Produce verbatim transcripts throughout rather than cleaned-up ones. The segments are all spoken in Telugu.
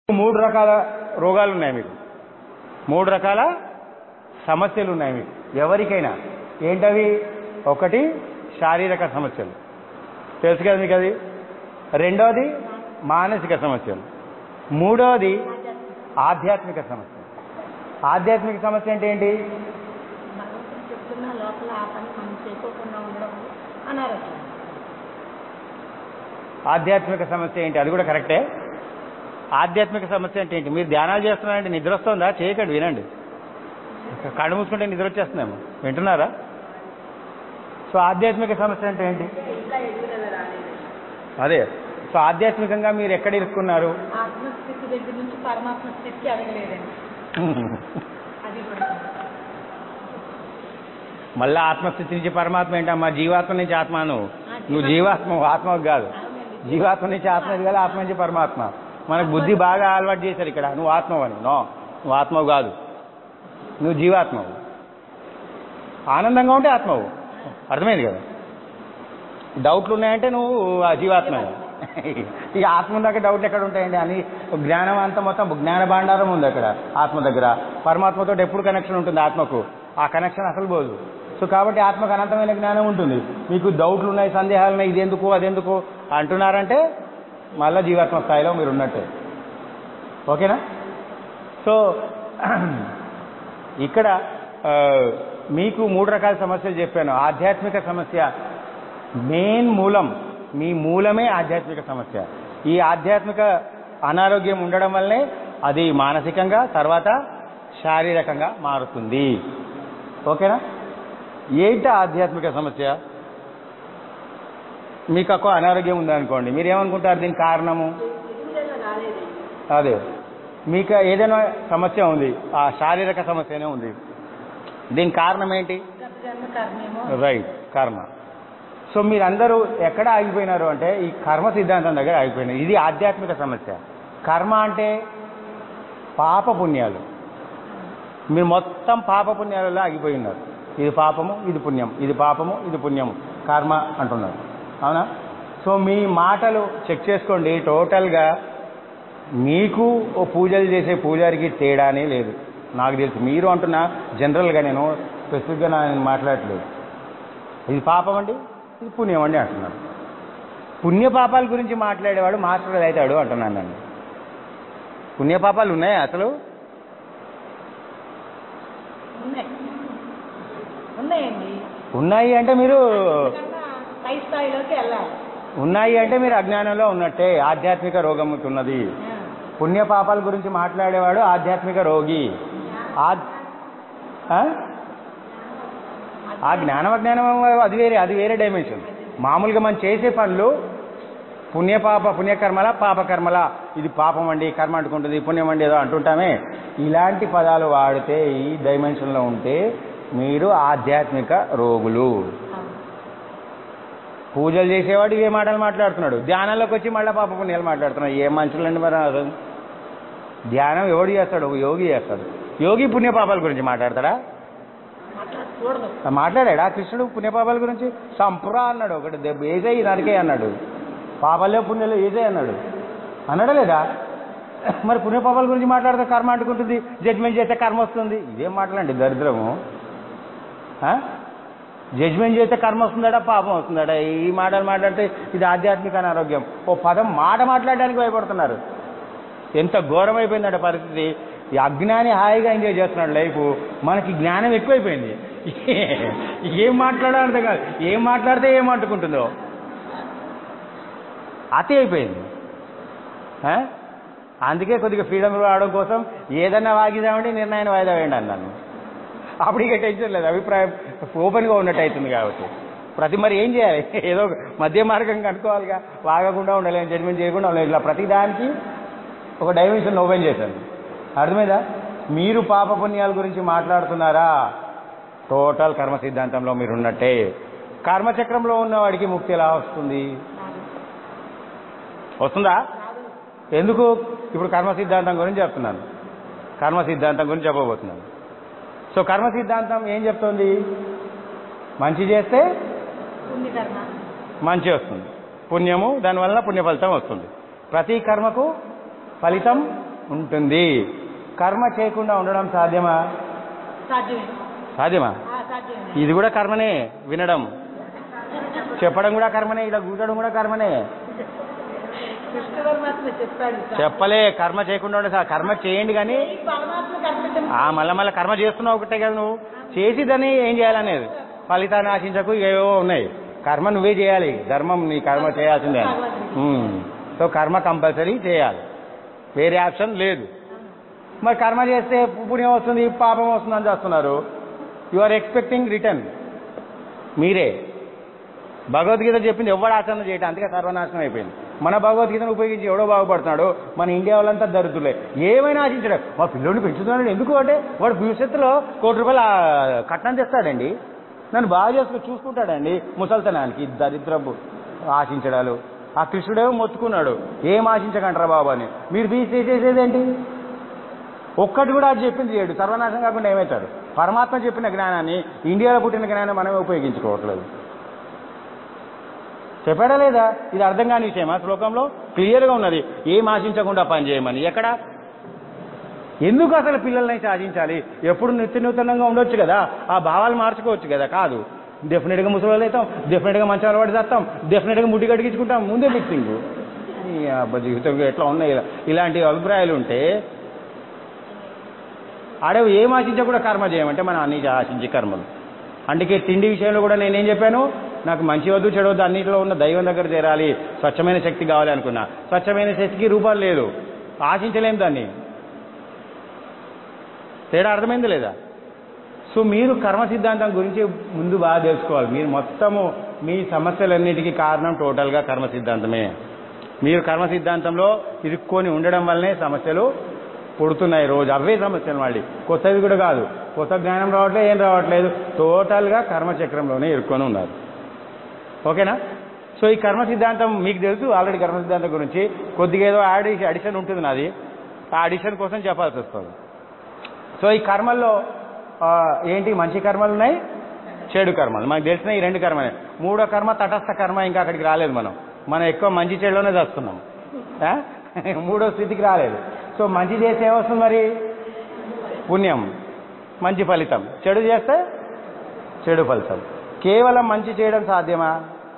మూడు రకాల రోగాలు ఉన్నాయి మీకు, మూడు రకాల సమస్యలు ఉన్నాయి మీకు ఎవరికైనా. ఏంటవి? ఒకటి శారీరక సమస్యలు, తెలుసు కదా మీకు అది. రెండవది మానసిక సమస్యలు. మూడవది ఆధ్యాత్మిక సమస్య. ఆధ్యాత్మిక సమస్య అంటే ఏంటి? ఆధ్యాత్మిక సమస్య ఏంటి? అది కూడా కరెక్టే. ఆధ్యాత్మిక సమస్య అంటే ఏంటి? మీరు ధ్యానాలు చేస్తున్నారంటే నిద్ర వస్తుందా? చేయకండి, వినండి. కళ్ళు మూసుకుంటే నిద్ర వచ్చేస్తుందేమో, వింటున్నారా? సో ఆధ్యాత్మిక సమస్య అంటే ఏంటి? అదే. సో ఆధ్యాత్మికంగా మీరు ఎక్కడ ఇరుక్కున్నారు? ఆత్మస్థితి దగ్గర నుంచి పరమాత్మ స్థితికి అడగలేదండి. మళ్ళా ఆత్మస్థితి నుంచి పరమాత్మ ఏంటమ్మా? జీవాత్మ నుంచి ఆత్మ. నువ్వు నువ్వు జీవాత్మ, ఆత్మకు కాదు. జీవాత్మ నుంచి ఆత్మ ఎదగాలి, ఆత్మ నుంచి పరమాత్మ. మనకు బుద్ధి బాగా అలవాటు చేశారు ఇక్కడ, నువ్వు ఆత్మవని. నో, నువ్వు ఆత్మవు కాదు, నువ్వు జీవాత్మవు. ఆనందంగా ఉంటే ఆత్మవు, అర్థమైంది కదా. డౌట్లు ఉన్నాయంటే నువ్వు జీవాత్మ. ఇక ఆత్మ దాకా డౌట్లు ఎక్కడ ఉంటాయండి? అని జ్ఞానం అంతా మొత్తం జ్ఞాన భాండారం ఉంది అక్కడ ఆత్మ దగ్గర. పరమాత్మతో ఎప్పుడు కనెక్షన్ ఉంటుంది ఆత్మకు, ఆ కనెక్షన్ అసలు పోదు. సో కాబట్టి ఆత్మకు అనంతమైన జ్ఞానం ఉంటుంది. మీకు డౌట్లు ఉన్నాయి, సందేహాలు ఉన్నాయి, ఇదెందుకు అదెందుకు అంటున్నారంటే మళ్ళా జీవాత్మ స్థాయిలో మీరు ఉన్నట్టే. ఓకేనా? సో ఇక్కడ మీకు మూడు రకాల సమస్యలు చెప్పాను. ఆధ్యాత్మిక సమస్య మెయిన్ మూలం, మీ మూలమే ఆధ్యాత్మిక సమస్య. ఈ ఆధ్యాత్మిక అనారోగ్యం ఉండడం వల్లనే అది మానసికంగా తర్వాత శారీరకంగా మారుతుంది. ఓకేనా? ఏంటి ఆధ్యాత్మిక సమస్య? మీకు ఎక్కువ అనారోగ్యం ఉందనుకోండి, మీరు ఏమనుకుంటారు దీనికి కారణము? అదే, మీకు ఏదైనా సమస్య ఉంది, ఆ శారీరక సమస్యనే ఉంది, దీనికి కారణం ఏంటి? రైట్, కర్మ. సో మీరందరూ ఎక్కడ ఆగిపోయినారు అంటే ఈ కర్మ సిద్ధాంతం దగ్గర ఆగిపోయినారు. ఇది ఆధ్యాత్మిక సమస్య. కర్మ అంటే పాప పుణ్యాలు. మీరు మొత్తం పాప పుణ్యాలలో ఆగిపోయి ఉన్నారు. ఇది పాపము, ఇది పుణ్యం, ఇది పాపము, ఇది పుణ్యము, కర్మ అంటున్నారు. అవునా? సో మీ మాటలు చెక్ చేసుకోండి. టోటల్గా మీకు ఓ పూజలు చేసే పూజారికి తేడానే లేదు. నాకు తెలుసు, మీరు అంటున్నా జనరల్గా, నేను స్పెసిఫిక్గా నేను మాట్లాడట్లేదు. ఇది పాపం అండి, ఇది పుణ్యం అండి అంటున్నాడు. పుణ్యపాపాల గురించి మాట్లాడేవాడు మాస్టర్ అవుతాడు అంటున్నాను నన్ను. పుణ్యపాపాలు ఉన్నాయా అసలు? ఉన్నాయి అంటే మీరు ఉన్నాయి అంటే మీరు అజ్ఞానంలో ఉన్నట్టే. ఆధ్యాత్మిక రోగం ఉన్నది. పుణ్యపాపాల గురించి మాట్లాడేవాడు ఆధ్యాత్మిక రోగి. ఆ జ్ఞానం అజ్ఞానం అది వేరే, అది వేరే డైమెన్షన్. మామూలుగా మనం చేసే పనులు పుణ్యపాప పుణ్యకర్మల పాపకర్మల, ఇది పాపం అండి, కర్మ అంటుకుంటుంది, పుణ్యం అండి ఏదో అంటుంటామే. ఇలాంటి పదాలు వాడితే ఈ డైమెన్షన్లో ఉంటే మీరు ఆధ్యాత్మిక రోగులు. పూజలు చేసేవాడు ఇవే మాటలు మాట్లాడుతున్నాడు, ధ్యానంలోకి వచ్చి మళ్ళీ పాప పుణ్యాలు మాట్లాడుతున్నాడు. ఏ మనుషులండి మరి? ధ్యానం ఎవడు చేస్తాడు? ఒక యోగి చేస్తాడు. యోగి పుణ్యపాపాల గురించి మాట్లాడతాడా? మాట్లాడాడా కృష్ణుడు పుణ్యపాపాల గురించి? సంపురా అన్నాడు, ఒకటి ఏజై నరికే అన్నాడు, పాపాలే పుణ్యాలు ఏజై అన్నాడు, అన్నాడా లేదా? మరి పుణ్యపాపాల గురించి మాట్లాడితే కర్మ అంటుకుంటుంది, జడ్జ్మెంట్ చేస్తే కర్మ వస్తుంది. ఇదేం మాట్లాడండి, దరిద్రము. జడ్జ్మెంట్ చేస్తే కర్మ వస్తుందట, పాపం వస్తుందట, ఈ మాటలు మాట్లాడితే ఇది ఆధ్యాత్మిక అనారోగ్యం. ఓ పదం మాట మాట్లాడడానికి భయపడుతున్నారు. ఎంత ఘోరమైపోయిందట పరిస్థితి. ఈ అజ్ఞాని హాయిగా ఎంజాయ్ చేస్తున్నాడు లైఫ్, మనకి జ్ఞానం ఎక్కువైపోయింది. ఏం మాట్లాడాలి అర్థం కాదు, ఏం మాట్లాడితే ఏం అంటుకుంటుందో అతి అయిపోయింది. అందుకే కొద్దిగా ఫ్రీడమ్ రావడం కోసం ఏదన్నా వాగిదామంటే నిర్ణయాన్ని వాయిదా వేయండి అన్నాను. అప్పుడు ఇక టెన్షన్ లేదు, అభిప్రాయం ఓపెన్గా ఉన్నట్టు అవుతుంది. కాబట్టి ప్రతి మరి ఏం చేయాలి, ఏదో మధ్య మార్గం కనుక్కోవాలిగా. వాగకుండా ఉండలేము, జడ్జ్మెంట్ చేయకుండా ఉండలేదు. ఇలా ప్రతి దానికి ఒక డైమెన్షన్ ఓపెన్ చేశాను. అర్థమైందా? మీరు పాప పుణ్యాల గురించి మాట్లాడుతున్నారా? టోటల్ కర్మ సిద్ధాంతంలో మీరు ఉన్నట్టే. కర్మచక్రంలో ఉన్నవాడికి ముక్తి ఎలా వస్తుంది? వస్తుందా? ఎందుకు? ఇప్పుడు కర్మ సిద్ధాంతం గురించి చెప్తున్నాను, కర్మ సిద్ధాంతం గురించి చెప్పబోతున్నాను. సో కర్మ సిద్ధాంతం ఏం చెప్తోంది? మంచి చేస్తే మంచి వస్తుంది, పుణ్యము దానివల్ల పుణ్య ఫలితం వస్తుంది. ప్రతి కర్మకు ఫలితం ఉంటుంది. కర్మ చేయకుండా ఉండడం సాధ్యమా? సాధ్యమే. సాధ్యమా? ఆ, సాధ్యమే. ఇది కూడా కర్మనే. వినడం, చెప్పడం కూడా కర్మనే, ఇలా కూర్చోడం కూడా కర్మనే. కృష్ణ పరమాత్మ చెప్పాడు. చెప్పలే కర్మ చేయకుండా ఉండే సార్. కర్మ చేయండి కానీ పరమాత్మ కర్మ ఆ మళ్ళీ మళ్ళీ కర్మ చేస్తున్నావు ఒకటే కదా, నువ్వు చేసి దాన్ని ఏం చేయాలనేది. ఫలితాన్ని ఆశించకు, ఏవో ఉన్నాయి. కర్మ నువ్వే చేయాలి. ధర్మం నీ కర్మ చేయాల్సిందే. సో కర్మ కంపల్సరీ చేయాలి, వేరే ఆప్షన్ లేదు. మరి కర్మ చేస్తే పుణ్యం వస్తుంది, పాపం వస్తుంది అని చేస్తున్నారు. You are expecting return. మీరే భగవద్గీత చెప్పింది ఎవడు ఆచరణ చేయటం, అందుకే సర్వనాశనం అయిపోయింది. మన భగవద్గీతను ఉపయోగించి ఎవడో బాగుపడుతున్నాడు. మన ఇండియా వాళ్ళంతా దరిద్రులే. ఏమైనా ఆశించడం. మా పిల్లోడిని పెంచుతున్నాడు ఎందుకు అంటే వాడు భవిష్యత్తులో కోటి రూపాయలు కట్నం తెస్తాడండి, నన్ను బాగా చేసుకు చూసుకుంటాడండి ముసల్తనానికి. దరిద్రపు ఆశించడాలు. ఆ కృష్ణుడేమో మొత్తుకున్నాడు ఏం ఆశించకంటారా బాబు అని. మీరు తీసి చేసేదేంటి? ఒక్కటి కూడా అది చెప్పింది చేయడు. సర్వనాశనం కాకుండా ఏమవుతాడు? పరమాత్మ చెప్పిన జ్ఞానాన్ని, ఇండియాలో పుట్టిన జ్ఞానాన్ని మనమే ఉపయోగించుకోవట్లేదు. చెప్పాడా లేదా? ఇది అర్థం కాని విషయమా? శ్లోకంలో క్లియర్గా ఉన్నది, ఏం ఆశించకుండా పని చేయమని. ఎక్కడ? ఎందుకు అసలు పిల్లల్ని సాధించాలి? ఎప్పుడు నిత్య నూతనంగా ఉండొచ్చు కదా, ఆ భావాలు మార్చుకోవచ్చు కదా. కాదు, డెఫినెట్గా ముసలి అవుతాం, డెఫినెట్గా మంచి అలవాటు చేస్తాం, డెఫినెట్గా ముడి కడిగించుకుంటాం. ముందే ఫిక్సింగ్. ఈ జీవితం ఎట్లా ఉన్నాయి? ఇలాంటి అభిప్రాయాలు ఉంటే ఆడవి ఏం ఆశించకుండా కర్మ చేయమంటే మనం అన్ని ఆశించే కర్మలు. అందుకే తిండి విషయంలో కూడా నేనేం చెప్పాను, నాకు మంచి వద్దు చెడు వద్దు, అన్నింటిలో ఉన్న దైవం దగ్గర చేరాలి, స్వచ్ఛమైన శక్తి కావాలి అనుకున్నా. స్వచ్ఛమైన శక్తికి రూపాలు లేదు, ఆశించలేము దాన్ని. తేడా అర్థమైంది లేదా? సో మీరు కర్మ సిద్ధాంతం గురించి ముందు బాగా తెలుసుకోవాలి. మీరు మొత్తము మీ సమస్యలన్నిటికీ కారణం టోటల్గా కర్మ సిద్ధాంతమే. మీరు కర్మ సిద్ధాంతంలో ఇరుక్కొని ఉండడం వల్లనే సమస్యలు పుడుతున్నాయి రోజు. అవే సమస్యలు, మళ్ళీ కొత్తది కూడా కాదు. కొత్త జ్ఞానం రావట్లేదు, ఏం రావట్లేదు. టోటల్గా కర్మచక్రంలోనే ఇరుక్కొని ఉన్నారు. ఓకేనా? సో ఈ కర్మ సిద్ధాంతం మీకు తెలుసు ఆల్రెడీ. కర్మ సిద్ధాంతం గురించి కొద్దిగా ఏదో యాడ్ అడిషన్ ఉంటుంది నాది, ఆ అడిషన్ కోసం చెప్పాల్సి వస్తుంది. సో ఈ కర్మల్లో ఏంటి, మంచి కర్మలు ఉన్నాయి, చెడు కర్మలు. మనకు తెలిసిన ఈ రెండు కర్మలే. మూడో కర్మ తటస్థ కర్మ, ఇంకా అక్కడికి రాలేదు మనం. మనం ఎక్కువ మంచి చెడులోనే చేస్తున్నాం, మూడో స్థితికి రాలేదు. సో మంచి చేస్తే ఏమొస్తుంది మరి? పుణ్యం, మంచి ఫలితం. చెడు చేస్తే చెడు ఫలితం. కేవలం మంచి చేయడం సాధ్యమా?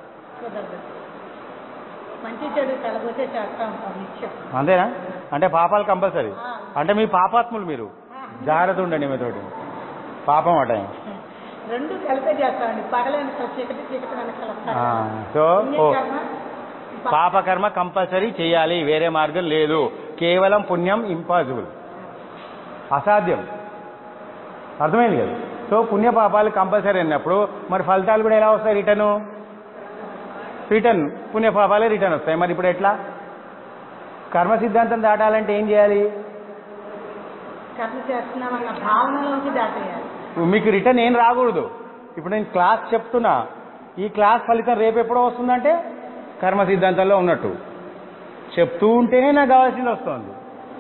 మంచి చెడు కలబోతే చేస్తాం నిత్యం. అంతేనా? అంటే పాపాలు కంపల్సరీ. అంటే మీ పాపాత్ములు, మీరు జాగ్రత్త ఉండండి మీతోటి. పాపం అట రెండు కలిపే చేస్తామండి. పగలని చీకటి చీకటి. సో పాపకర్మ కంపల్సరీ చేయాలి, వేరే మార్గం లేదు. కేవలం పుణ్యం ఇంపాసిబుల్, అసాధ్యం. అర్థమైంది కదా? సో పుణ్య పాపాలు కంపల్సరీ అన్నప్పుడు మరి ఫలితాలు కూడా ఎలా వస్తాయి? రిటర్ను రిటర్న్ పుణ్య పాపాలే రిటర్న్ వస్తాయి. మరి ఇప్పుడు ఎట్లా? కర్మ సిద్ధాంతం దాటాలంటే ఏం చేయాలి? కర్మ చేస్తున్నామన్న భావనలోకి దాటేయాలి. మీకు రిటర్న్ ఏం రాకూడదు. ఇప్పుడు నేను క్లాస్ చెప్తున్నా, ఈ క్లాస్ ఫలితం రేపు ఎప్పుడో వస్తుందంటే కర్మ సిద్ధాంతంలో ఉన్నట్టు చెప్తూ ఉంటేనే నాకు కావాల్సింది వస్తుంది.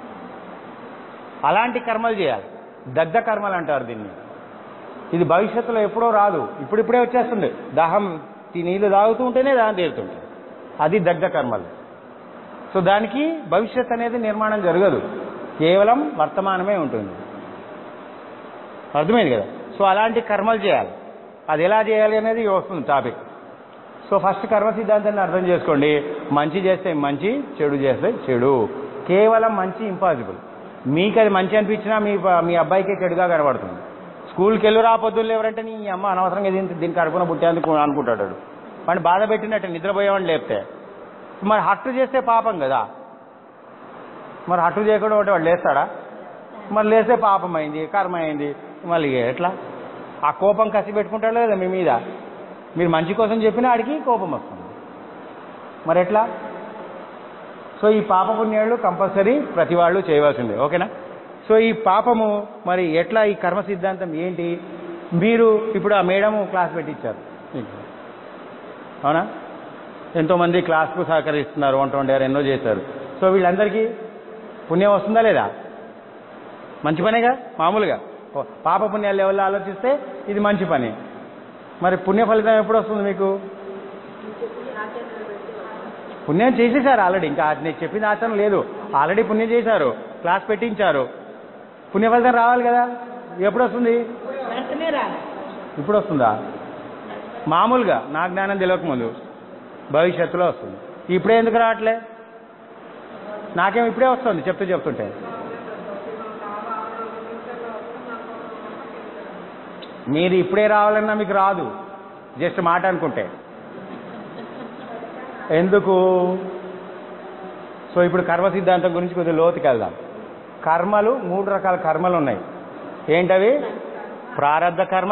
అలాంటి కర్మలు చేయాలి. దగ్ధ కర్మలు అంటారు దీన్ని. ఇది భవిష్యత్తులో ఎప్పుడో రాదు, ఇప్పుడిప్పుడే వచ్చేస్తుంది. దాహం నీళ్ళు తాగుతూ ఉంటేనే దాహం తీరుతుంటుంది. అది దగ్ధ కర్మలు. సో దానికి భవిష్యత్ అనేది నిర్మాణం జరగదు, కేవలం వర్తమానమే ఉంటుంది. అర్థమైంది కదా? సో అలాంటి కర్మలు చేయాలి. అది ఎలా చేయాలి అనేది వస్తుంది టాపిక్. సో ఫస్ట్ కర్మ సిద్ధాంతాన్ని అర్థం చేసుకోండి. మంచి చేస్తే మంచి, చెడు చేస్తే చెడు. కేవలం మంచి ఇంపాసిబుల్. మీకు అది మంచి అనిపించినా మీ మీ అబ్బాయికే చెడుగా కనబడుతుంది. స్కూల్కి వెళ్ళి రాపొద్దులు ఎవరంటే నీ అమ్మ అనవసరంగా దీని దీనికి కడుపున పుట్టేందుకు అనుకుంటాడు. వాడిని బాధ పెట్టినట్టే నిద్రపోయేవాడిని లేపితే. మరి హట్టు చేస్తే పాపం కదా. మరి హట్టు చేయకుండా ఒకటి వాడు లేస్తాడా? మరి లేస్తే పాపం అయింది, కర్మ అయింది. మళ్ళీ ఎట్లా? ఆ కోపం కసి పెట్టుకుంటాడు లేదా మీ మీద? మీరు మంచి కోసం చెప్పినా ఆడికి కోపం వస్తుంది. మరి ఎట్లా? సో ఈ పాప పుణ్యాలు కంపల్సరీ ప్రతి వాళ్ళు చేయవలసిందే. ఓకేనా? సో ఈ పాపము మరి ఎట్లా? ఈ కర్మ సిద్ధాంతం ఏంటి? మీరు ఇప్పుడు ఆ మేడము క్లాస్ పెట్టించారు, అవునా? ఎంతోమంది క్లాస్కు సహకరిస్తున్నారు, వంట వండారు, ఎన్నో చేశారు. సో వీళ్ళందరికీ పుణ్యం వస్తుందా లేదా? మంచి పనేగా. మామూలుగా పాప పుణ్యాలు లెవెల్లో ఆలోచిస్తే ఇది మంచి పని. మరి పుణ్య ఫలితం ఎప్పుడు వస్తుంది మీకు? పుణ్యం చేసేసారు ఆల్రెడీ. ఇంకా నేను చెప్పింది ఆచరణ లేదు, ఆల్రెడీ పుణ్యం చేశారు. క్లాస్ పెట్టించారు, పుణ్య ఫలితం రావాలి కదా. ఎప్పుడు వస్తుంది? వెంటనే రాలి. ఇప్పుడు వస్తుందా? మామూలుగా నా జ్ఞానం తెలియకముందు భవిష్యత్తులో వస్తుంది. ఇప్పుడే ఎందుకు రావట్లే? నాకేం ఇప్పుడే వస్తుంది చెప్తూ చెప్తుంటే. మీరు ఇప్పుడే రావాలన్నా మీకు రాదు, జస్ట్ మాట అనుకుంటే. ఎందుకు? సో ఇప్పుడు కర్మ సిద్ధాంతం గురించి కొద్దిగా లోతుకి వెళ్దాం. కర్మలు మూడు రకాల కర్మలు ఉన్నాయి. ఏంటవి? ప్రారబ్ధ కర్మ,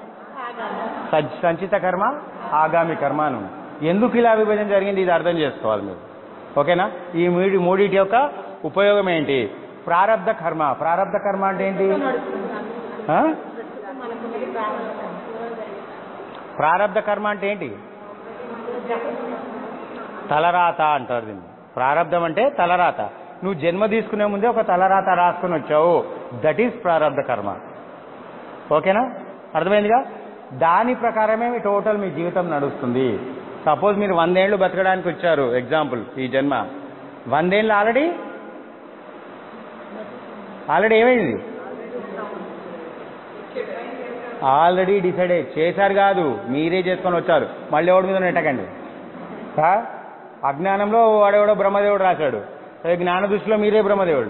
సంచిత కర్మ, ఆగామి కర్మ అని. ఎందుకు ఇలా విభజన జరిగింది ఇది అర్థం చేసుకోవాలి మీరు. ఓకేనా? ఈ మూడి మూడిటి యొక్క ఉపయోగం ఏంటి? ప్రారబ్ధ కర్మ. ప్రారబ్ధ కర్మ అంటే ఏంటి? ప్రారబ్ధ కర్మ అంటే ఏంటి? తలరాత అంటారు దీన్ని. ప్రారబ్ధం అంటే తలరాత. నువ్వు జన్మ తీసుకునే ముందే ఒక తలరాత రాసుకుని వచ్చావు, దట్ ఈస్ ప్రారబ్ధ కర్మ. ఓకేనా? అర్థమైందిగా? దాని ప్రకారమే మీ టోటల్ మీ జీవితం నడుస్తుంది. సపోజ్ మీరు వందేళ్లు బతకడానికి వచ్చారు, ఎగ్జాంపుల్ ఈ జన్మ. వందేళ్ళు ఆల్రెడీ ఆల్రెడీ ఏమైంది? ఆల్రెడీ డిసైడ్ చేశారు కాదు, మీరే చేసుకొని వచ్చారు. మళ్ళీ ఎవడి మీద నెట్టకండి. అజ్ఞానంలో వాడెవడో బ్రహ్మదేవుడు రాశాడు, జ్ఞాన దృష్టిలో మీరే బ్రహ్మదేవుడు.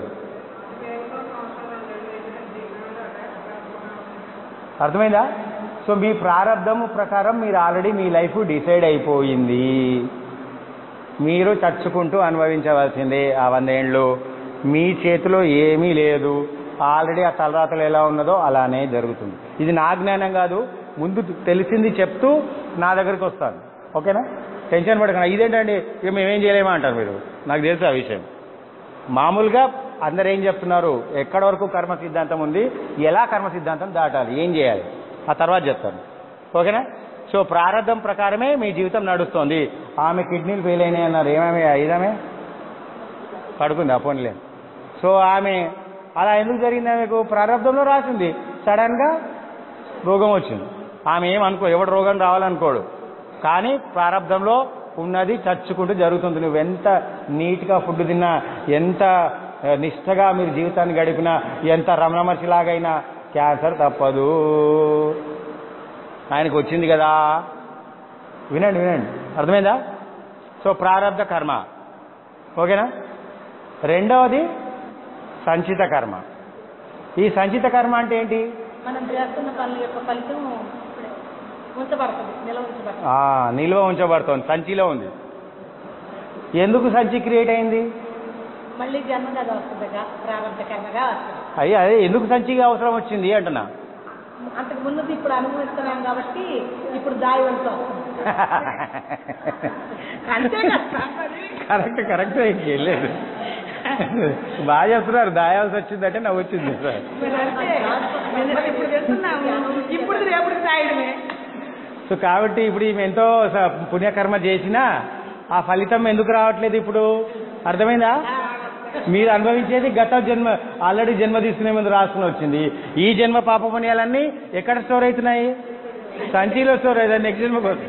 అర్థమైందా? సో మీ ప్రారబ్ధము ప్రకారం మీరు ఆల్రెడీ మీ లైఫ్ డిసైడ్ అయిపోయింది. మీరు చచ్చుకుంటూ అనుభవించవలసిందే ఆ వందేళ్ళు. మీ చేతిలో ఏమీ లేదు. ఆల్రెడీ ఆ తలరాతలు ఎలా ఉన్నదో అలానే జరుగుతుంది. ఇది నా జ్ఞానం కాదు, ముందు తెలిసింది చెప్తూ నా దగ్గరికి వస్తాను. ఓకేనా? టెన్షన్ పడకండి. ఇదేంటండి ఇక మేమేం చేయలేమా అంటారు మీరు. నాకు తెలుసు ఆ విషయం. మామూలుగా అందరు ఏం చెప్తున్నారు, ఎక్కడి వరకు కర్మ సిద్ధాంతం ఉంది, ఎలా కర్మ సిద్ధాంతం దాటాలి, ఏం చేయాలి, ఆ తర్వాత చెప్తాను. ఓకేనా? సో ప్రారంధం ప్రకారమే మీ జీవితం నడుస్తోంది. ఆమె కిడ్నీలు ఫెయిల్ అయినాయి అన్నారు. ఏమేమి ఐదమే పడుకుంది ఆ ఫోన్లే. సో ఆమె అలా ఎందుకు జరిగింది? ఆమెకు ప్రారంధంలో రాసింది, సడన్ గా రోగం వచ్చింది. ఆమె ఏమనుకో, ఎవడు రోగం రావాలనుకోడు, కానీ ప్రారంధంలో ఉన్నది చచ్చుకుంటూ జరుగుతుంది. నువ్వు ఎంత నీట్గా ఫుడ్ తిన్నా, ఎంత నిష్టగా మీరు జీవితాన్ని గడిపినా, ఎంత రమణ మహర్షిలాగైనా క్యాన్సర్ తప్పదు. ఆయనకు వచ్చింది కదా. వినండి వినండి, అర్థమైందా? సో ప్రారబ్ధ కర్మ. ఓకేనా? రెండవది సంచిత కర్మ. ఈ సంచిత కర్మ అంటే ఏంటి? మనం చేస్తున్న పనుల యొక్క ఫలితం ఉంచబడుతుంది, నిల్వ ఉంచబడుతుంది. నిల్వ ఉంచబడుతుంది, సంచిలో ఉంది. ఎందుకు సంచి క్రియేట్ అయింది? మళ్ళీ జన్మ కదా వస్తుంది, ప్రారంభ కర్మగా వస్తుంది. అయ్యి అదే ఎందుకు సంచిగా అవసరం వచ్చింది అంటున్నా. అంతకు ముందు ఇప్పుడు అనుభవిస్తున్నాం కాబట్టి ఇప్పుడు దాయి వంతు వస్తుంది. అంతే కదా? కరెక్ట్ కరెక్ట్ వెళ్ళలేదు. బాగా చెప్తున్నారు. దాయాల్సి వచ్చిందంటే నాకు వచ్చింది సార్. ఇప్పుడు చెప్తున్నాము, ఇప్పుడు రేపు దాయడమే. సో కాబట్టి ఇప్పుడు ఈమె ఎంతో పుణ్యకర్మ చేసినా ఆ ఫలితం ఎందుకు రావట్లేదు ఇప్పుడు? అర్థమైందా? మీరు అనుభవించేది గత జన్మ, ఆల్రెడీ జన్మ తీసుకునే ముందు రాసుకుని వచ్చింది. ఈ జన్మ పాప పుణ్యాలన్నీ ఎక్కడ స్టోర్ అవుతున్నాయి? సంచిలో స్టోర్ అవుతాయి. నెక్స్ట్ జన్మకు వస్తాయి,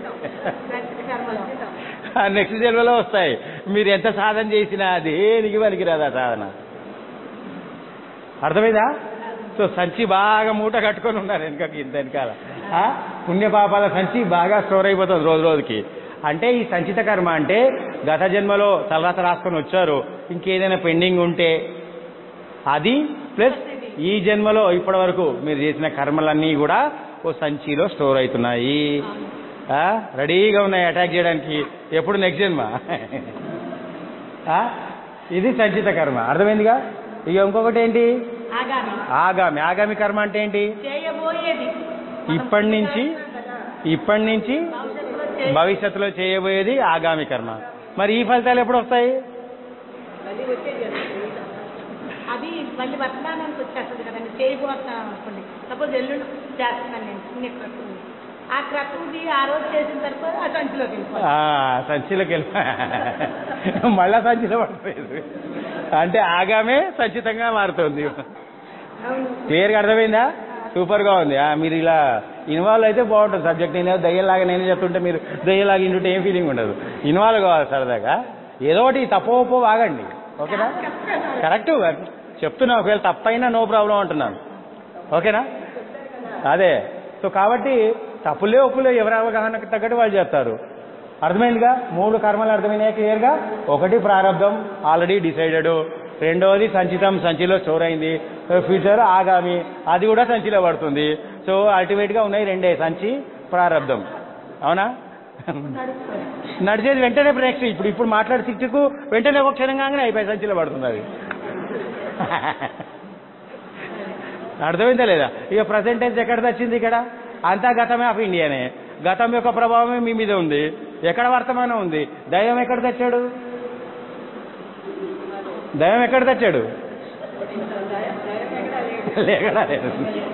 నెక్స్ట్ జన్మలో వస్తాయి. మీరు ఎంత సాధన చేసినా దేనికి పనికిరాదు ఆ సాధన. అర్థమైందా? సో సంచి బాగా మూట కట్టుకొని ఉన్నారు వెనకకి, ఇంత వెనకాల పుణ్యపాపాల సంచి బాగా స్టోర్ అయిపోతుంది రోజు రోజుకి. అంటే ఈ సంచిత కర్మ అంటే గత జన్మలో తలరాత రాసుకొని వచ్చారు, ఇంకేదైనా పెండింగ్ ఉంటే అది, ప్లస్ ఈ జన్మలో ఇప్పటి వరకు మీరు చేసిన కర్మలన్నీ కూడా ఓ సంచిలో స్టోర్ అవుతున్నాయి, రెడీగా ఉన్నాయి అటాక్ చేయడానికి. ఎప్పుడు? నెక్స్ట్ జన్మ. ఇది సంచిత కర్మ. అర్థమైందిగా? ఇక ఇంకొకటి ఏంటి? ఆగామి. ఆగామి కర్మ అంటే ఏంటి? ఇప్పటి నుంచి ఇప్పటి నుంచి భవిష్యత్తులో చేయబోయేది ఆగామి కర్మ. మరి ఈ ఫలితాలు ఎప్పుడు వస్తాయి? అది మళ్ళీ వర్తమానానికి వచ్చేస్తుంది కదండి. చేయబోతున్నాను అనుకోండి, సపోజ్ ఎల్లుండి చేస్తున్నాను నేను పుణ్యక్రతం, ఆ క్రతంది ఆ రోజు చేసిన తర్వాత ఆ సంచిలోకి వెళ్ళిపోయి సంచిలోకి వెళ్ళి మళ్ళా సంచిలో పడిపోయేది. అంటే ఆగామే సంచితంగా మారుతుంది. క్లియర్గా అర్థమైందా? సూపర్ గా ఉంది. మీరు ఇలా ఇన్వాల్వ్ అయితే బాగుంటుంది సబ్జెక్ట్. నేను దయ్యంలాగా నేనే చెప్తుంటే మీరు దయ్యంలాగా ఇంటుంటే ఏం ఫీలింగ్ ఉండదు. ఇన్వాల్వ్ కావాలి సరదాగా. ఏదో ఒకటి తప్పో ఒప్పో వాగండి. ఓకేనా? కరెక్ట్ చెప్తున్నా, ఒకవేళ తప్పైనా నో ప్రాబ్లం అంటున్నాను. ఓకేనా? అదే. సో కాబట్టి తప్పులే ఒప్పులే ఎవరి అవగాహనకు తగ్గట్టు వాళ్ళు చేస్తారు. అర్థమైందిగా? మూడు కర్మలు అర్థమైనాయి క్లియర్గా. ఒకటి ప్రారంధం, ఆల్రెడీ డిసైడెడ్. రెండవది సంచితం, సంచిలో స్టోర్ అయింది. ఫ్యూచర్ ఆగామి, అది కూడా సంచిలో పడుతుంది. సో అల్టిమేట్గా ఉన్నాయి రెండే, సంచి ప్రారంధం. అవునా? నడిచేది వెంటనే బ్రేక్స్. ఇప్పుడు ఇప్పుడు మాట్లాడే సిక్స్కు వెంటనే ఒక క్షణం కాగానే అయిపోయి సంచిలో పడుతుంది అది. అర్థమైందా లేదా? ఇక ప్రజెంట్ టెన్స్ ఎక్కడ వచ్చింది? ఇక్కడ అంతా గతమే ఆఫ్ ఇండియానే. గతం యొక్క ప్రభావమే మీ మీద ఉంది. ఎక్కడ వర్తమానం ఉంది? దైవం ఎక్కడ తెచ్చాడు? దైవం ఎక్కడ తెచ్చాడు? లేకడా లేదు.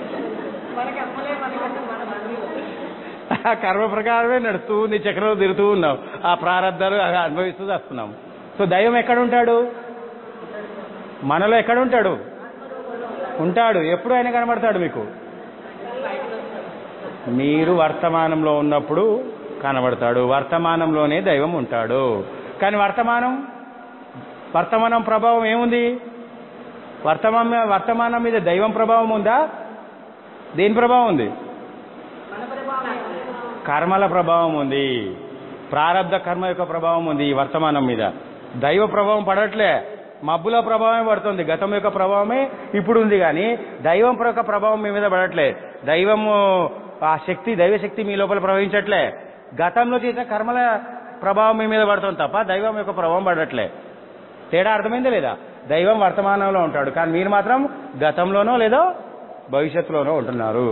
కర్మ ప్రకారమే నడుస్తూ ఉంది, చక్రంలో తిరుగుతూ ఉన్నాం, ఆ ప్రారంధాలు అనుభవిస్తూ వస్తున్నాం. సో దైవం ఎక్కడ ఉంటాడు? మనలో ఎక్కడ ఉంటాడు? ఉంటాడు. ఎప్పుడు ఆయన కనబడతాడు మీకు? మీరు వర్తమానంలో ఉన్నప్పుడు కనబడతాడు. వర్తమానంలోనే దైవం ఉంటాడు. కానీ వర్తమానం వర్తమానం ప్రభావం ఏముంది? వర్తమాన వర్తమానం మీద దైవం ప్రభావం ఉందా? దేని ప్రభావం ఉంది? కర్మల ప్రభావం ఉంది. ప్రారబ్ధ కర్మ యొక్క ప్రభావం ఉంది ఈ వర్తమానం మీద. దైవ ప్రభావం పడట్లే, మబ్బుల ప్రభావమే పడుతుంది. గతం యొక్క ప్రభావమే ఇప్పుడు ఉంది, కానీ దైవం యొక్క ప్రభావం మీ మీద పడట్లే. దైవము ఆ శక్తి, దైవశక్తి మీ లోపల ప్రవహించట్లే. గతంలో చేసిన కర్మల ప్రభావం మీ మీద పడుతుంది తప్ప దైవం యొక్క ప్రభావం పడట్లే. తేడా అర్థమైందా లేదా? దైవం వర్తమానంలో ఉంటాడు, కానీ మీరు మాత్రం గతంలోనో లేదో భవిష్యత్తులోనో ఉంటున్నారు.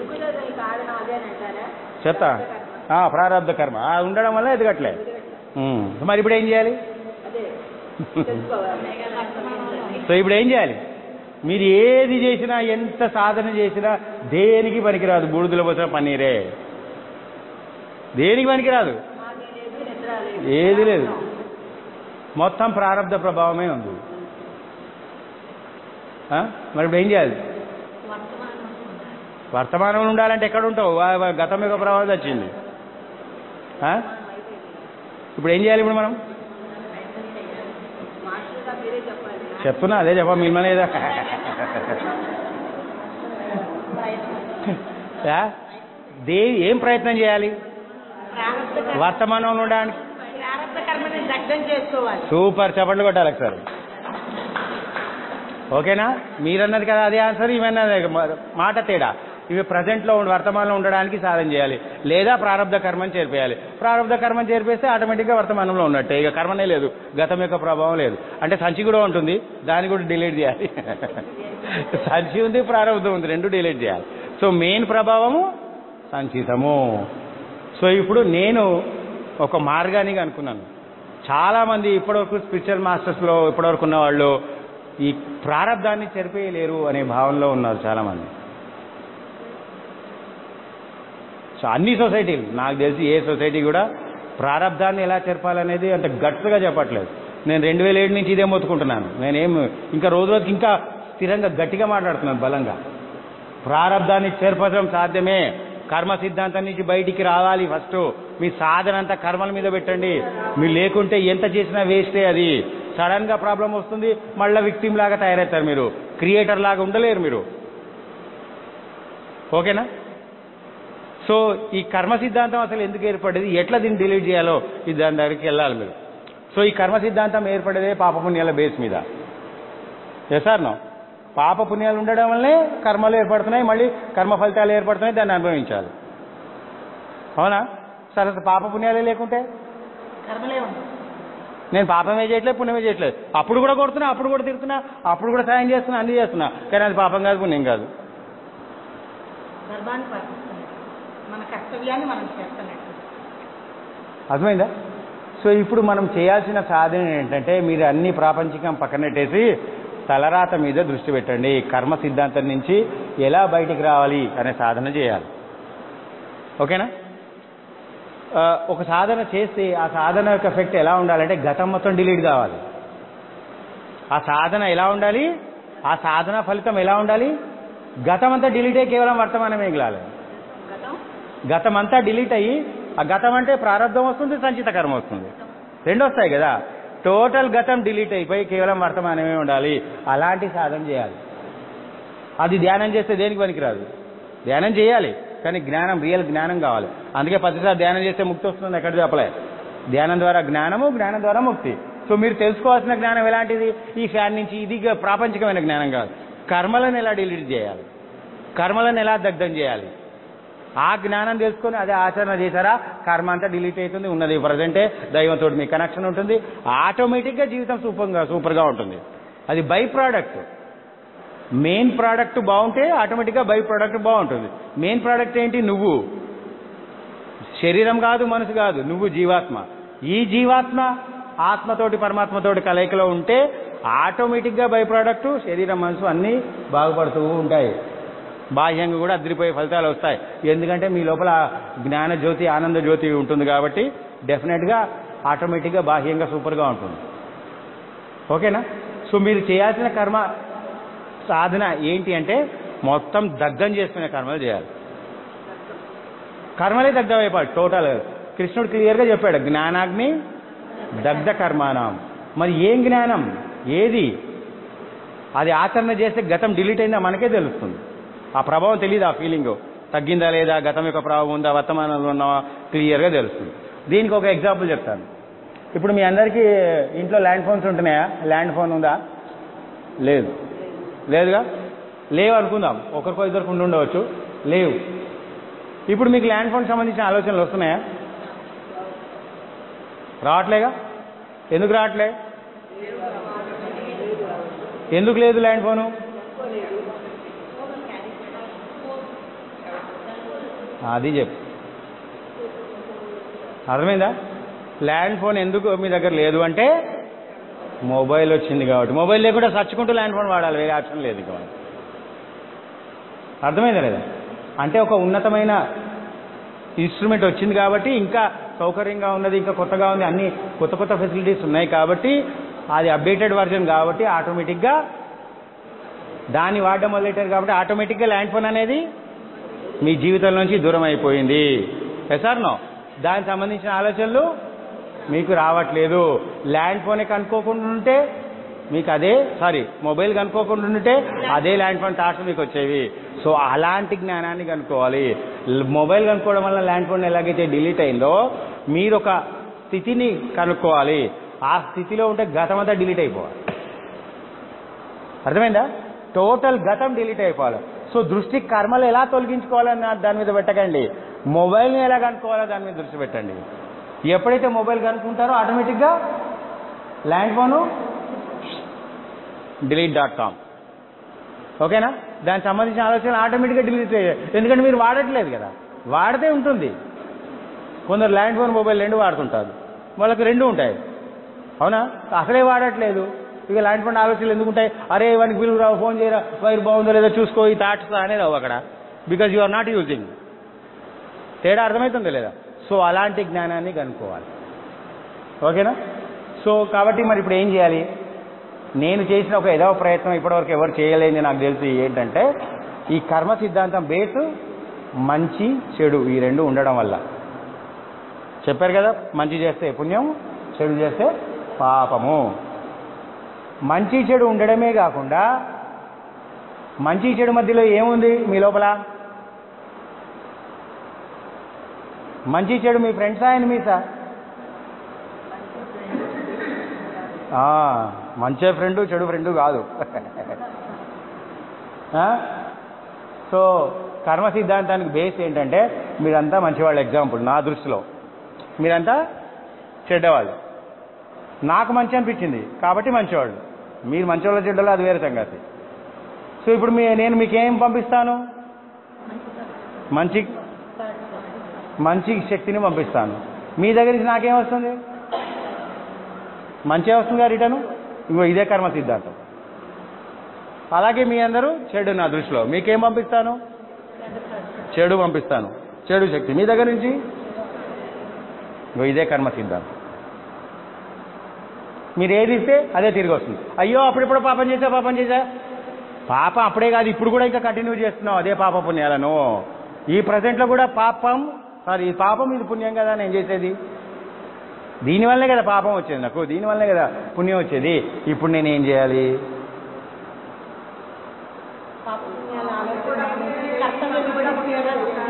చెత్త ప్రారంధ కర్మ ఉండడం వల్ల ఎదగట్లే. మరి ఇప్పుడు ఏం చేయాలి? సో ఇప్పుడు ఏం చేయాలి? మీరు ఏది చేసినా, ఎంత సాధన చేసినా దేనికి పనికిరాదు. బూడిదల పోసిన పన్నీరే, దేనికి పనికిరాదు, ఏది లేదు. మొత్తం ప్రారంధ ప్రభావమే ఉంది. మరి ఇప్పుడు ఏం చేయాలి? వర్తమానంలో ఉండాలంటే ఎక్కడ ఉంటావు? గతం యొక్క ప్రభావం వచ్చింది. ఇప్పుడు ఏం చేయాలి? ఇప్పుడు మనం చెప్తున్నా, అదే చెప్ప మిమ్మల్ని లేదా? దే ఏం ప్రయత్నం చేయాలి? వర్తమానంలో ఉండడానికి. సూపర్, చప్పట్లు కొట్టాలి సార్. ఓకేనా? మీరన్నది కదా అదే ఆన్సర్, ఇవన్నది మాట తేడా. ఇవి ప్రజెంట్లో వర్తమానంలో ఉండడానికి సాధన చేయాలి, లేదా ప్రారంధ కర్మని చేర్పేయాలి. ప్రారంధ కర్మని చేర్పేస్తే ఆటోమేటిక్గా వర్తమానంలో ఉన్నట్టే, ఇక కర్మనే లేదు, గతం యొక్క ప్రభావం లేదు. అంటే సంచి కూడా ఉంటుంది, దాన్ని కూడా డిలీట్ చేయాలి. సంచి ఉంది, ప్రారంధం ఉంది, రెండు డిలీట్ చేయాలి. సో మెయిన్ ప్రభావము సంచితము. సో ఇప్పుడు నేను ఒక మార్గానికి అనుకున్నాను. చాలామంది ఇప్పటివరకు స్పిరిచువల్ మాస్టర్స్లో ఇప్పటివరకు ఉన్న వాళ్ళు ఈ ప్రారంధాన్ని చెరిపేయలేరు అనే భావనలో ఉన్నారు చాలామంది. సో అన్ని సొసైటీలు, నాకు తెలిసి ఏ సొసైటీ కూడా ప్రారంధాన్ని ఎలా చెరపాలనేది అంత గట్స్గా చెప్పట్లేదు. నేను రెండు వేల ఏడు నుంచి ఇదే మొత్తుకుంటున్నాను. నేనేం ఇంకా రోజు రోజుకి ఇంకా స్థిరంగా గట్టిగా మాట్లాడుతున్నాను బలంగా. ప్రారంధాన్ని చెరపడం సాధ్యమే. కర్మ సిద్ధాంతం నుంచి బయటికి రావాలి. ఫస్ట్ మీ సాధన అంతా కర్మల మీద పెట్టండి. మీరు లేకుంటే ఎంత చేసినా వేస్టే. అది సడన్ గా ప్రాబ్లం వస్తుంది, మళ్ళీ విక్టిమ్ లాగా తయారవుతారు. మీరు క్రియేటర్ లాగా ఉండలేరు మీరు. ఓకేనా? సో ఈ కర్మ సిద్ధాంతం అసలు ఎందుకు ఏర్పడేది, ఎట్లా దీన్ని డిలీట్ చేయాలో ఇది దాని దగ్గరికి వెళ్ళాలి మీరు. సో ఈ కర్మ సిద్ధాంతం ఏర్పడేదే పాపపుణ్యాల బేస్ మీద. ఎసార్నో పాప పుణ్యాలు ఉండడం వల్లే కర్మలు ఏర్పడుతున్నాయి, మళ్ళీ కర్మ ఫలితాలు ఏర్పడుతున్నాయి, దాన్ని అనుభవించాలి. అవునా? సరే, పాప పుణ్యాలే లేకుంటే నేను పాపమే చేయట్లేదు, పుణ్యమే చేయట్లేదు. అప్పుడు కూడా కొడుతున్నా, అప్పుడు కూడా తిరుగుతున్నా, అప్పుడు కూడా సాయం చేస్తున్నా, అన్ని చేస్తున్నా, కానీ అది పాపం కాదు, పుణ్యం కాదు. అర్థమైందా? సో ఇప్పుడు మనం చేయాల్సిన సాధన ఏంటంటే, మీరు అన్ని ప్రాపంచికం పక్కనెట్టేసి తలరాత మీద దృష్టి పెట్టండి. కర్మ సిద్ధాంతం నుంచి ఎలా బయటికి రావాలి అనే సాధన చేయాలి. ఓకేనా? ఒక సాధన చేస్తే ఆ సాధన యొక్క ఎఫెక్ట్ ఎలా ఉండాలంటే గతం మొత్తం డిలీట్ కావాలి. ఆ సాధన ఎలా ఉండాలి, ఆ సాధన ఫలితం ఎలా ఉండాలి? గతం అంతా డిలీట్ అయ్యి కేవలం వర్తమానం మిగలాలి. గతం అంతా డిలీట్ అయ్యి, ఆ గతం అంటే ప్రారంధం వస్తుంది, సంచిత కర్మ వస్తుంది, రెండు వస్తాయి కదా. టోటల్ గతం డిలీట్ అయిపోయి కేవలం వర్తమానమే ఉండాలి. అలాంటి సాధన చేయాలి. అది ధ్యానం చేస్తే దేనికి పనికిరాదు. ధ్యానం చేయాలి కానీ జ్ఞానం, రియల్ జ్ఞానం కావాలి. అందుకే ప్రతిసారి ధ్యానం చేస్తే ముక్తి వస్తుంది ఎక్కడ చెప్పలే. ధ్యానం ద్వారా జ్ఞానము, జ్ఞానం ద్వారా ముక్తి. సో మీరు తెలుసుకోవాల్సిన జ్ఞానం ఎలాంటిది? ఈ ఫ్యాన్ నుంచి ఇది ప్రాపంచికమైన జ్ఞానం కాదు. కర్మలను ఎలా డిలీట్ చేయాలి, కర్మలను ఎలా దగ్ధం చేయాలి, ఆ జ్ఞానం తెలుసుకొని అదే ఆచరణ చేశారా కర్మ అంతా డిలీట్ అవుతుంది. ఉన్నది ప్రజెంటే దైవంతో మీ కనెక్షన్ ఉంటుంది. ఆటోమేటిక్గా జీవితం సూపర్గా సూపర్గా ఉంటుంది. అది బై ప్రోడక్ట్. మెయిన్ ప్రోడక్ట్ బాగుంటే ఆటోమేటిక్గా బై ప్రోడక్ట్ బాగుంటుంది. మెయిన్ ప్రోడక్ట్ ఏంటి? నువ్వు. శరీరం కాదు, మనసు కాదు, నువ్వు జీవాత్మ. ఈ జీవాత్మ ఆత్మతోటి పరమాత్మతోటి కలయికలో ఉంటే ఆటోమేటిక్గా బై ప్రోడక్ట్ శరీరం, మనసు అన్నీ బాగుపడుతూ ఉంటాయి. బాహ్యంగా కూడా అదిరిపోయే ఫలితాలు వస్తాయి. ఎందుకంటే మీ లోపల జ్ఞాన జ్యోతి, ఆనంద జ్యోతి ఉంటుంది కాబట్టి డెఫినెట్గా ఆటోమేటిక్గా బాహ్యంగా సూపర్గా ఉంటుంది. ఓకేనా? సో మీరు చేయాల్సిన కర్మ సాధన ఏంటి అంటే మొత్తం దగ్ధం చేసుకునే కర్మలు చేయాలి. కర్మలే దగ్ధం అయిపోయి టోటల్. కృష్ణుడు క్లియర్గా చెప్పాడు, జ్ఞానాగ్ని దగ్ధ కర్మానం. మరి ఏం జ్ఞానం? ఏది? అది ఆచరణ చేస్తే గతం డిలీట్ అయిందా మనకే తెలుస్తుంది. ఆ ప్రభావం తెలియదు. ఆ ఫీలింగ్ తగ్గిందా లేదా, గతం యొక్క ప్రభావం ఉందా, వర్తమానంలో ఉన్నావా, క్లియర్గా తెలుస్తుంది. దీనికి ఒక ఎగ్జాంపుల్ చెప్తాను. ఇప్పుడు మీ అందరికీ ఇంట్లో ల్యాండ్ ఫోన్స్ ఉంటున్నాయా? ల్యాండ్ ఫోన్ ఉందా? లేదు. లేదుగా? లేవు అనుకుందాం. ఒకరికో ఇద్దరికి ఉండి ఉండవచ్చు. లేవు. ఇప్పుడు మీకు ల్యాండ్ ఫోన్ సంబంధించిన ఆలోచనలు వస్తున్నాయా? రావట్లేగా? ఎందుకు రావట్లే? ఎందుకు లేదు ల్యాండ్ ఫోను? అది చెప్పు. అర్థమైందా? ల్యాండ్ ఫోన్ ఎందుకు మీ దగ్గర లేదు అంటే మొబైల్ వచ్చింది కాబట్టి. మొబైల్ లేకుండా సర్చుకుంటూ ల్యాండ్ ఫోన్ వాడాలి, వేరే ఆప్షన్ లేదు కాబట్టి. అర్థమైందా లేదా? అంటే ఒక ఉన్నతమైన ఇన్స్ట్రుమెంట్ వచ్చింది కాబట్టి, ఇంకా సౌకర్యంగా ఉన్నది, ఇంకా కొత్తగా ఉంది, అన్ని కొత్త కొత్త ఫెసిలిటీస్ ఉన్నాయి కాబట్టి, అది అప్డేటెడ్ వర్జన్ కాబట్టి ఆటోమేటిక్గా దాన్ని వాడడం మొదలెట్టారు కాబట్టి ఆటోమేటిక్గా ల్యాండ్ ఫోన్ అనేది మీ జీవితం నుంచి దూరం అయిపోయింది. Yes or no? దానికి సంబంధించిన ఆలోచనలు మీకు రావట్లేదు. ల్యాండ్ ఫోనే కనుక్కోకుండా ఉంటే మీకు అదే, సారీ మొబైల్ కనుక్కోకుండా ఉంటే అదే ల్యాండ్ ఫోన్ థాట్స్ మీకు వచ్చేవి. సో అలాంటి జ్ఞానాన్ని కనుక్కోవాలి. మొబైల్ కనుక్కోవడం వల్ల ల్యాండ్ ఫోన్ ఎలాగైతే డిలీట్ అయిందో మీరు ఒక స్థితిని కనుక్కోవాలి. ఆ స్థితిలో ఉంటే గతం అంతా డిలీట్ అయిపోవాలి. అర్థమైందా? టోటల్ గతం డిలీట్ అయిపోవాలి. సో దృష్టి కర్మలు ఎలా తొలగించుకోవాలని దాని మీద పెట్టకండి. మొబైల్ని ఎలా కనుక్కోవాలో దాని మీద దృష్టి పెట్టండి. ఎప్పుడైతే మొబైల్ కనుక్కుంటారో ఆటోమేటిక్గా land phone delete dot com. ఓకేనా? దానికి సంబంధించిన ఆలోచన ఆటోమేటిక్గా డిలీట్ అయ్యాయి. ఎందుకంటే మీరు వాడట్లేదు కదా. వాడితే ఉంటుంది. కొందరు ల్యాండ్ ఫోన్, మొబైల్ రెండు వాడుతుంటారు, వాళ్ళకి రెండు ఉంటాయి. అవునా? అసలే వాడట్లేదు. ఇక ల్యాండ్ ఫోన్ ఆలోచనలు ఎందుకు ఉంటాయి? అరే వానికి బిల్లు రావు, ఫోన్ చేయరా, వైర్ బాగుందో లేదో చూసుకో, ఈ థాట్స్ అనేది రావు అక్కడ. Because you are not using. తేడా అర్థమవుతుందో లేదా? సో అలాంటి జ్ఞానాన్ని కనుక్కోవాలి. ఓకేనా? సో కాబట్టి మరి ఇప్పుడు ఏం చేయాలి? నేను చేసిన ఒక ఏదో ప్రయత్నం ఇప్పటివరకు ఎవరు చేయలేని నాకు తెలిసి ఏంటంటే, ఈ కర్మ సిద్ధాంతం బేసు మంచి చెడు ఈ రెండు ఉండడం వల్ల. చెప్పారు కదా, మంచి చేస్తే పుణ్యం, చెడు చేస్తే పాపము. మంచి చెడు ఉండడమే కాకుండా మంచి చెడు మధ్యలో ఏముంది మీ లోపల? మంచి చెడు మీ ఫ్రెండ్సా ఎనిమీసా? మంచి ఫ్రెండు చెడు ఫ్రెండు కాదు. సో కర్మ సిద్ధాంతానికి బేస్ ఏంటంటే మీరంతా మంచివాళ్ళు. ఎగ్జాంపుల్ నా దృష్టిలో మీరంతా చెడ్డవాళ్ళు. నాకు మంచి అనిపించింది కాబట్టి మంచివాళ్ళు. మీరు మంచివాళ్ళ చెడ్డలో అది వేరే సంగతి. సో ఇప్పుడు మీ నేను మీకేం పంపిస్తాను? మంచి మంచి శక్తిని పంపిస్తాను. మీ దగ్గర నుంచి నాకేం వస్తుంది? మంచిగా వస్తుందిగా రిటర్ను. ఇంకో ఇదే కర్మ సిద్ధాంతం. అలాగే మీ అందరూ చెడు నా దృష్టిలో. మీకేం పంపిస్తాను? చెడు పంపిస్తాను. చెడు శక్తి మీ దగ్గర నుంచి. ఇంకో ఇదే కర్మ సిద్ధాంతం. మీరు ఏది ఇస్తే అదే తిరిగి వస్తుంది. అయ్యో అప్పుడెప్పుడు పాపం చేసా పాపం చేసా పాపం అప్పుడే కాదు, ఇప్పుడు కూడా ఇంకా కంటిన్యూ చేస్తున్నావు అదే పాప పుణ్యాలను. ఈ ప్రజెంట్లో కూడా పాపం, సారీ ఈ పాపం ఇది పుణ్యం కదా నేను చేసేది. దీనివల్లే కదా పాపం వచ్చేది నాకు, దీనివల్లే కదా పుణ్యం వచ్చేది. ఇప్పుడు నేనేం చేయాలి? పాపపుణ్యాల ఆలోచన మానేసి కర్తవ్య విధిగా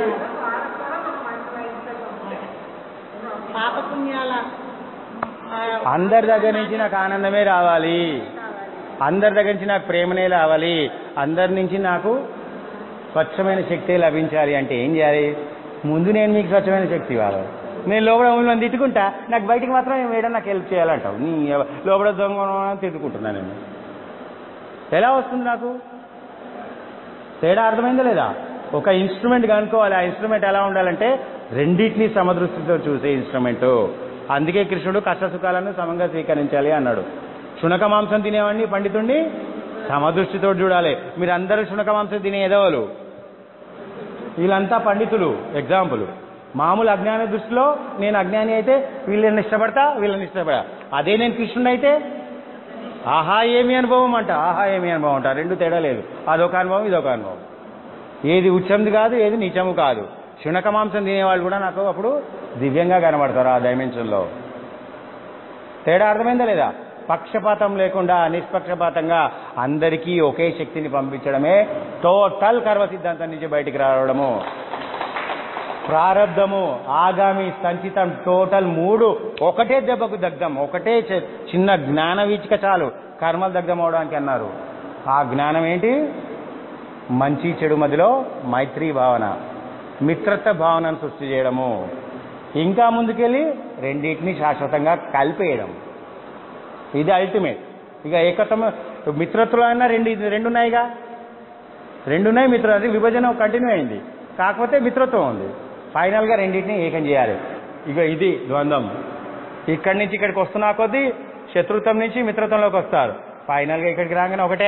పాపపుణ్యాల అందరి దగ్గర నుంచి నాకు ఆనందమే రావాలి, అందరి దగ్గర నుంచి నాకు ప్రేమనే రావాలి, అందరి నుంచి నాకు స్వచ్ఛమైన శక్తి లభించాలి అంటే ఏం చేయాలి? ముందు నేను మీకు స్వచ్ఛమైన శక్తి ఇవ్వాలి. నేను లోపల నన్ను తిట్టుకుంటా, నాకు బయటికి మాత్రం వేయడం నాకు హెల్ప్ చేయాలంటావు. నీ లోపల దొంగ తిట్టుకుంటున్నాను నేను. ఎలా వస్తుంది నాకు? తేడా అర్థమైందా లేదా? ఒక ఇన్స్ట్రుమెంట్ కనుక్కోవాలి. ఆ ఇన్స్ట్రుమెంట్ ఎలా ఉండాలంటే రెండింటినీ సమదృష్టితో చూసే ఇన్స్ట్రుమెంటు. అందుకే కృష్ణుడు కష్టసుఖాలను సమంగా స్వీకరించాలి అన్నాడు. శునక మాంసం తినేవాడిని పండితుడిని సమదృష్టితో చూడాలి. మీరు అందరూ శునక మాంసం తినే ఎదవలు, వీళ్ళంతా పండితులు. ఎగ్జాంపుల్, మామూలు అజ్ఞాన దృష్టిలో నేను అజ్ఞాని అయితే వీళ్ళని ఇష్టపడతా, వీళ్ళని ఇష్టపడా. అదే నేను కృష్ణుడు అయితే ఆహా ఏమి అనుభవం అంట, ఆహా ఏమి అనుభవం అంట. రెండు తేడా లేదు. అదొక అనుభవం, ఇదొక అనుభవం. ఏది ఉచ్చంది కాదు, ఏది నీచము కాదు. శునక మాంసం తినేవాళ్ళు కూడా నాకు అప్పుడు దివ్యంగా కనబడతారు ఆ డైమెన్షన్లో. తేడా అర్థమైందా లేదా? పక్షపాతం లేకుండా నిష్పక్షపాతంగా అందరికీ ఒకే శక్తిని పంపించడమే టోటల్ కర్మ సిద్ధాంతం నుంచి బయటికి రావడము. ప్రారబ్ధము, ఆగామి, సంచితం, టోటల్ మూడు ఒకటే దెబ్బకు దగ్ధం. ఒకటే చిన్న జ్ఞాన వీచిక చాలు కర్మలు దగ్ధం అవడానికి అన్నారు. ఆ జ్ఞానం ఏంటి? మంచి చెడు మధ్యలో మైత్రీ భావన, మిత్రత్వ భావనను సృష్టి చేయడము. ఇంకా ముందుకెళ్ళి రెండింటినీ శాశ్వతంగా కలిపేయడం. ఇది అల్టిమేట్. ఇక ఏకత్వం మిత్రత్వంలో అయినా రెండు రెండు ఉన్నాయిగా, రెండు ఉన్నాయి. మిత్ర అది విభజన కంటిన్యూ అయింది, కాకపోతే మిత్రత్వం ఉంది. ఫైనల్గా రెండింటినీ ఏకం చేయాలి. ఇక ఇది ద్వంద్వం. ఇక్కడి నుంచి ఇక్కడికి వస్తున్నా కొద్దీ శత్రుత్వం నుంచి మిత్రత్వంలోకి వస్తారు. ఫైనల్గా ఇక్కడికి రాగానే ఒకటే.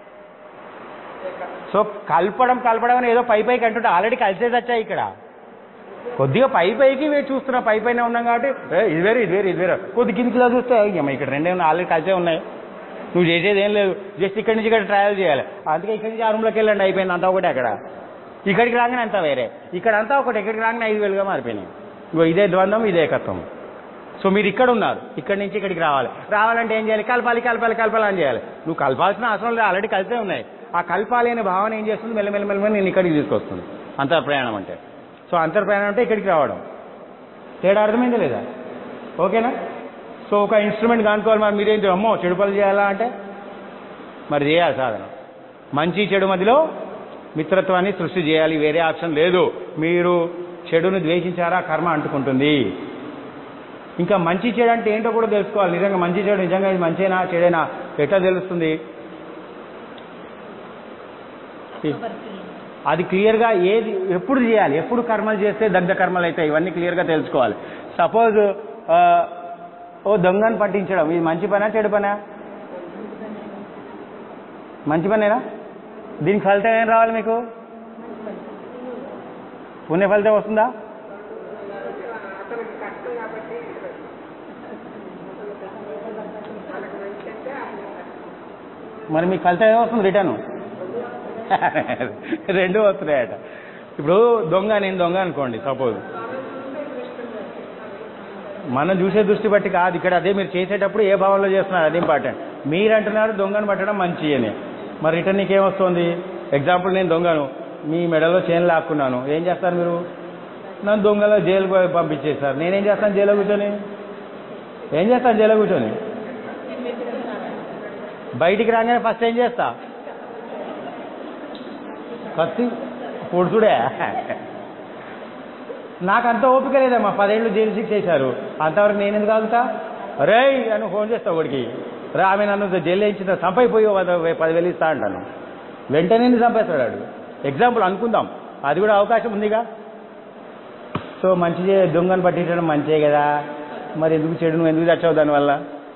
సో కలపడం కలపడం అని ఏదో పై పైకి అంటుంటే ఆల్రెడీ కలిసేది వచ్చాయి. ఇక్కడ కొద్దిగా పై పైకి మేము చూస్తున్నా, పై పైన ఉన్నాం కాబట్టి ఇది వేరు ఇది వేరు ఇది వేరు. కొద్ది కిందికిలా చూస్తే అయ్యమ్మ ఇక్కడ రెండే ఉన్నాయి, ఆల్రెడీ కలిసే ఉన్నాయి. నువ్వు చేసేది ఏం లేదు, జస్ట్ ఇక్కడి నుంచి ఇక్కడ ట్రావెల్ చేయాలి. అందుకే ఇక్కడి నుంచి ఆ రూమ్లోకి వెళ్ళండి, అయిపోయింది. అంతా ఒకటే. అక్కడ ఇక్కడికి రాగానే అంతా వేరే, ఇక్కడ అంతా ఒకటి. ఇక్కడికి రాగానే ఐదు వేలుగా మారిపోయినాయి. ఇగో ఇదే ద్వంద్వం, ఇదే ఏకత్వం. సో మీరు ఇక్కడ ఉన్నారు, ఇక్కడి నుంచి ఇక్కడికి రావాలి. రావాలంటే ఏం చేయాలి? కలపాలి కలపాలి కలపాలి అని చేయాలి. నువ్వు కలపాల్సిన అవసరం లేదు, ఆల్రెడీ కలిసే ఉన్నాయి. ఆ కలపాలి అనే భావన ఏం చేస్తుంది? మెల్లమెల్ల మెల్లమెల్ల నేను ఇక్కడికి తీసుకొస్తుంది అంతర్ప్రయాణం అంటే. సో అంతర్ప్రయాణం అంటే ఇక్కడికి రావడం. తేడా అర్థమైందా లేదా? ఓకేనా? సో ఒక ఇన్స్ట్రుమెంట్ కానుకోవాలి. మరి మీరేంటి అమ్మో చెడు పనులు చేయాలా అంటే మరి చేయాలి. సాధన మంచి చెడు మధ్యలో మిత్రత్వాన్ని సృష్టి చేయాలి, వేరే ఆప్షన్ లేదు. మీరు చెడును ద్వేషించారా కర్మ అంటుకుంటుంది. ఇంకా మంచి చెడు అంటే ఏంటో కూడా తెలుసుకోవాలి. నిజంగా మంచి చెడు నిజంగా ఇది మంచేనా చెడేనా ఎట్లా తెలుస్తుంది? అది క్లియర్గా ఏది ఎప్పుడు చేయాలి, ఎప్పుడు కర్మలు చేస్తే దగ్ధ కర్మలు అవుతాయి, ఇవన్నీ క్లియర్గా తెలుసుకోవాలి. సపోజ్ ఓ దొంగను పట్టించడం, ఇది మంచి పనా చెడు పనా? మంచి పనేనా? దీనికి ఫలితం ఏం రావాలి మీకు? పుణ్య ఫలితం వస్తుందా? మరి మీకు ఫలితం ఏమొస్తుంది? రిటర్ను రెండు వస్తున్నాయట. ఇప్పుడు దొంగ, నేను దొంగ అనుకోండి సపోజ్. మనం చూసే దృష్టి బట్టి కాదు ఇక్కడ. అదే మీరు చేసేటప్పుడు ఏ భావంలో చేస్తున్నారు అది ఇంపార్టెంట్. మీరు అంటున్నారు దొంగను పట్టడం మంచి అని, మరి రిటర్న్ నీకేమొస్తుంది? ఎగ్జాంపుల్, నేను దొంగను, మీ మెడలో చైన్ లాక్కున్నాను. ఏం చేస్తారు మీరు? నన్ను దొంగలో జైలుకు పంపించేస్తారు. నేనేం చేస్తాను జైల్లో కూర్చొని? ఏం చేస్తాను జైల్లో కూర్చొని? బయటికి రాగానే ఫస్ట్ ఏం చేస్తా? కత్తి పొడుచుడే. నాకు అంత ఓపిక లేదమ్మా, పదేళ్ళు జైలు శిక్ష చేశారు, అంతవరకు నేను ఎందుకు ఆగుతా? రేయ్ అని ఫోన్ చేస్తా ఒకడికి, రా ఆమె నన్ను జైలు వేయించిన చంపైపోయి పదివేలు ఇస్తా అంటాను. వెంటనే చంపేస్తాడు. ఎగ్జాంపుల్ అనుకుందాం, అది కూడా అవకాశం ఉందిగా. సో మంచి దొంగను పట్టించడం మంచే కదా, మరి ఎందుకు చెడు? నువ్వు ఎందుకు చచ్చావు దానివల్ల?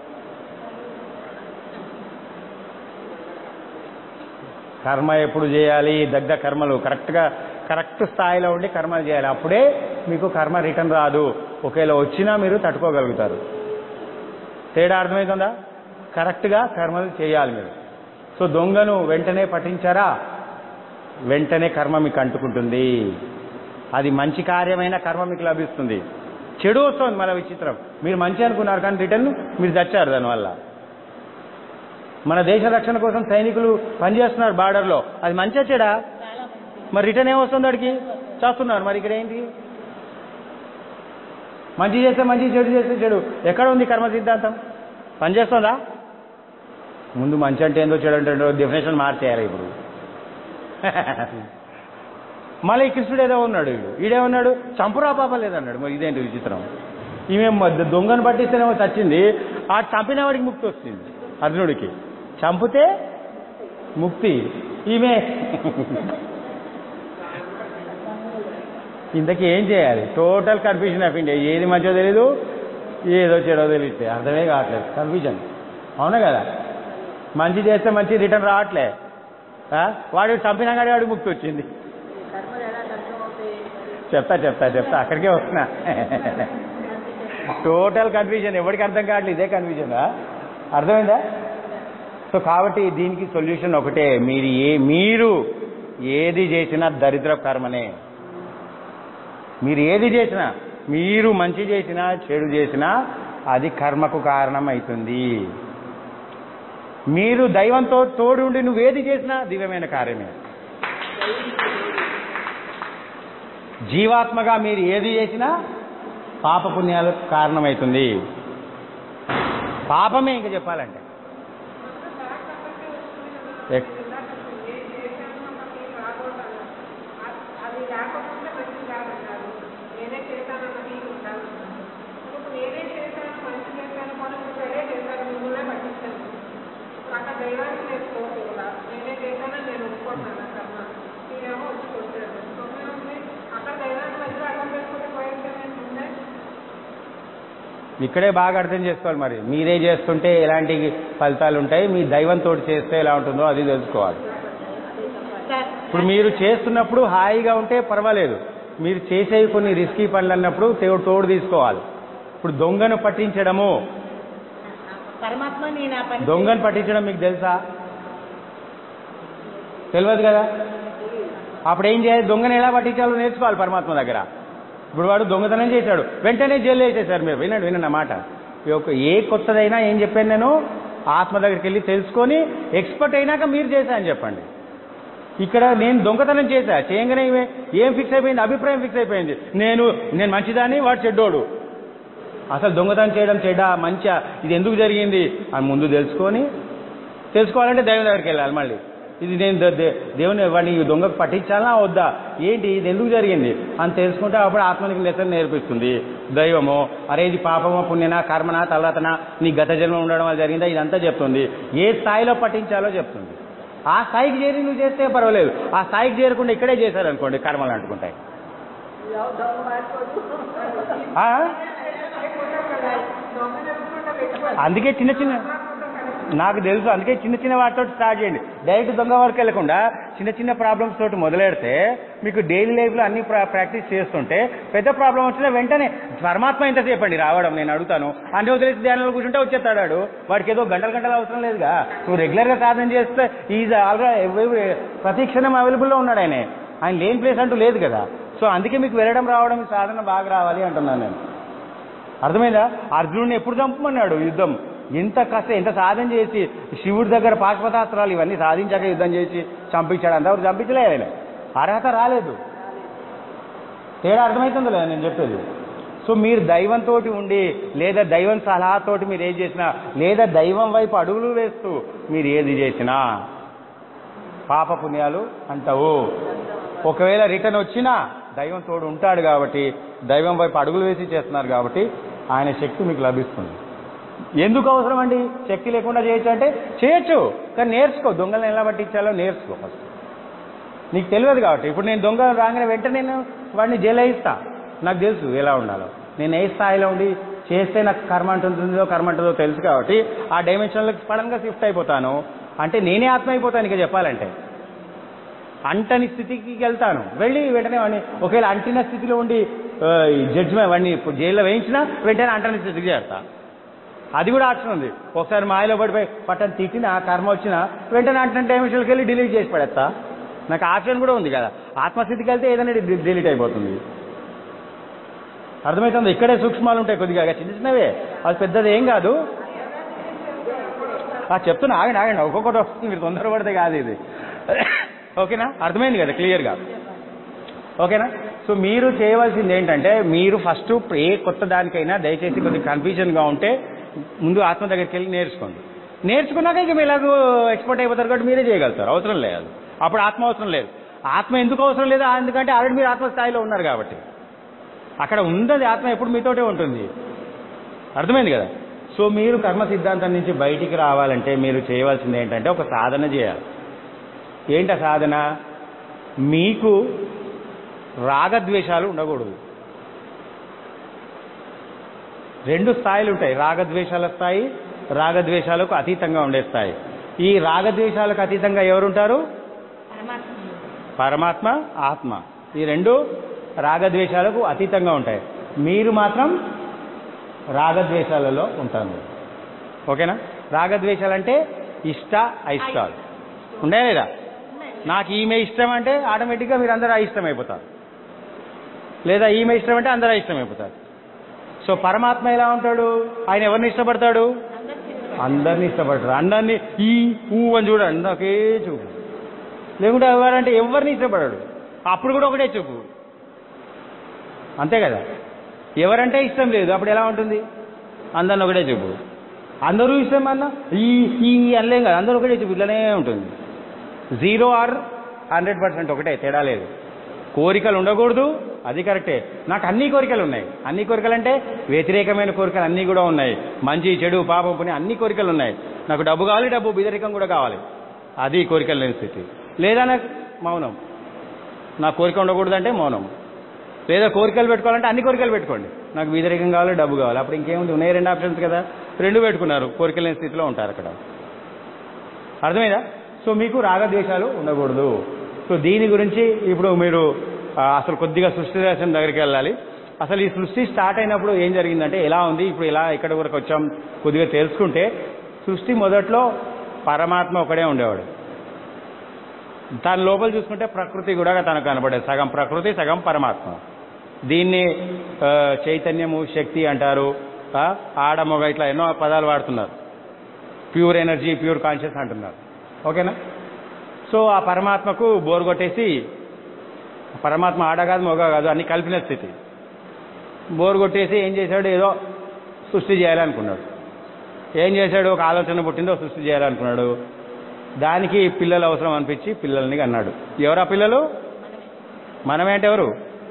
కర్మ ఎప్పుడు చేయాలి? దగ్ధ కర్మలు కరెక్ట్గా కరెక్ట్ స్థాయిలో ఉండి కర్మలు చేయాలి. అప్పుడే మీకు కర్మ రిటర్న్ రాదు. ఒకవేళ వచ్చినా మీరు తట్టుకోగలుగుతారు. తేడా అర్థమవుతుందా? కరెక్ట్గా కర్మలు చేయాలి మీరు. సో దొంగను వెంటనే పట్టించారా, వెంటనే కర్మ మీకు అంటుకుంటుంది. అది మంచి కార్యమైన కర్మ మీకు లభిస్తుంది, చెడు వస్తుంది మన విచిత్రం. మీరు మంచి అనుకున్నారు కానీ రిటర్న్ మీరు చచ్చారు దానివల్ల. మన దేశ రక్షణ కోసం సైనికులు పనిచేస్తున్నారు బార్డర్లో, అది మంచిగా చెడా? మరి రిటర్న్ ఏమొస్తుంది వాడికి? చేస్తున్నారు. మరి ఇక్కడ ఏంటి? మంచి చేస్తే మంచి, చెడు చేస్తే చెడు. ఎక్కడ ఉంది కర్మ సిద్ధాంతం? పనిచేస్తుందా? ముందు మంచి అంటే ఏందో చెడు అంటే డెఫినేషన్ మార్చేయాలి ఇప్పుడు. మళ్ళీ కృష్ణుడు ఏదో ఉన్నాడు, వీడు వీడేమన్నాడు చంపురా పాప లేదన్నాడు. మరి ఇదేంటి విచిత్రం? ఈమె దొంగను పట్టిస్తేనేమో చచ్చింది, ఆ చంపిన వాడికి ముక్తి వస్తుంది. అర్జునుడికి చంపితే ముక్తి, ఈమె ఇంతకీ ఏం చేయాలి? Total confusion of India. ఏది మంచో తెలీదు, ఏదో చెడో తెలియట్లే, అర్థమే కావట్లేదు. కన్ఫ్యూజన్. అవునా కదా? మంచి చేస్తే మంచి రిటర్న్ రావట్లే, వాడు చంపినా కానీ వాడికి ముక్తి వచ్చింది. చెప్తా చెప్తా చెప్తా అక్కడికే వస్తున్నా. టోటల్ కన్ఫ్యూజన్, ఎవరికి అర్థం కావట్లేదు. ఇదే కన్ఫ్యూజన్. అర్థమైందా? సో కాబట్టి దీనికి సొల్యూషన్ ఒకటే. మీరు ఏ మీరు ఏది చేసినా దరిద్ర కర్మనే. మీరు ఏది చేసినా, మీరు మంచి చేసినా చెడు చేసినా అది కర్మకు కారణం అవుతుంది. మీరు దైవంతో తోడుండి నువ్వేది చేసినా దివ్యమైన కార్యమే. జీవాత్మగా మీరు ఏది చేసినా పాపపుణ్యాలకు కారణమవుతుంది. పాపమే ఇంకా చెప్పాలంటే. ఇక్కడే బాగా అర్థం చేసుకోవాలి. మరి మీరే చేస్తుంటే ఎలాంటి ఫలితాలు ఉంటాయి, మీ దైవంతో చేస్తే ఎలా ఉంటుందో అది తెలుసుకోవాలి. ఇప్పుడు మీరు చేస్తున్నప్పుడు హాయిగా ఉంటే పర్వాలేదు, మీరు చేసేవి కొన్ని రిస్కీ పనులు అన్నప్పుడు తోడు తీసుకోవాలి. ఇప్పుడు దొంగను పట్టించడము, దొంగను పట్టించడం మీకు తెలుసా? తెలియదు కదా? అప్పుడు ఏం చేయాలి? దొంగను ఎలా పట్టించాలో నేర్చుకోవాలి పరమాత్మ దగ్గర. ఇప్పుడు వాడు దొంగతనం చేశాడు, వెంటనే జైలు వేసేశారు. మీరు వినండి వినండి అన్నమాట. ఏ కొత్తదైనా ఏం చెప్పాను నేను, ఆత్మ దగ్గరికి వెళ్ళి తెలుసుకొని ఎక్స్పర్ట్ అయినాక మీరు చేశా అని చెప్పండి. ఇక్కడ నేను దొంగతనం చేశా, చేయగానే ఏం ఫిక్స్ అయిపోయింది? అభిప్రాయం ఫిక్స్ అయిపోయింది. నేను నేను మంచిదాన్ని, వాడు చెడ్డోడు. అసలు దొంగతనం చేయడం చెడ్డా మంచిగా, ఇది ఎందుకు జరిగింది అని ముందు తెలుసుకొని, తెలుసుకోవాలంటే దైవం దగ్గరికి వెళ్ళాలి. మళ్ళీ ఇది నేను దేవుని వాడిని దొంగకు పట్టించాలా వద్దా, ఏంటి ఇది ఎందుకు జరిగింది అని తెలుసుకుంటే అప్పుడు ఆత్మనికి లెసన్ నేర్పిస్తుంది దైవము. అరే ఇది పాపమో పుణ్యనా కర్మనా తలతనా నీ గత జన్మ ఉండడం వల్ల జరిగిందా, ఇదంతా చెప్తుంది. ఏ స్థాయిలో పట్టించాలో చెప్తుంది. ఆ స్థాయికి చేరి నువ్వు చేస్తే పర్వాలేదు, ఆ స్థాయికి చేరకుండా ఇక్కడే చేశారనుకోండి కర్మలు అంటుకుంటాయి. అందుకే చిన్న చిన్న నాకు తెలుసు, అందుకే చిన్న చిన్న వాటితో స్టార్ట్ చేయండి. డైరెక్ట్ దొంగ వరకు వెళ్లకుండా చిన్న చిన్న ప్రాబ్లమ్స్ తోటి మొదలెడితే మీకు డైలీ లైఫ్లో అన్ని ప్రాక్టీస్ చేస్తుంటే పెద్ద ప్రాబ్లం వచ్చినా వెంటనే పరమాత్మ ఎంతసేపు అండి రావడం, నేను అడుగుతాను అన్ని వదిలేసి ధ్యానంలో కూర్చుంటే వచ్చేస్తాడు. వాడికి ఏదో గంటల గంటలు అవసరం లేదుగా. నువ్వు రెగ్యులర్గా సాధన చేస్తే ఈజ్ ఆల్రెడీ ప్రతి క్షణం అవైలబుల్లో ఉన్నాడు ఆయన. ఆయన లేని ప్లేస్ అంటూ లేదు కదా. సో అందుకే మీకు వెళ్ళడం రావడం సాధన బాగా రావాలి అంటున్నాను నేను. అర్థమైందా? అర్జునుడిని ఎప్పుడు చంపమన్నాడు యుద్ధం? ఎంత కష్టం, ఎంత సాధన చేసి శివుడి దగ్గర పాశుపతాస్త్రాలు ఇవన్నీ సాధించాక యుద్ధం చేసి చంపించాడు. అంతవరకు చంపించలే ఆయన, అర్హత రాలేదు. తేడా అర్థమవుతుందో లేదా నేను చెప్పేది? సో మీరు దైవంతో ఉండి లేదా దైవం సలహాతోటి మీరు ఏది చేసినా లేదా దైవం వైపు అడుగులు వేస్తూ మీరు ఏది చేసినా పాపపుణ్యాలు అంటావు. ఒకవేళ రిటర్న్ వచ్చినా దైవం తోడు ఉంటాడు కాబట్టి, దైవం వైపు అడుగులు వేసి చేస్తున్నారు కాబట్టి ఆయన శక్తి మీకు లభిస్తుంది. ఎందుకు అవసరం అండి శక్తి లేకుండా చేయొచ్చు అంటే? చేయొచ్చు, కానీ నేర్చుకో. దొంగలను ఎలా పట్టించాలో నేర్చుకో ఫస్ట్. నీకు తెలియదు కాబట్టి. ఇప్పుడు నేను దొంగ రాగానే వెంటనే నేను వాడిని జైలు వేయిస్తా, నాకు తెలుసు ఎలా ఉండాలో. నేను ఏ స్థాయిలో ఉండి చేస్తే నాకు కర్మ అంటుందో కర్మ అంటుందో తెలుసు కాబట్టి ఆ డైమెన్షన్లోకి సడన్గా షిఫ్ట్ అయిపోతాను. అంటే నేనే ఆత్మ అయిపోతాను. ఇక చెప్పాలంటే అంటని స్థితికి వెళ్తాను. వెళ్ళి వెంటనే వాడిని ఒకవేళ అంటిన స్థితిలో ఉండి జడ్జిమెంట్ వాడిని జైల్లో వేయించినా వెంటనే అంటని స్థితికి చేస్తా. అది కూడా ఆప్షన్ ఉంది. ఒకసారి మాయలో పడిపోయి పట్టని తిట్టిన కర్మ వచ్చినా వెంటనే అంటనే డైమెన్షన్కి వెళ్ళి డిలీట్ చేసి పడేస్తా. నాకు ఆప్షన్ కూడా ఉంది కదా. ఆత్మస్థితికి వెళ్తే ఏదైనా డిలీట్ అయిపోతుంది. అర్థమవుతుంది? ఇక్కడే సూక్ష్మాలు ఉంటాయి కొద్దిగా, చిన్న చిన్నవే, అది పెద్దది ఏం కాదు. చెప్తున్నా, ఆగండి ఆగండి, ఒక్కొక్కటి వస్తుంది, మీరు తొందరపడితే కాదు ఇది. ఓకేనా? అర్థమైంది కదా క్లియర్గా? ఓకేనా? సో మీరు చేయవలసింది ఏంటంటే, మీరు ఫస్ట్ ఏ కొత్త దానికైనా దయచేసి కొద్దిగా కన్ఫ్యూజన్గా ఉంటే ముందు ఆత్మ దగ్గరికి వెళ్ళి నేర్చుకోండి. నేర్చుకున్నాక ఇక మీలాగూ ఎక్స్పర్ట్ అయిపోతారు కాబట్టి మీరే చేయగలుగుతారు, అవసరం లేదు. అప్పుడు ఆత్మ అవసరం లేదు. ఆత్మ ఎందుకు అవసరం లేదు? ఎందుకంటే ఆల్రెడీ మీరు ఆత్మస్థాయిలో ఉన్నారు కాబట్టి. అక్కడ ఉన్నది ఆత్మ ఎప్పుడు మీతోటే ఉంటుంది. అర్థమైంది కదా? సో మీరు కర్మ సిద్ధాంతం నుంచి బయటికి రావాలంటే మీరు చేయవలసింది ఏంటంటే ఒక సాధన చేయాలి. ఏంట సాధన? మీకు రాగద్వేషాలు ఉండకూడదు. రెండు స్థాయిలు ఉంటాయి, రాగద్వేషాల స్థాయి, రాగద్వేషాలకు అతీతంగా ఉండే స్థాయి. ఈ రాగద్వేషాలకు అతీతంగా ఎవరుంటారు? పరమాత్మ, ఆత్మ. ఈ రెండు రాగద్వేషాలకు అతీతంగా ఉంటాయి. మీరు మాత్రం రాగద్వేషాలలో ఉంటారు. ఓకేనా? రాగద్వేషాలంటే ఇష్ట అయిష్టాలు ఉండే లేదా? నాకు ఈమె ఇష్టం అంటే ఆటోమేటిక్గా మీరు అందరూ అయిష్టం అయిపోతారు, లేదా ఈమె ఇష్టం అంటే అందరూ అయిష్టం అయిపోతారు. సో పరమాత్మ ఎలా ఉంటాడు? ఆయన ఎవరిని ఇష్టపడతాడు? అందరినీ ఇష్టపడతాడు. అందరినీ ఈ ఊ అని చూడండి, నాకే చూపు. లేకుంటే ఎవరంటే ఎవరిని ఇష్టపడాడు, అప్పుడు కూడా ఒకటే చూపు. అంతే కదా? ఎవరంటే ఇష్టం లేదు, అప్పుడు ఎలా ఉంటుంది? అందరిని ఒకటే చూపు. అందరూ ఇష్టం అన్న ఈ ఈ అనలేం కదా, అందరూ ఒకటే చూపు, ఇట్లనే ఉంటుంది. జీరో ఆర్ హండ్రెడ్ పర్సెంట్ ఒకటే, తేడా లేదు. కోరికలు ఉండకూడదు, అది కరెక్టే. నాకు అన్ని కోరికలు ఉన్నాయి. అన్ని కోరికలు అంటే వ్యతిరేకమైన కోరికలు అన్నీ కూడా ఉన్నాయి. మంచి చెడు పాపం పుణ్యం అన్ని కోరికలు ఉన్నాయి. నాకు డబ్బు కావాలి, డబ్బు బిదరికం కూడా కావాలి, అది కోరికలు లేని స్థితి. లేదా నాకు మౌనం, నా కోరిక ఉండకూడదంటే మౌనం. లేదా కోరికలు పెట్టుకోవాలంటే అన్ని కోరికలు పెట్టుకోండి, నాకు బిదరికం కావాలి, డబ్బు కావాలి, అప్పుడు ఇంకేముంది? ఉన్నాయి రెండు ఆప్షన్స్ కదా, రెండు పెట్టుకున్నారు, కోరికలు లేని స్థితిలో ఉంటారు అక్కడ. అర్థమైందా? సో మీకు రాగద్వేషాలు ఉండకూడదు. సో దీని గురించి ఇప్పుడు మీరు అసలు కొద్దిగా సృష్టి రహస్యం దగ్గరికి వెళ్ళాలి. అసలు ఈ సృష్టి స్టార్ట్ అయినప్పుడు ఏం జరిగిందంటే ఎలా ఉంది, ఇప్పుడు ఇలా ఎక్కడి వరకు వచ్చాం కొద్దిగా తెలుసుకుంటే, సృష్టి మొదట్లో పరమాత్మ ఒకడే ఉండేవాడు. దాని లోపల చూసుకుంటే ప్రకృతి కూడా తనకు కనపడేది, సగం ప్రకృతి సగం పరమాత్మ. దీన్ని చైతన్యము, శక్తి అంటారు, ఆడ మొగ ఇట్లా ఎన్నో పదాలు వాడుతున్నారు. ప్యూర్ ఎనర్జీ, ప్యూర్ కాన్షియస్ అంటున్నారు. ఓకేనా? సో ఆ పరమాత్మకు బోర్ కొట్టేసి, పరమాత్మ ఆడ కాదు మొగ కాదు అన్ని కలిపిన స్థితి, బోర్ కొట్టేసి ఏం చేశాడు? ఏదో సృష్టి చేయాలనుకున్నాడు. ఏం చేశాడు? ఒక ఆలోచన పుట్టిందో సృష్టి చేయాలనుకున్నాడు. దానికి పిల్లలు అవసరం అనిపించి పిల్లల్ని అన్నాడు. ఎవరా పిల్లలు? మనమే అంటే ఎవరు?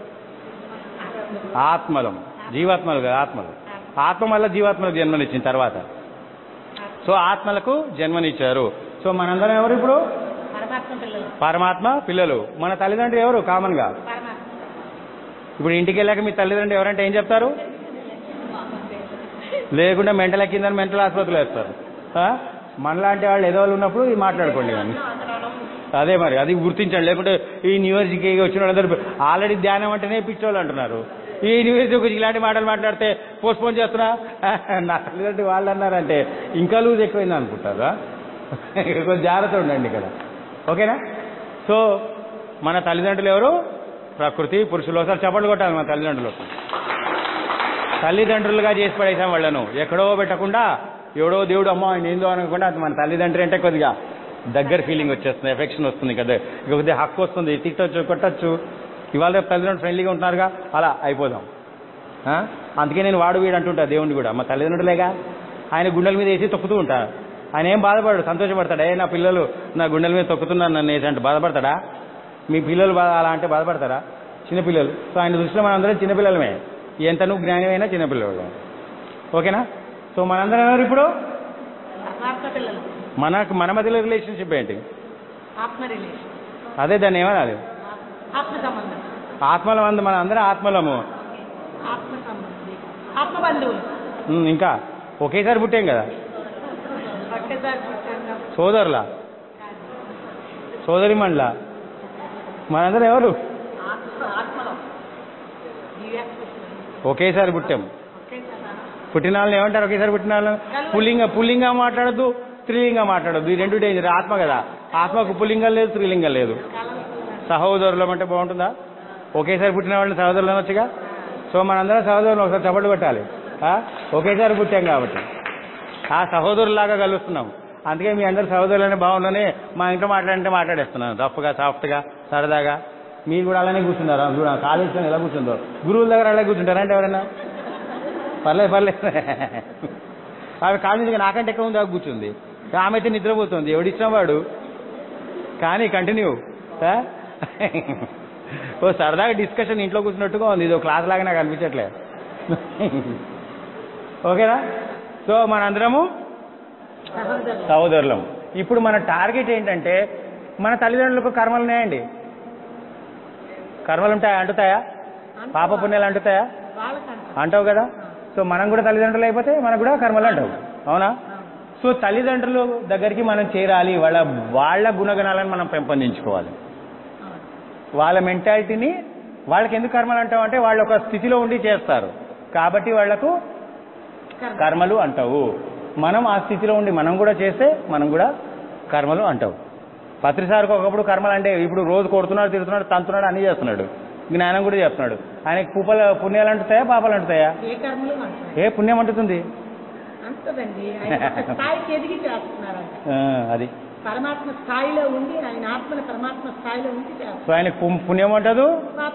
ఆత్మలం, జీవాత్మలు కదా, ఆత్మలు. ఆత్మ వల్ల జీవాత్మలకు జన్మనిచ్చిన తర్వాత, సో ఆత్మలకు జన్మనిచ్చారు. సో మనందరం ఎవరు ఇప్పుడు? పరమాత్మ పిల్లలు. మన తల్లిదండ్రులు ఎవరు? కామన్ గా ఇప్పుడు ఇంటికి వెళ్ళాక మీ తల్లిదండ్రులు ఎవరంటే ఏం చెప్తారు? లేకుండా మెంటల్ ఎక్కిందని మెంటల్ ఆసుపత్రులు వేస్తారు. మనలాంటి వాళ్ళు ఏదో వాళ్ళు ఉన్నప్పుడు ఇది మాట్లాడుకోండి అని. అదే మరి, అది గుర్తించండి. లేకుంటే ఈ న్యూ ఇయర్కి వచ్చిన వాళ్ళందరూ ఆల్రెడీ ధ్యానం అంటేనే పిచ్చోళ్ళు అంటున్నారు. ఈ న్యూ ఇయర్స్ గురించి ఇలాంటి మాటలు మాట్లాడితే పోస్ట్పోన్ చేస్తున్నా, నా తల్లిదండ్రులు వాళ్ళు అన్నారంటే ఇంకా లూజ్ ఎక్కువైంది అనుకుంటారా? కొంచెం జాగ్రత్త ఉండండి ఇక్కడ. ఓకేనా? సో మన తల్లిదండ్రులు ఎవరు? ప్రకృతి పురుషులు. ఒకసారి చప్పట్లు కొట్టాలి మన తల్లిదండ్రులకు. తల్లిదండ్రులుగా చేసి పడేసాం వాళ్ళను, ఎక్కడో పెట్టకుండా ఎవడో దేవుడు అమ్మ ఆయన ఏందో అనకుండా మన తల్లిదండ్రులు అంటే కొద్దిగా దగ్గర ఫీలింగ్ వచ్చేస్తుంది, ఎఫెక్షన్ వస్తుంది కదా, ఇక కొద్దిగా హక్కు వస్తుంది, తిట్టచ్చు కొట్టచ్చు. ఇవాళ రేపు తల్లిదండ్రులు ఫ్రెండ్లీగా ఉంటున్నారుగా, అలా అయిపోదాం. అందుకే నేను వాడు వీడు అంటుంటా దేవుడిని కూడా, మా తల్లిదండ్రులేగా, ఆయన గుండెల మీద వేసి తొక్కుతూ ఉంటా. ఆయన ఏం బాధపడు, సంతోషపడతాడా? ఏ నా పిల్లలు నా గుండెల మీద తొక్కుతున్నారు నన్ను వేసి అంటే బాధపడతాడా? మీ పిల్లలు అలా అంటే బాధపడతారా? చిన్నపిల్లలు. సో ఆయన దృష్టిలో మనందరం చిన్నపిల్లలమే, ఎంత నువ్వు జ్ఞానమైనా చిన్నపిల్లలు. ఓకేనా? సో మనందరం ఎవరు ఇప్పుడు? మనకు మన మధ్యలో రిలేషన్షిప్ ఏంటి? అదే దాన్ని ఏమనాలి? ఆత్మల మంది, మన అందరం ఆత్మలము. ఇంకా ఒకేసారి పుట్టాం కదా, సోదరులా సోదరి మండలా, మనందరం ఎవరు? ఒకేసారి పుట్టాం. పుట్టిన వాళ్ళని ఏమంటారు? ఒకేసారి పుట్టిన వాళ్ళని పుల్లింగ పుల్లింగా మాట్లాడద్దు, స్త్రీలింగా మాట్లాడద్దు. ఈ రెండు డేంజర్. ఆత్మ కదా, ఆత్మకు పుల్లింగం లేదు, స్త్రీలింగం లేదు. సహోదరులం అంటే బాగుంటుందా? ఒకేసారి పుట్టిన వాళ్ళని సహోదరులు అనొచ్చుగా. సో మనందరం సహోదరులు ఒకసారి చప్పట్లు పెట్టాలి. ఒకేసారి పుట్టాం కాబట్టి ఆ సహోదరులాగా కలుస్తున్నాం. అందుకే మీ అందరు సహోదరులనే బాగుండని మా ఇంట్లో మాట్లాడంటే మాట్లాడేస్తున్నాను రఫ్గా సాఫ్ట్గా సరదాగా. మీరు కూడా అలానే కూర్చున్నారా? కాలేజీలో ఎలా కూర్చుందో గురువుల దగ్గర అలా కూర్చుంటారా అంటే ఎవరైనా? పర్లేదు పర్లేదు. ఆమె కాలేజీగా నాకంటే ఎక్కువ ఉంది కూర్చుంది. ఆమె అయితే నిద్రపోతుంది. ఎవడిచ్చిన వాడు కానీ కంటిన్యూ. ఓ సరదాగా డిస్కషన్ ఇంట్లో కూర్చున్నట్టుగా ఉంది. ఇది క్లాస్ లాగా నాకు అనిపించట్లేదు. ఓకేనా? సో మనందరము సహోదరులం. ఇప్పుడు మన టార్గెట్ ఏంటంటే మన తల్లిదండ్రులకు కర్మలు ఉన్నాయండి. కర్మలు ఉంటాయా? అంటుతాయా? పాప పుణ్యాలు అంటుతాయా? అంటావు కదా. సో మనం కూడా తల్లిదండ్రులు అయిపోతే మనకు కూడా కర్మలు అంటావు. అవునా? సో తల్లిదండ్రుల దగ్గరికి మనం చేరాలి. వాళ్ళ వాళ్ళ గుణగణాలను మనం పెంపొందించుకోవాలి. వాళ్ళ మెంటాలిటీని వాళ్ళకి ఎందుకు కర్మలు అంటావు అంటే వాళ్ళు ఒక స్థితిలో ఉండి చేస్తారు కాబట్టి వాళ్లకు కర్మలు అంటావు. మనం ఆ స్థితిలో ఉండి మనం కూడా చేస్తే మనం కూడా కర్మలు అంటావు. పత్రిసారికి ఒకప్పుడు కర్మలు అంటే ఇప్పుడు రోజు కొడుతున్నాడు, తిడుతున్నాడు, తంతున్నాడు, అన్ని చేస్తున్నాడు. జ్ఞానం కూడా చేస్తున్నాడు. ఆయనకి పూపల పుణ్యాలు అంటుతాయా పాపాలు అంటుతాయా? ఏ పుణ్యం అంటుతుంది? అది పరమాత్మ స్థాయిలో ఉండి ఆయన ఆత్మని పరమాత్మ స్థాయిలో ఉండి సో ఆయనకు పుణ్యం అంటదు,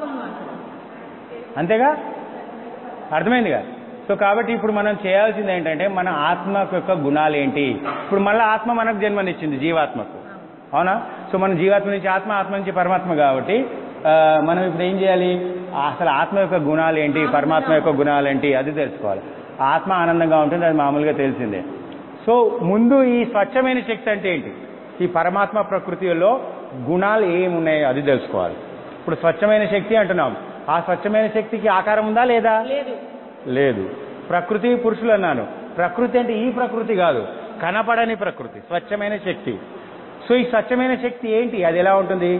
అంతేగా? అర్థమైందిగా? సో కాబట్టి ఇప్పుడు మనం చేయాల్సింది ఏంటంటే మన ఆత్మ యొక్క గుణాలు ఏంటి. ఇప్పుడు మళ్ళీ ఆత్మ మనకు జన్మనిచ్చింది, జీవాత్మకు. అవునా? సో మన జీవాత్మ నుంచి ఆత్మ, ఆత్మ నుంచి పరమాత్మ కాబట్టి మనం ఇప్పుడు ఏం చేయాలి? అసలు ఆత్మ యొక్క గుణాలు ఏంటి, పరమాత్మ యొక్క గుణాలు ఏంటి అది తెలుసుకోవాలి. ఆత్మ ఆనందంగా ఉంటుంది, అది మామూలుగా తెలిసిందే. సో ముందు ఈ స్వచ్ఛమైన శక్తి అంటే ఏంటి, ఈ పరమాత్మ ప్రకృతిలో గుణాలు ఏమున్నాయో అది తెలుసుకోవాలి. ఇప్పుడు స్వచ్ఛమైన శక్తి అంటున్నాం. ఆ స్వచ్ఛమైన శక్తికి ఆకారం ఉందా లేదా? లేదు. ప్రకృతి పురుషులు అన్నాను. ప్రకృతి అంటే ఈ ప్రకృతి కాదు, కనపడని ప్రకృతి, స్వచ్ఛమైన శక్తి. సో ఈ స్వచ్ఛమైన శక్తి ఏంటి, అది ఎలా ఉంటుంది?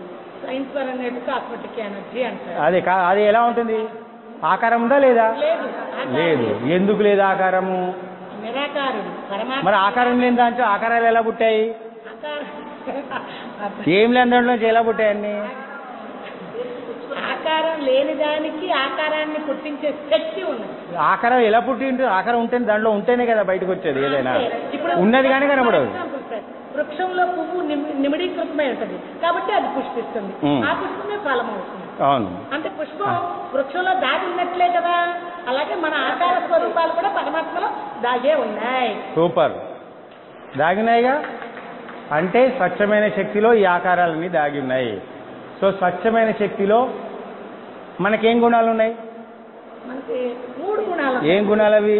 అదే అది ఎలా ఉంటుంది? ఆకారం ఉందా లేదా? లేదు. ఎందుకు లేదు ఆకారము? మరి ఆకారం లేని దాంట్లో ఆకారాలు ఎలా పుట్టాయి? ఏం లేని దాంట్లో ఎలా పుట్టాయన్ని? ఆకారం లేని దానికి ఆకారాన్ని పుట్టించే శక్తి ఉన్నది. ఆకారం ఎలా పుట్టి ఉంటుంది? ఆకారం ఉంటే దాంట్లో ఉంటేనే కదా బయటకు వచ్చేది. ఏదైనా ఉన్నది కానీ కనబడదు. వృక్షంలో పువ్వు నిమిడీకృతమై ఉంటుంది కాబట్టి అది పుష్పిస్తుంది. ఆ పుష్పమే ఫలం అవుతుంది. అవును. అంటే పుష్పం వృక్షంలో దాగి ఉన్నట్లే కదా. అలాగే మన ఆకార స్వరూపాలు కూడా పరమాత్మలో దాగే ఉన్నాయి. సూపర్. దాగినాయిగా. అంటే స్వచ్ఛమైన శక్తిలో ఈ ఆకారాలన్నీ దాగి ఉన్నాయి. సో స్వచ్ఛమైన శక్తిలో మనకేం గుణాలు ఉన్నాయి? మనకి మూడు గుణాలు. ఏం గుణాలు అవి?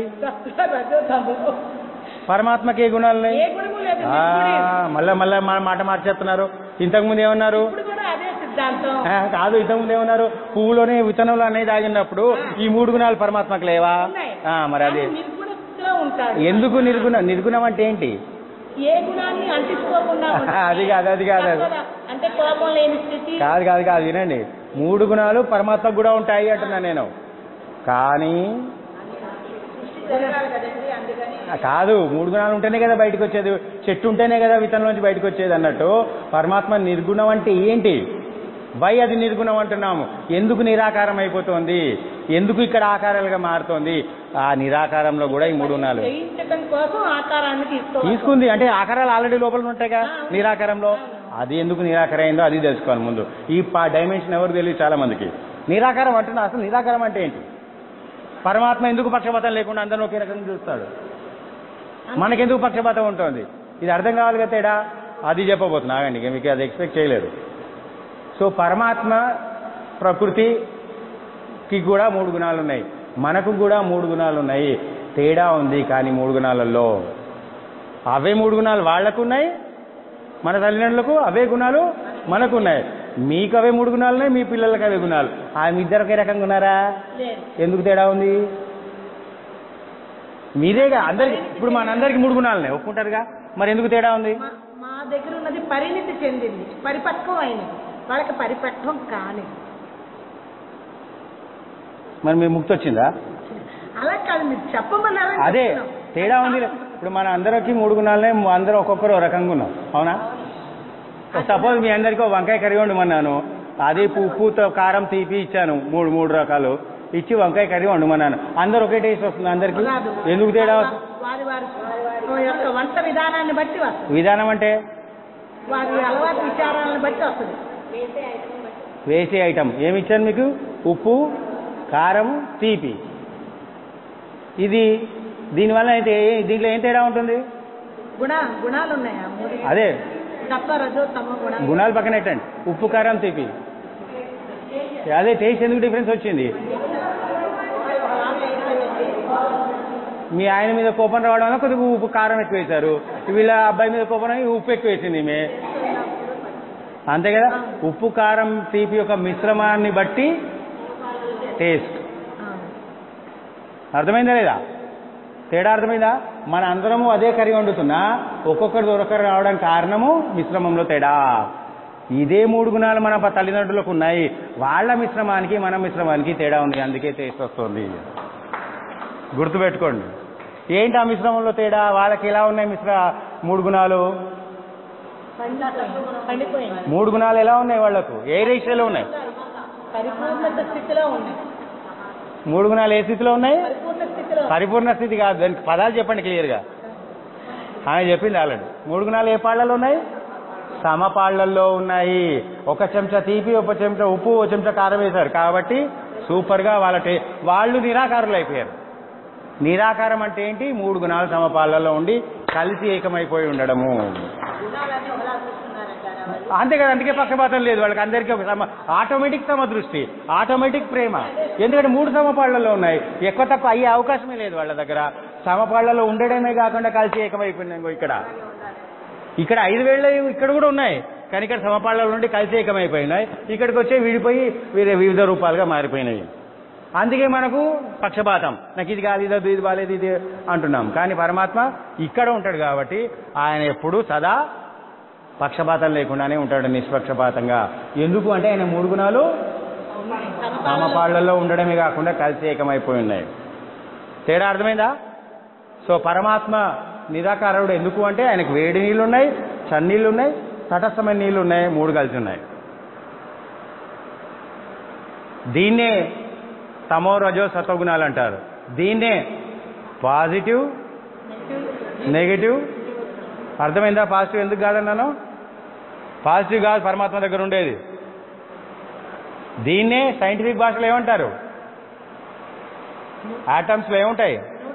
పరమాత్మకి ఏ గుణాలు ఉన్నాయి? మళ్ళా మళ్ళా మాట మార్చేస్తున్నారు. ఇంతకుముందు ఏమన్నారు? కాదు, ఇంతకుముందు ఏమన్నారు? పువ్వులోనే విత్తనంలో అనేది దాగినప్పుడు ఈ మూడు గుణాలు పరమాత్మకు లేవా? మరి అదే ఎందుకు నిర్గుణం? నిర్గుణం అంటే ఏంటి? ఏ గుణాన్ని అంటించుకోకుండా అది కాదు అది కాదు అంటే కోపం లేని స్థితి కాదు కాదు కాదు వినండి. మూడు గుణాలు పరమాత్మకు కూడా ఉంటాయి అంటున్నా నేను. కానీ కాదు, మూడు గుణాలు ఉంటేనే కదా బయటకు వచ్చేది. చెట్టు ఉంటేనే కదా విత్తనంలోంచి బయటకు వచ్చేది అన్నట్టు పరమాత్మ నిర్గుణం అంటే ఏంటి? వై అది నిర్గుణం అంటున్నాము? ఎందుకు నిరాకారం అయిపోతుంది? ఎందుకు ఇక్కడ ఆకారాలుగా మారుతోంది? ఆ నిరాకారంలో కూడా ఈ మూడు గుణాలు తీసుకుంది. అంటే ఆకారాలు ఆల్రెడీ లోపల ఉంటాయిగా నిరాకారంలో. అది ఎందుకు నిరాకారం అయిందో అది తెలుసుకోవాలి ముందు. ఈ డైమెన్షన్ ఎవరు తెలియదు చాలా మందికి. నిరాకారం అంటున్నా, అసలు నిరాకారం అంటే ఏంటి? పరమాత్మ ఎందుకు పక్షపాతం లేకుండా అందరూ ఒకే రకంగా చూస్తాడు? మనకెందుకు పక్షపాతం ఉంటుంది? ఇది అర్థం కావాలి కదా తేడా. అది చెప్పబోతున్నా, ఆగండి, మీకు అది ఎక్స్పెక్ట్ చేయలేదు. సో పరమాత్మ ప్రకృతికి కూడా మూడు గుణాలు ఉన్నాయి, మనకు కూడా మూడు గుణాలు ఉన్నాయి. తేడా ఉంది కానీ మూడు గుణాలలో అవే మూడు గుణాలు వాళ్లకు ఉన్నాయి, మన తల్లిదండ్రులకు అవే గుణాలు మనకున్నాయి. మీకు అవే మూడు గుణాలు ఉన్నాయి, మీ పిల్లలకు అవే గుణాలు. ఆ మీ ఇద్దరు ఒకే రకంగా ఉన్నారా? ఎందుకు తేడా ఉంది? మీరేగా అందరికి. ఇప్పుడు మనందరికి మూడు గుణాలు ఉన్నాయి, ఒప్పుకుంటారుగా. మరి ఎందుకు తేడా ఉంది? మా దగ్గర ఉన్నది పరిణితి చెందింది, పరిపక్వం అయినది, వాళ్ళకి పరిపక్వం కాని. మరి మీ ముక్తి వచ్చిందా? అలా కాదు, మీరు చెప్పమన్నారు. అదే తేడా ఉంది. ఇప్పుడు మన అందరికి మూడు గుణాలనే, అందరూ ఒక్కొక్కరు ఒక రకంగా ఉన్నాం. అవునా? సపోజ్ మీ అందరికీ వంకాయ కర్రీ వండమన్నాను, అది ఉప్పుతో కారం తీపి ఇచ్చాను, మూడు మూడు రకాలు. ఇచ్చి వంకాయ కర్రీ వండుమన్నాను, అందరు ఒకే టేస్ట్ వస్తుంది అందరికి, ఎందుకు తేడా? వారి వారి యొక్క వంట విధానాన్ని బట్టి వస్తుంది. విధానం అంటే వారి అలవాటు విచారాలను బట్టి వస్తుంది. వేసే ఐటమ్ ఏమి ఇచ్చాను మీకు? ఉప్పు, కారం, తీపి. ఇది దీనివల్ల అయితే దీంట్లో ఏం తేడా ఉంటుంది? గుణ గుణాలు ఉన్నాయా? అదే సత్వ రజో తమో గుణాలు. గుణాలు పక్కన పెట్టండి, ఉప్పు, కారం, తీపి. అదే టేస్ట్ ఎందుకు డిఫరెన్స్ వచ్చింది? మీ ఆయన మీద కోపం రావడం వల్ల కొద్దిగా ఉప్పు కారం ఎక్కువ వేశారు, వీళ్ళ అబ్బాయి మీద కోపం ఉప్పు ఎక్కువ వేసింది ఈమె, అంతే కదా. ఉప్పు, కారం, తీపి యొక్క మిశ్రమాన్ని బట్టి టేస్ట్. అర్థమైందా లేదా? తేడా అర్థమైందా? మన అందరము అదే కర్రీ వండుతున్నా ఒక్కొక్కరు దొరకరు రావడానికి కారణము మిశ్రమంలో తేడా. ఇదే మూడు గుణాలు మన తల్లిదండ్రులకు ఉన్నాయి, వాళ్ళ మిశ్రమానికి మన మిశ్రమానికి తేడా ఉంది, అందుకే టేస్ట్ వస్తుంది. గుర్తుపెట్టుకోండి. ఏంటి ఆ మిశ్రమంలో తేడా? వాళ్ళకి ఎలా ఉన్నాయి మిశ్ర మూడు గుణాలు? మూడు గుణాలు ఎలా ఉన్నాయి వాళ్లకు? ఏ రేషియోలో ఉన్నాయి? మూడు గుణాలు ఏ స్థితిలో ఉన్నాయి? పరిపూర్ణ స్థితి కాదు, దానికి పదాలు చెప్పండి క్లియర్గా. ఆమె చెప్పింది ఆల్రెడీ. మూడు గుణాలు ఏ పాళ్లలో ఉన్నాయి? సమపాళ్లల్లో ఉన్నాయి. ఒక చెంచా తీపి, ఒక చెంచా ఉప్పు, ఒక చెంచా కారం వేశారు కాబట్టి సూపర్గా వాళ్ళ వాళ్ళు నిరాకారులు అయిపోయారు. నిరాకారం అంటే ఏంటి? మూడు గుణాలు సమపాళ్లలో ఉండి కలిసి ఏకమైపోయి ఉండడము. అంతే కదా, అందుకే పక్షపాతం లేదు వాళ్ళకి, అందరికీ ఒక సమ ఆటోమేటిక్ సమదృష్టి, ఆటోమేటిక్ ప్రేమ. ఎందుకంటే మూడు సమపాళ్లలో ఉన్నాయి, ఎక్కువ తక్కువ అయ్యే అవకాశమే లేదు వాళ్ళ దగ్గర. సమపాళ్లలో ఉండడమే కాకుండా కలిసి ఏకమైపోయింది. ఇక్కడ ఇక్కడ ఐదు వేళ్ళు ఇక్కడ కూడా ఉన్నాయి, కానీ ఇక్కడ సమపాళ్లలో నుండి కలిసి ఏకమైపోయినాయి, ఇక్కడికి వచ్చే విడిపోయి వేరే వివిధ రూపాలుగా మారిపోయినాయి. అందుకే మనకు పక్షపాతం, నాకు ఇది కాదు, ఇది ఇది బాలేదు, ఇది అంటున్నాం. కానీ పరమాత్మ ఇక్కడ ఉంటాడు కాబట్టి ఆయన ఎప్పుడూ సదా పక్షపాతం లేకుండానే ఉంటాడు, నిష్పక్షపాతంగా. ఎందుకు అంటే ఆయన మూడు గుణాలు సమపాళ్లలో ఉండడమే కాకుండా కలిసి ఏకమైపోయి ఉన్నాయి. తేడా అర్థమైందా? సో పరమాత్మ నిరాకారుడు ఎందుకు అంటే ఆయనకు వేడి నీళ్ళు ఉన్నాయి, చన్నీళ్ళు ఉన్నాయి, తటస్థమైన నీళ్లు ఉన్నాయి, మూడు కలిసి ఉన్నాయి. దీన్నే తమో రజో సత్వగుణాలు అంటారు. దీన్నే పాజిటివ్, నెగిటివ్. అర్థమైందా? పాజిటివ్ ఎందుకు కాదన్నాను? పాజిటివ్ కాదు పరమాత్మ దగ్గర ఉండేది. దీన్నే సైంటిఫిక్ భాషలో ఏమంటారు? ఆటమ్స్లో ఏముంటాయి?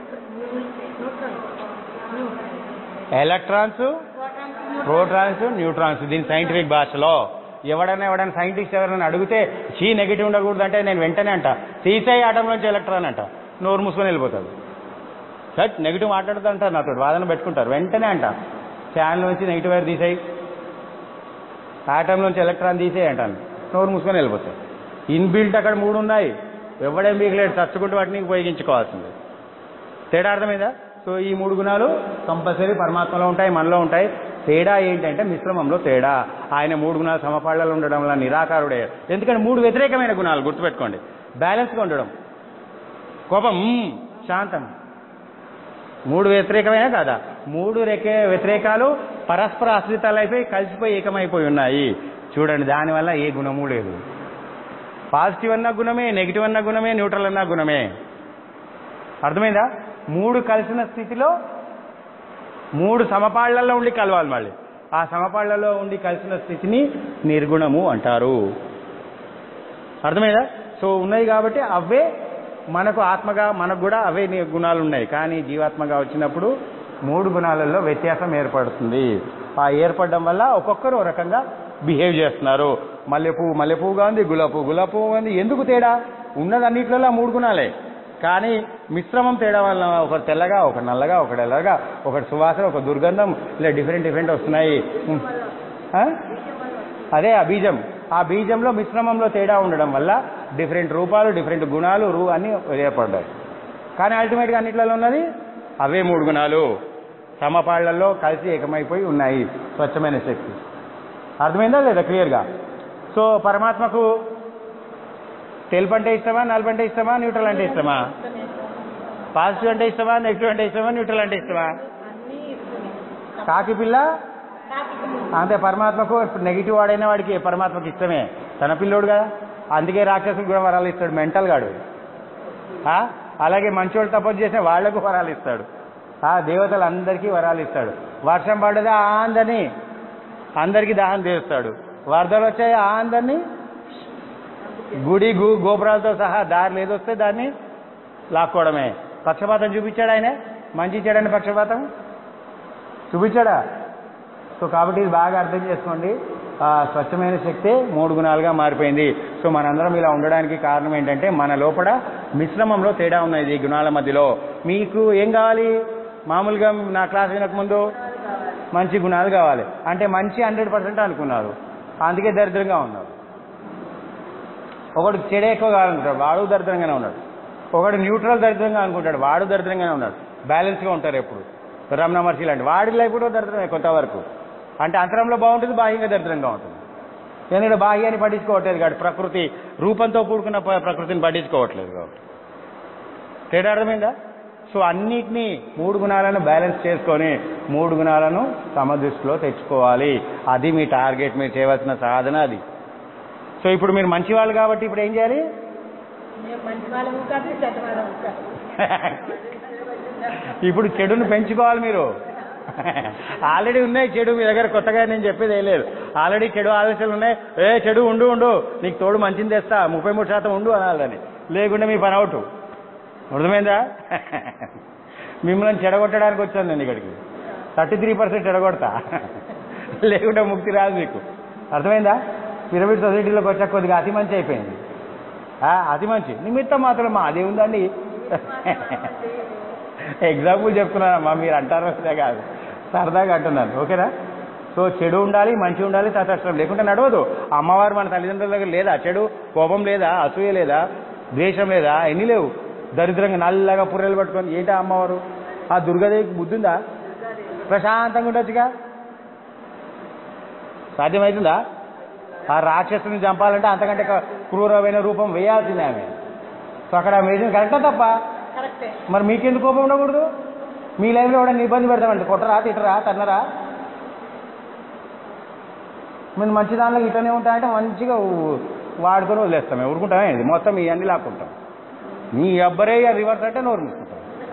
Electrons, protons, neutrons. దీని సైంటిఫిక్ భాషలో ఎవడైనా ఎవడైనా సైంటిస్ట్ ఎవరైనా అడిగితే చీ నెగిటివ్ ఉండకూడదు అంటే నేను వెంటనే అంట తీసేయి ఆటం నుంచి ఎలక్ట్రాన్ అంట, నోరు మూసుకొని వెళ్ళిపోతాడు. సట్ నెగిటివ్ మాట్లాడుతూ అంటారు, నాతో వాదన పెట్టుకుంటారు. వెంటనే అంట ఫ్యాన్ నుంచి నెగిటివ్ వైర్ తీసేయి, ఆటం నుంచి ఎలక్ట్రాన్ తీసేయి అంటాను, నోరు మూసుకొని వెళ్ళిపోతాడు. ఇన్బిల్ట్ అక్కడ మూడు ఉన్నాయి, ఎవడేం బీగలేడు, చచ్చుకుంటూ వాటిని ఉపయోగించుకోవాల్సింది. తేడా అర్థమైందా? సో ఈ మూడు గుణాలు కంపల్సరీ పరమాత్మలో ఉంటాయి, మనలో ఉంటాయి. తేడా ఏంటంటే మిశ్రమంలో తేడా. ఆయన మూడు గుణాలు సమపాళ్లలో ఉండడం వల్ల నిరాకారుడే. ఎందుకంటే మూడు వ్యతిరేకమైన గుణాలు గుర్తుపెట్టుకోండి. బ్యాలెన్స్గా ఉండడం, కోపం, శాంతం, మూడు వ్యతిరేకమైన కాదా? మూడు రెకే వ్యతిరేకాలు పరస్పర ఆశ్రితాలైపోయి కలిసిపోయి ఏకమైపోయి ఉన్నాయి. చూడండి, దానివల్ల ఏ గుణము లేదు. పాజిటివ్ అన్న గుణమే, నెగిటివ్ అన్న గుణమే, న్యూట్రల్ అన్న గుణమే. అర్థమైందా? మూడు కలిసిన స్థితిలో మూడు సమపాళ్లలో ఉండి కలవాలి. మళ్ళీ ఆ సమపాళ్లలో ఉండి కలిసిన స్థితిని నిర్గుణము అంటారు. అర్థమైందా? సో ఉన్నాయి కాబట్టి అవే మనకు ఆత్మగా మనకు కూడా అవే గుణాలు ఉన్నాయి. కానీ జీవాత్మగా వచ్చినప్పుడు మూడు గుణాలలో వ్యత్యాసం ఏర్పడుతుంది. ఆ ఏర్పడడం వల్ల ఒక్కొక్కరు ఒక రకంగా బిహేవ్ చేస్తున్నారు. మల్లెపువ్వు మల్లెపువ్వుగా ఉంది, గులాబీ పువ్వు గులాబీ పువ్వు ఉంది. ఎందుకు తేడా? ఉన్నది అన్నింటిలో మూడు గుణాలే, కానీ మిశ్రమం తేడా వల్ల ఒకటి తెల్లగా, ఒకటి నల్లగా, ఒకటి ఎల్లగా, ఒకటి సువాసన, ఒక దుర్గంధం, ఇలా డిఫరెంట్ డిఫరెంట్ వస్తున్నాయి. అదే ఆ బీజం. ఆ బీజంలో మిశ్రమంలో తేడా ఉండడం వల్ల డిఫరెంట్ రూపాలు, డిఫరెంట్ గుణాలు రూ అన్నీ ఏర్పడ్డాయి. కానీ అల్టిమేట్గా అన్నిట్లలో ఉన్నది అవే మూడు గుణాలు సమపాళ్లలో కలిసి ఏకమైపోయి ఉన్నాయి. స్వచ్ఛమైన శక్తి. అర్థమైందా లేదా క్లియర్గా? సో పరమాత్మకు తెలుపు అంటే ఇష్టమా, నలుపు అంటే ఇష్టమా, న్యూట్రల్ అంటే ఇష్టమా? పాజిటివ్ అంటే ఇష్టమా, నెగిటివ్ అంటే ఇష్టమా, న్యూట్రల్ అంటే ఇష్టమా? కాకి పిల్ల అంతే. పరమాత్మకు నెగిటివ్ వాడైన వాడికి పరమాత్మకి ఇష్టమే, తన పిల్లోడు కదా. అందుకే రాక్షసుడు కూడా వరాలు ఇస్తాడు, మెంటల్ గాడు. అలాగే మంచోళ్ళు తపస్సు చేసిన వాళ్లకు వరాలు ఇస్తాడు. ఆ దేవతలు అందరికీ వరాలు ఇస్తాడు. వర్షం పడ్డదా అందరినీ అందరికీ దాహం తీరుస్తాడు. వరదలు వచ్చాయి అందరినీ గుడి గు గోపురాలతో సహా దారి ఏదొస్తే దాన్ని లాక్కోవడమే. పక్షపాతం చూపించాడు ఆయన, మంచి చెడని పక్షపాతం చూపించాడా? సో కాబట్టి ఇది బాగా అర్థం చేసుకోండి. ఆ స్వచ్ఛమైన శక్తి మూడు గుణాలుగా మారిపోయింది. సో మనందరం ఇలా ఉండడానికి కారణం ఏంటంటే మన లోపల మిశ్రమంలో తేడా ఉన్నది ఈ గుణాల మధ్యలో. మీకు ఏం కావాలి? మామూలుగా నా క్లాస్ వినకముందు మంచి గుణాలు కావాలి అంటే మంచి హండ్రెడ్ పర్సెంట్ అనుకున్నారు, అందుకే దరిద్రంగా ఉన్నారు. ఒకడు చెడే ఎక్కువ కావాలనుకుంటాడు, వాడు దరిద్రంగానే ఉన్నాడు. ఒకడు న్యూట్రల్ దరిద్రంగా అనుకుంటాడు, వాడు దరిద్రంగానే ఉన్నాడు. బ్యాలెన్స్గా ఉంటారు ఎప్పుడు. రమణ మహర్షి లాంటి వాడి లైఫ్ కూడా దరిద్రమే కొంతవరకు. అంటే అంతరంలో బాగుంటుంది, బాహ్యంగా దరిద్రంగా ఉంటుంది. ఎందుకంటే బాహ్యాన్ని పట్టించుకోవట్లేదు కాబట్టి, ప్రకృతి రూపంతో కూడుకున్న ప్రకృతిని పట్టించుకోవట్లేదు కాబట్టి. తేడా అర్థమైందా? సో అన్నిటినీ మూడు గుణాలను బ్యాలెన్స్ చేసుకొని మూడు గుణాలను సమదృష్టిలో తెచ్చుకోవాలి. అది మీ టార్గెట్, మీరు చేయవలసిన సాధన అది. సో ఇప్పుడు మీరు మంచి వాళ్ళు కాబట్టి ఇప్పుడు ఏం చేయాలి? ఇప్పుడు చెడును పెంచుకోవాలి మీరు. ఆల్రెడీ ఉన్నాయి చెడు మీ దగ్గర, కొత్తగా నేను చెప్పేది ఏం లేదు. ఆల్రెడీ చెడు ఆలోచనలు ఉన్నాయి. ఏ చెడు ఉండు ఉండు నీకు తోడు మంచిని తెస్తా, ముప్పై మూడు శాతం ఉండు అనాలని. లేకుంటే మీ పని అవుట్. అర్థమైందా? మిమ్మల్ని చెడగొట్టడానికి వచ్చాను నేను ఇక్కడికి. థర్టీ త్రీ పర్సెంట్ చెడగొడతా, లేకుంటే ముక్తి రాదు మీకు. అర్థమైందా? పిరమిడ్ సొసైటీలోకి వచ్చా కొద్దిగా అతి మంచి అయిపోయింది. అతి మంచి నిమిత్తం మాత్రం మా అదే ఉందండి. ఎగ్జాంపుల్ చెప్తున్నానమ్మా, మీరు అంటారో కాదు, సరదాగా అంటున్నాను. ఓకేనా? సో చెడు ఉండాలి, మంచి ఉండాలి, తటస్థం లేకుంటే నడవదు. అమ్మవారు మన తల్లిదండ్రుల దగ్గర లేదా చెడు, కోపం లేదా, అసూయ లేదా, ద్వేషం లేదా, ఎన్ని లేవు. దరిద్రంగా నల్లగా పుర్రెలు పట్టుకొని ఏంటా అమ్మవారు? ఆ దుర్గాదేవికి బుద్ధి ఉందా? ప్రశాంతంగా ఉండొచ్చుగా. సాధ్యమవుతుందా? ఆ రాక్షసుని చంపాలంటే అంతకంటే క్రూరమైన రూపం వేయాల్సిందే ఆమె. సో అక్కడ వేసిన కరెక్టా తప్ప? మరి మీకెందుకు కోపం ఉండకూడదు? మీ లైఫ్లో కూడా ఇబ్బంది పెడతామండి, కొట్టరా, తిట్టరా, తన్నరా? మేము మంచి దానిలో ఇట్లనే ఉంటాయంటే మంచిగా వాడుకొని వదిలేస్తాం, ఊరుకుంటామే. ఇది మొత్తం ఇవన్నీ లాక్కుంటాం. మీ అబ్బరే రివర్స్ అంటే నోరు మూసుకుంటాం.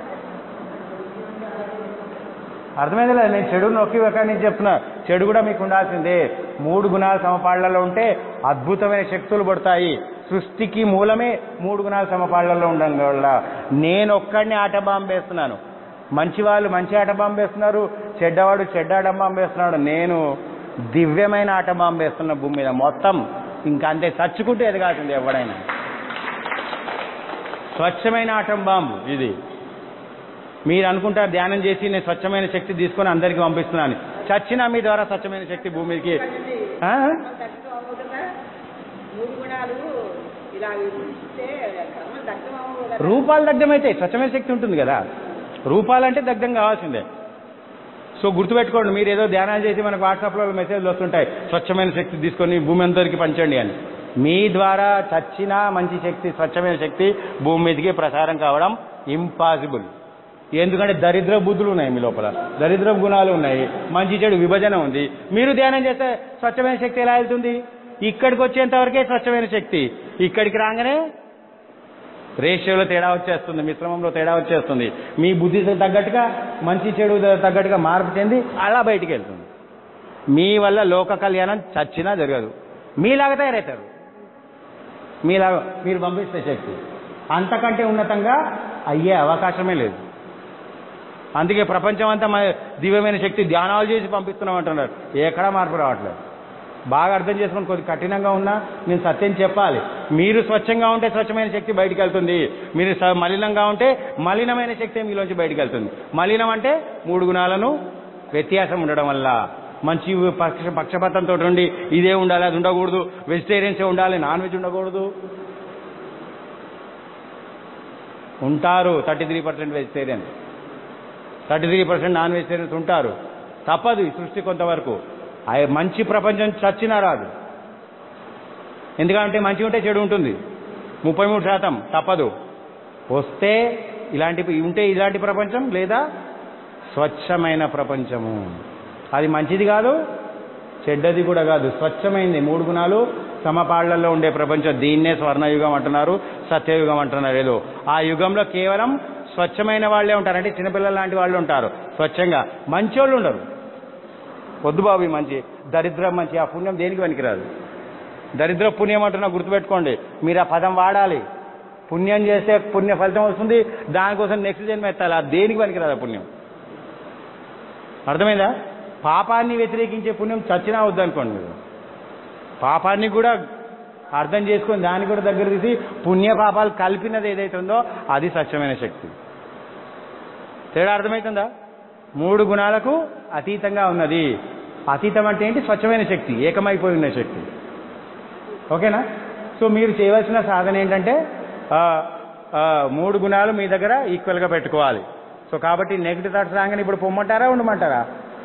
అర్థమైంది లేదు? నేను చెడు నొక్కి ఎక్కడి నుంచి చెప్తున్నా, చెడు కూడా మీకు ఉండాల్సిందే. మూడు గుణాల సమపాళ్లలో ఉంటే అద్భుతమైన శక్తులు పడతాయి. సృష్టికి మూలమే మూడు గుణాల సమపాళ్లలో ఉండడం వల్ల. నేను ఒక్కడిని ఆట బాంబు వేస్తున్నాను, మంచి వాళ్ళు మంచి ఆట బాంబు వేస్తున్నారు, చెడ్డవాడు చెడ్డ ఆట బాంబు వేస్తున్నాడు. నేను దివ్యమైన ఆట బాంబు వేస్తున్న భూమి మీద మొత్తం. ఇంకా అంతే, చచ్చుకుంటే ఎదగాల్సింది ఎవడైనా. స్వచ్ఛమైన ఆటం బాంబు ఇది. మీరు అనుకుంటారు ధ్యానం చేసి నేను స్వచ్ఛమైన శక్తి తీసుకొని అందరికీ పంపిస్తున్నాను. చచ్చినా మీ ద్వారా స్వచ్ఛమైన శక్తి భూమికి. రూపాలు దగ్ధమైతే స్వచ్ఛమైన శక్తి ఉంటుంది కదా. రూపాలంటే దగ్ధం కావాల్సిందే. సో గుర్తుపెట్టుకోండి, మీరు ఏదో ధ్యానాలు చేసి మనకు వాట్సాప్లో మెసేజ్లు వస్తుంటాయి, స్వచ్ఛమైన శక్తి తీసుకొని భూమి అందరికీ పంచండి అని. మీ ద్వారా చచ్చిన మంచి శక్తి, స్వచ్ఛమైన శక్తి భూమి మీదకి ప్రసారం కావడం ఇంపాసిబుల్. ఎందుకంటే దరిద్ర బుద్ధులు ఉన్నాయి మీ లోపల, దరిద్ర గుణాలు ఉన్నాయి, మంచి చెడు విభజన ఉంది. మీరు ధ్యానం చేస్తే స్వచ్ఛమైన శక్తి ఎలా వెళ్తుంది? ఇక్కడికి వచ్చేంత వరకే స్వచ్ఛమైన శక్తి. ఇక్కడికి రాగానే రేషియోలో తేడా వచ్చేస్తుంది, మిశ్రమంలో తేడా వచ్చేస్తుంది. మీ బుద్ధికి తగ్గట్టుగా మంచి చెడు తగ్గట్టుగా మార్పు చెంది అలా బయటికి వెళ్తుంది. మీ వల్ల లోక కళ్యాణం చచ్చినా జరగదు. మీలాగా తయారవుతారు, మీలాగా మీరు పంపిస్తే శక్తి అంతకంటే ఉన్నతంగా అయ్యే అవకాశమే లేదు. అందుకే ప్రపంచం అంతా దివ్యమైన శక్తి ధ్యానాలు చేసి పంపిస్తున్నాం అంటున్నారు. ఎక్కడా మార్పు రావట్లేదు. బాగా అర్థం చేసుకుని కొద్ది కఠినంగా ఉన్నా నేను సత్యం చెప్పాలి. మీరు స్వచ్ఛంగా ఉంటే స్వచ్ఛమైన శక్తి బయటికి వెళ్తుంది. మీరు మలినంగా ఉంటే మలినమైన శక్తి మీలోంచి బయటికి వెళ్తుంది. మలినం అంటే మూడు గుణాలను వ్యత్యాసం ఉండడం వల్ల. మంచి పక్ష పక్షపాతంతో ఉండి ఇదే ఉండాలి, అది ఉండకూడదు, వెజిటేరియన్సే ఉండాలి, నాన్ వెజ్ ఉండకూడదు. ఉంటారు thirty three percent vegetarian, thirty three percent non vegetarians ఉంటారు. తప్పదు ఈ సృష్టి కొంతవరకు. మంచి ప్రపంచం చచ్చినా రాదు. ఎందుకంటే మంచి ఉంటే చెడు ఉంటుంది. ముప్పై మూడు శాతం తప్పదు. వస్తే ఇలాంటి ఉంటే ఇలాంటి ప్రపంచం, లేదా స్వచ్ఛమైన ప్రపంచము. అది మంచిది కాదు, చెడ్డది కూడా కాదు, స్వచ్ఛమైంది. మూడు గుణాలు సమపాళ్లలో ఉండే ప్రపంచం. దీన్నే స్వర్ణయుగం అంటున్నారు, సత్యయుగం అంటున్నారు. ఏదో ఆ యుగంలో కేవలం స్వచ్ఛమైన వాళ్ళే ఉంటారు. అంటే చిన్నపిల్లల లాంటి వాళ్ళు ఉంటారు, స్వచ్ఛంగా. మంచోళ్ళు ఉండరు. వద్దు బాబు ఈ మంచి, దరిద్రం మంచి, ఆ పుణ్యం దేనికి పనికిరాదు. దరిద్ర పుణ్యం అంటున్నా గుర్తుపెట్టుకోండి. మీరు ఆ పదం వాడాలి. పుణ్యం చేస్తే పుణ్య ఫలితం వస్తుంది, దానికోసం నెక్స్ట్ జన్మ ఎత్తాలి. ఆ దేనికి పనికిరాదు ఆ పుణ్యం. అర్థమైందా? పాపాన్ని వ్యతిరేకించే పుణ్యం చచ్చినా వద్దనుకోండి. మీరు పాపాన్ని కూడా అర్థం చేసుకొని దాన్ని కూడా దగ్గర తీసి పుణ్య పాపాలు కలిపినది ఏదైతే ఉందో అది సత్యమైన శక్తి. తేడా అర్థమవుతుందా? మూడు గుణాలకు అతీతంగా ఉన్నది. అతీతం అంటే ఏంటి? స్వచ్ఛమైన శక్తి, ఏకమైపోయి ఉన్న శక్తి. ఓకేనా? సో మీరు చేయవలసిన సాధన ఏంటంటే మూడు గుణాలు మీ దగ్గర ఈక్వల్గా పెట్టుకోవాలి. సో కాబట్టి నెగిటివ్ థాట్స్ రాగానే ఇప్పుడు పొమ్మంటారా ఉండమంటారా?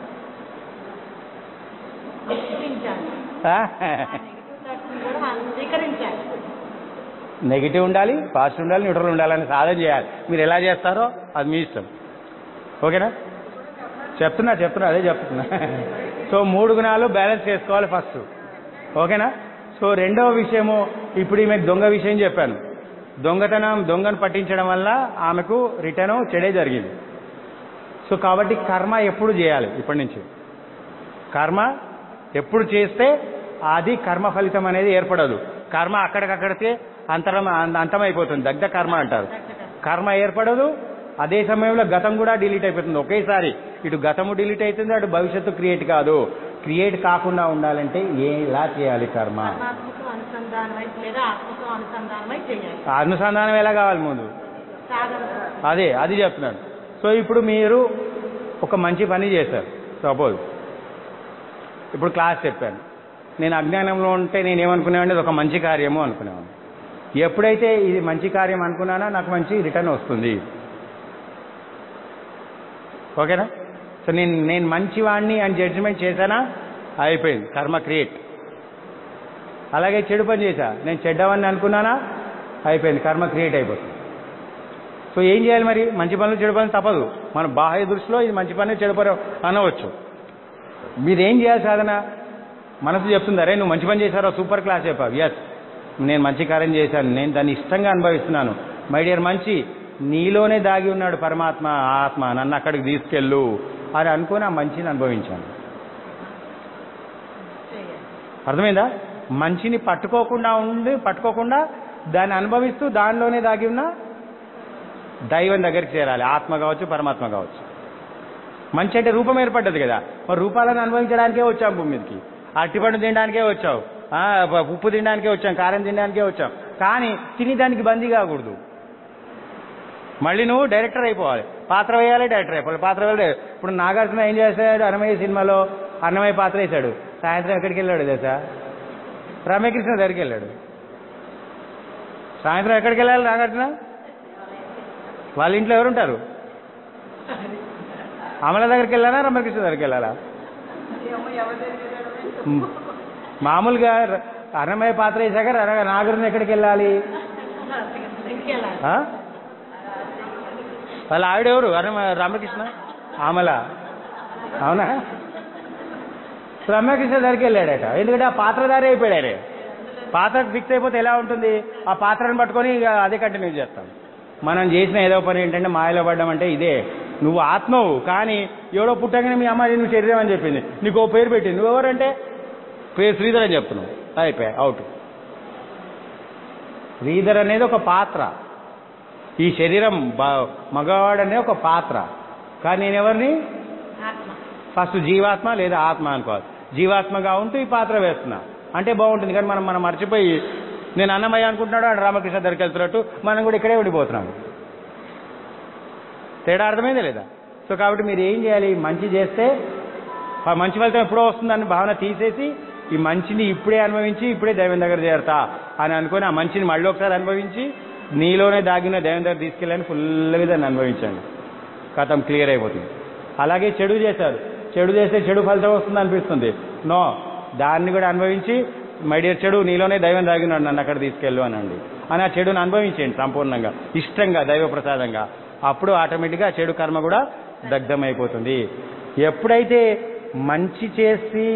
నెగిటివ్ ఉండాలి, పాజిటివ్ ఉండాలి, న్యూట్రల్ ఉండాలని సాధన చేయాలి. మీరు ఎలా చేస్తారో అది మీ ఇష్టం. ఓకేనా? చెప్తున్నా చెప్తున్నా అదే చెప్తున్నా. సో మూడు గుణాలు బ్యాలెన్స్ చేసుకోవాలి ఫస్ట్. ఓకేనా? సో రెండవ విషయము, ఇప్పుడు ఈమెకు దొంగ విషయం చెప్పాను. దొంగతనం దొంగను పట్టించడం వల్ల ఆమెకు రిటర్న్ చెడే జరిగింది. సో కాబట్టి కర్మ ఎప్పుడు చేయాలి? ఇప్పటి నుంచి కర్మ ఎప్పుడు చేస్తే అది కర్మ ఫలితం అనేది ఏర్పడదు. కర్మ అక్కడికక్కడికే అంతరం అంతమైపోతుంది. దగ్ధ కర్మ అంటారు. కర్మ ఏర్పడదు. అదే సమయంలో గతం కూడా డిలీట్ అయిపోతుంది ఒకేసారి. ఇటు గతము డిలీట్ అవుతుంది, అటు భవిష్యత్తు క్రియేట్ కాదు. క్రియేట్ కాకుండా ఉండాలంటే ఎలా చేయాలి? కర్మ అనుసంధానం ఎలా కావాలి ముందు? అదే అది చెప్తున్నాను. సో ఇప్పుడు మీరు ఒక మంచి పని చేశారు. సపోజ్ ఇప్పుడు క్లాస్ చెప్పాను, నేను అజ్ఞానంలో ఉంటే నేను ఏమనుకునేవాడిని? ఇది ఒక మంచి కార్యము అనుకునేవాడిని. ఎప్పుడైతే ఇది మంచి కార్యం అనుకున్నానో నాకు మంచి రిటర్న్ వస్తుంది. ఓకేనా? సో నేను నేను మంచివాడిని అని జడ్జిమెంట్ చేశానా, అయిపోయింది, కర్మ క్రియేట్. అలాగే చెడు పని చేశా, నేను చెడ్డవాడిని అనుకున్నానా, అయిపోయింది, కర్మ క్రియేట్ అయిపోతుంది. సో ఏం చేయాలి మరి? మంచి పనులు చెడు పనులు తప్పదు. మన బాహ్య దృష్టిలో ఇది మంచి పని చెడు పని అనవచ్చు. మీరేం చేయాలి సాధన? మనసు చెప్తుంది, అరే నువ్వు మంచి పని చేశారో సూపర్ క్లాస్ చెప్పావు. ఎస్, నేను మంచి కార్యం చేశాను, నేను దాన్ని ఇష్టంగా అనుభవిస్తున్నాను. మై డియర్ మంచి, నీలోనే దాగి ఉన్నాడు పరమాత్మ, ఆత్మ, నన్ను అక్కడికి తీసుకెళ్ళు అని అనుకుని ఆ మంచిని అనుభవించాను. అర్థమైందా? మంచిని పట్టుకోకుండా ఉండి పట్టుకోకుండా దాన్ని అనుభవిస్తూ దానిలోనే దాగి ఉన్న దైవం దగ్గరికి చేరాలి. ఆత్మ కావచ్చు, పరమాత్మ కావచ్చు. మంచి అంటే రూపం ఏర్పడ్డది కదా, మరి రూపాలను అనుభవించడానికే వచ్చాం భూమి మీదకి. అరటిపండు తినడానికే వచ్చావు, ఉప్పు తినడానికే వచ్చాం, కారం తినడానికే వచ్చాం. కానీ తిని దానికి బందీ కాకూడదు. మళ్ళీ నువ్వు డైరెక్టర్ అయిపోవాలి. పాత్ర వేయాలి, డైరెక్టర్ అయిపోవాలి. పాత్ర వేయాలి. ఇప్పుడు నాగార్జున ఏం చేశాడు? అన్నమయ్య సినిమాలో అన్నమయ్య పాత్ర వేశాడు. సాయంత్రం ఎక్కడికి వెళ్ళాడు తెలుసా? రమ్యకృష్ణ దగ్గరికి వెళ్ళాడు. సాయంత్రం ఎక్కడికి వెళ్ళాలి నాగార్జున? వాళ్ళ ఇంట్లో ఎవరుంటారు? అమల దగ్గరికి వెళ్ళాలా, రమ్యకృష్ణ దగ్గరికి వెళ్ళాలా? మామూలుగా అన్నమయ్య పాత్ర వేసాక నాగార్జున ఎక్కడికి వెళ్ళాలి? వాళ్ళ ఆవిడెవరు? అన్న రామకృష్ణ, అమల. అవునా? రమ్యకృష్ణ దగ్గరికి వెళ్ళాడట. ఎందుకంటే ఆ పాత్రధారి అయిపోయాడే. పాత్ర ఫిక్స్ అయిపోతే ఎలా ఉంటుంది? ఆ పాత్రను పట్టుకొని ఇక అదే కంటిన్యూ చేస్తాం. మనం చేసిన ఏదో పని ఏంటంటే మాయలో పడ్డం అంటే ఇదే. నువ్వు ఆత్మవు, కానీ ఎవడో పుట్టగానే మీ అమ్మాయి నువ్వు శరీరం అని చెప్పింది, నీకు ఓ పేరు పెట్టింది. నువ్వెవరంటే పేరు శ్రీధర్ అని చెప్తున్నావు, అయిపోయా అవుట్. శ్రీధర్ అనేది ఒక పాత్ర, ఈ శరీరం మగవాడు అనేది ఒక పాత్ర. కానీ నేను ఎవరిని? ఫస్ట్ జీవాత్మ లేదా ఆత్మ అనుకోవాలి. జీవాత్మగా ఉంటూ ఈ పాత్ర వేస్తున్నా అంటే బాగుంటుంది. కానీ మనం మనం మర్చిపోయి నేను అన్నమయ్య అనుకుంటున్నాడు, ఆడు రామకృష్ణ దగ్గరికి వెళ్తున్నట్టు మనం కూడా ఇక్కడే ఉండిపోతున్నాము. తేడా అర్థమైందా లేదా? సో కాబట్టి మీరు ఏం చేయాలి? మంచి చేస్తే మంచి ఫలితం ఎప్పుడో వస్తుందని భావన తీసేసి ఈ మంచిని ఇప్పుడే అనుభవించి ఇప్పుడే దైవం దగ్గర చేరతా అని అనుకుని ఆ మంచిని మళ్ళీ ఒకసారి అనుభవించి నీలోనే దాగిన దైవం దగ్గర తీసుకెళ్ళని ఫుల్గా దాన్ని అనుభవించండి. కథం క్లియర్ అయిపోతుంది. అలాగే చెడు చేశారు, చెడు చేస్తే చెడు ఫలితం వస్తుంది అనిపిస్తుంది. నో, దాన్ని కూడా అనుభవించి మై డియర్ చెడు నీలోనే దైవం దాగినాడు, నన్ను అక్కడ తీసుకెళ్ళు అనండి అని ఆ చెడుని అనుభవించండి సంపూర్ణంగా, ఇష్టంగా, దైవ ప్రసాదంగా. అప్పుడు ఆటోమేటిక్గా చెడు కర్మ కూడా దగ్ధమైపోతుంది. ఎప్పుడైతే మంచి చేసి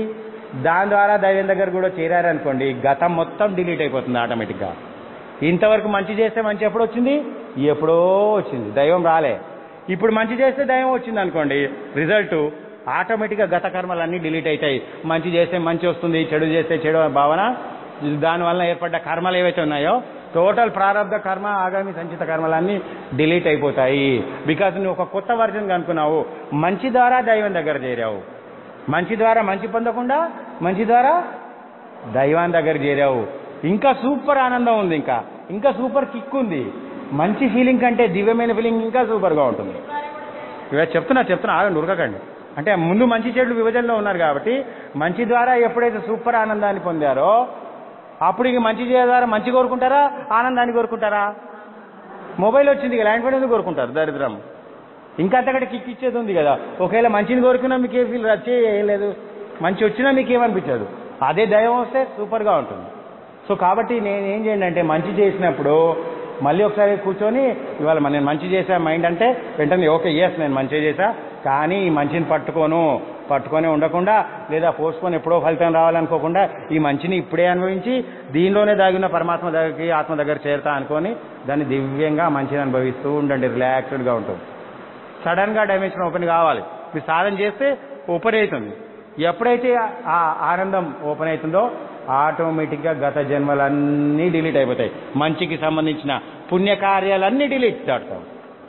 దాని ద్వారా దైవం దగ్గర కూడా చేరారనుకోండి, గతం మొత్తం డిలీట్ అయిపోతుంది ఆటోమేటిక్గా. ఇంతవరకు మంచి చేస్తే మంచి ఎప్పుడు వచ్చింది? ఎప్పుడో వచ్చింది, దైవం రాలే. ఇప్పుడు మంచి చేస్తే దైవం వచ్చింది అనుకోండి, రిజల్ట్ ఆటోమేటిక్గా గత కర్మలు అన్నీ డిలీట్ అవుతాయి. మంచి చేస్తే మంచి వస్తుంది, చెడు చేస్తే చెడు భావన, దానివల్ల ఏర్పడ్డ కర్మలు ఏవైతే ఉన్నాయో టోటల్ ప్రారంభ కర్మ, ఆగామి సంచిత కర్మలన్నీ డిలీట్ అయిపోతాయి. బికాజ్ నువ్వు ఒక కొత్త వర్జన్ కనుక్కున్నావు, మంచి ద్వారా దైవం దగ్గర చేరావు, మంచి ద్వారా మంచి పొందకుండా మంచి ద్వారా దైవాన్ని దగ్గర చేరావు. ఇంకా సూపర్ ఆనందం ఉంది, ఇంకా ఇంకా సూపర్ కిక్ ఉంది. మంచి ఫీలింగ్ కంటే దివ్యమైన ఫీలింగ్ ఇంకా సూపర్గా ఉంటుంది. ఇవే చెప్తున్నా చెప్తున్నా ఆగండి, ఉరకకండి. అంటే ముందు మంచి చెడులు విభజనలో ఉన్నారు కాబట్టి మంచి ద్వారా ఎప్పుడైతే సూపర్ ఆనందాన్ని పొందారో అప్పుడు ఇంక మంచి ద్వారా మంచి కోరుకుంటారా, ఆనందాన్ని కోరుకుంటారా? మొబైల్ వచ్చింది కదా, ల్యాండ్ ఫోన్ ఎందుకు కోరుకుంటారు? దరిద్రం. ఇంకా అంతకంటే కిక్ ఇచ్చేది ఉంది కదా. ఒకవేళ మంచిని కోరుకున్నా మీకు ఏ ఫీల్ వచ్చేయలేదు, మంచి వచ్చినా మీకు ఏమనిపించదు. అదే దైవం వస్తే సూపర్గా ఉంటుంది. సో కాబట్టి నేను ఏం చేయండి అంటే, మంచి చేసినప్పుడు మళ్ళీ ఒకసారి కూర్చొని ఇవాళ నేను మంచి చేసా మైండ్ అంటే వెంటనే ఓకే ఎస్ నేను మంచి చేశా, కానీ ఈ మంచిని పట్టుకోను, పట్టుకొని ఉండకుండా లేదా పోస్ట్పోన్ ఎప్పుడో ఫలితం రావాలనుకోకుండా ఈ మంచిని ఇప్పుడే అనుభవించి దీనిలోనే దాగిన పరమాత్మ దగ్గరికి ఆత్మ దగ్గర చేరుతా అనుకొని దాన్ని దివ్యంగా మంచిని అనుభవిస్తూ ఉండండి. రిలాక్స్డ్గా ఉంటుంది. సడన్గా డైమెన్షన్ ఓపెన్ కావాలి. మీరు సాధన చేస్తే ఓపెన్ అవుతుంది. ఎప్పుడైతే ఆ ఆనందం ఓపెన్ అవుతుందో ఆటోమేటిక్గా గత జన్మలన్నీ డిలీట్ అయిపోతాయి. మంచికి సంబంధించిన పుణ్యకార్యాలన్నీ డిలీట్ చేస్తాం.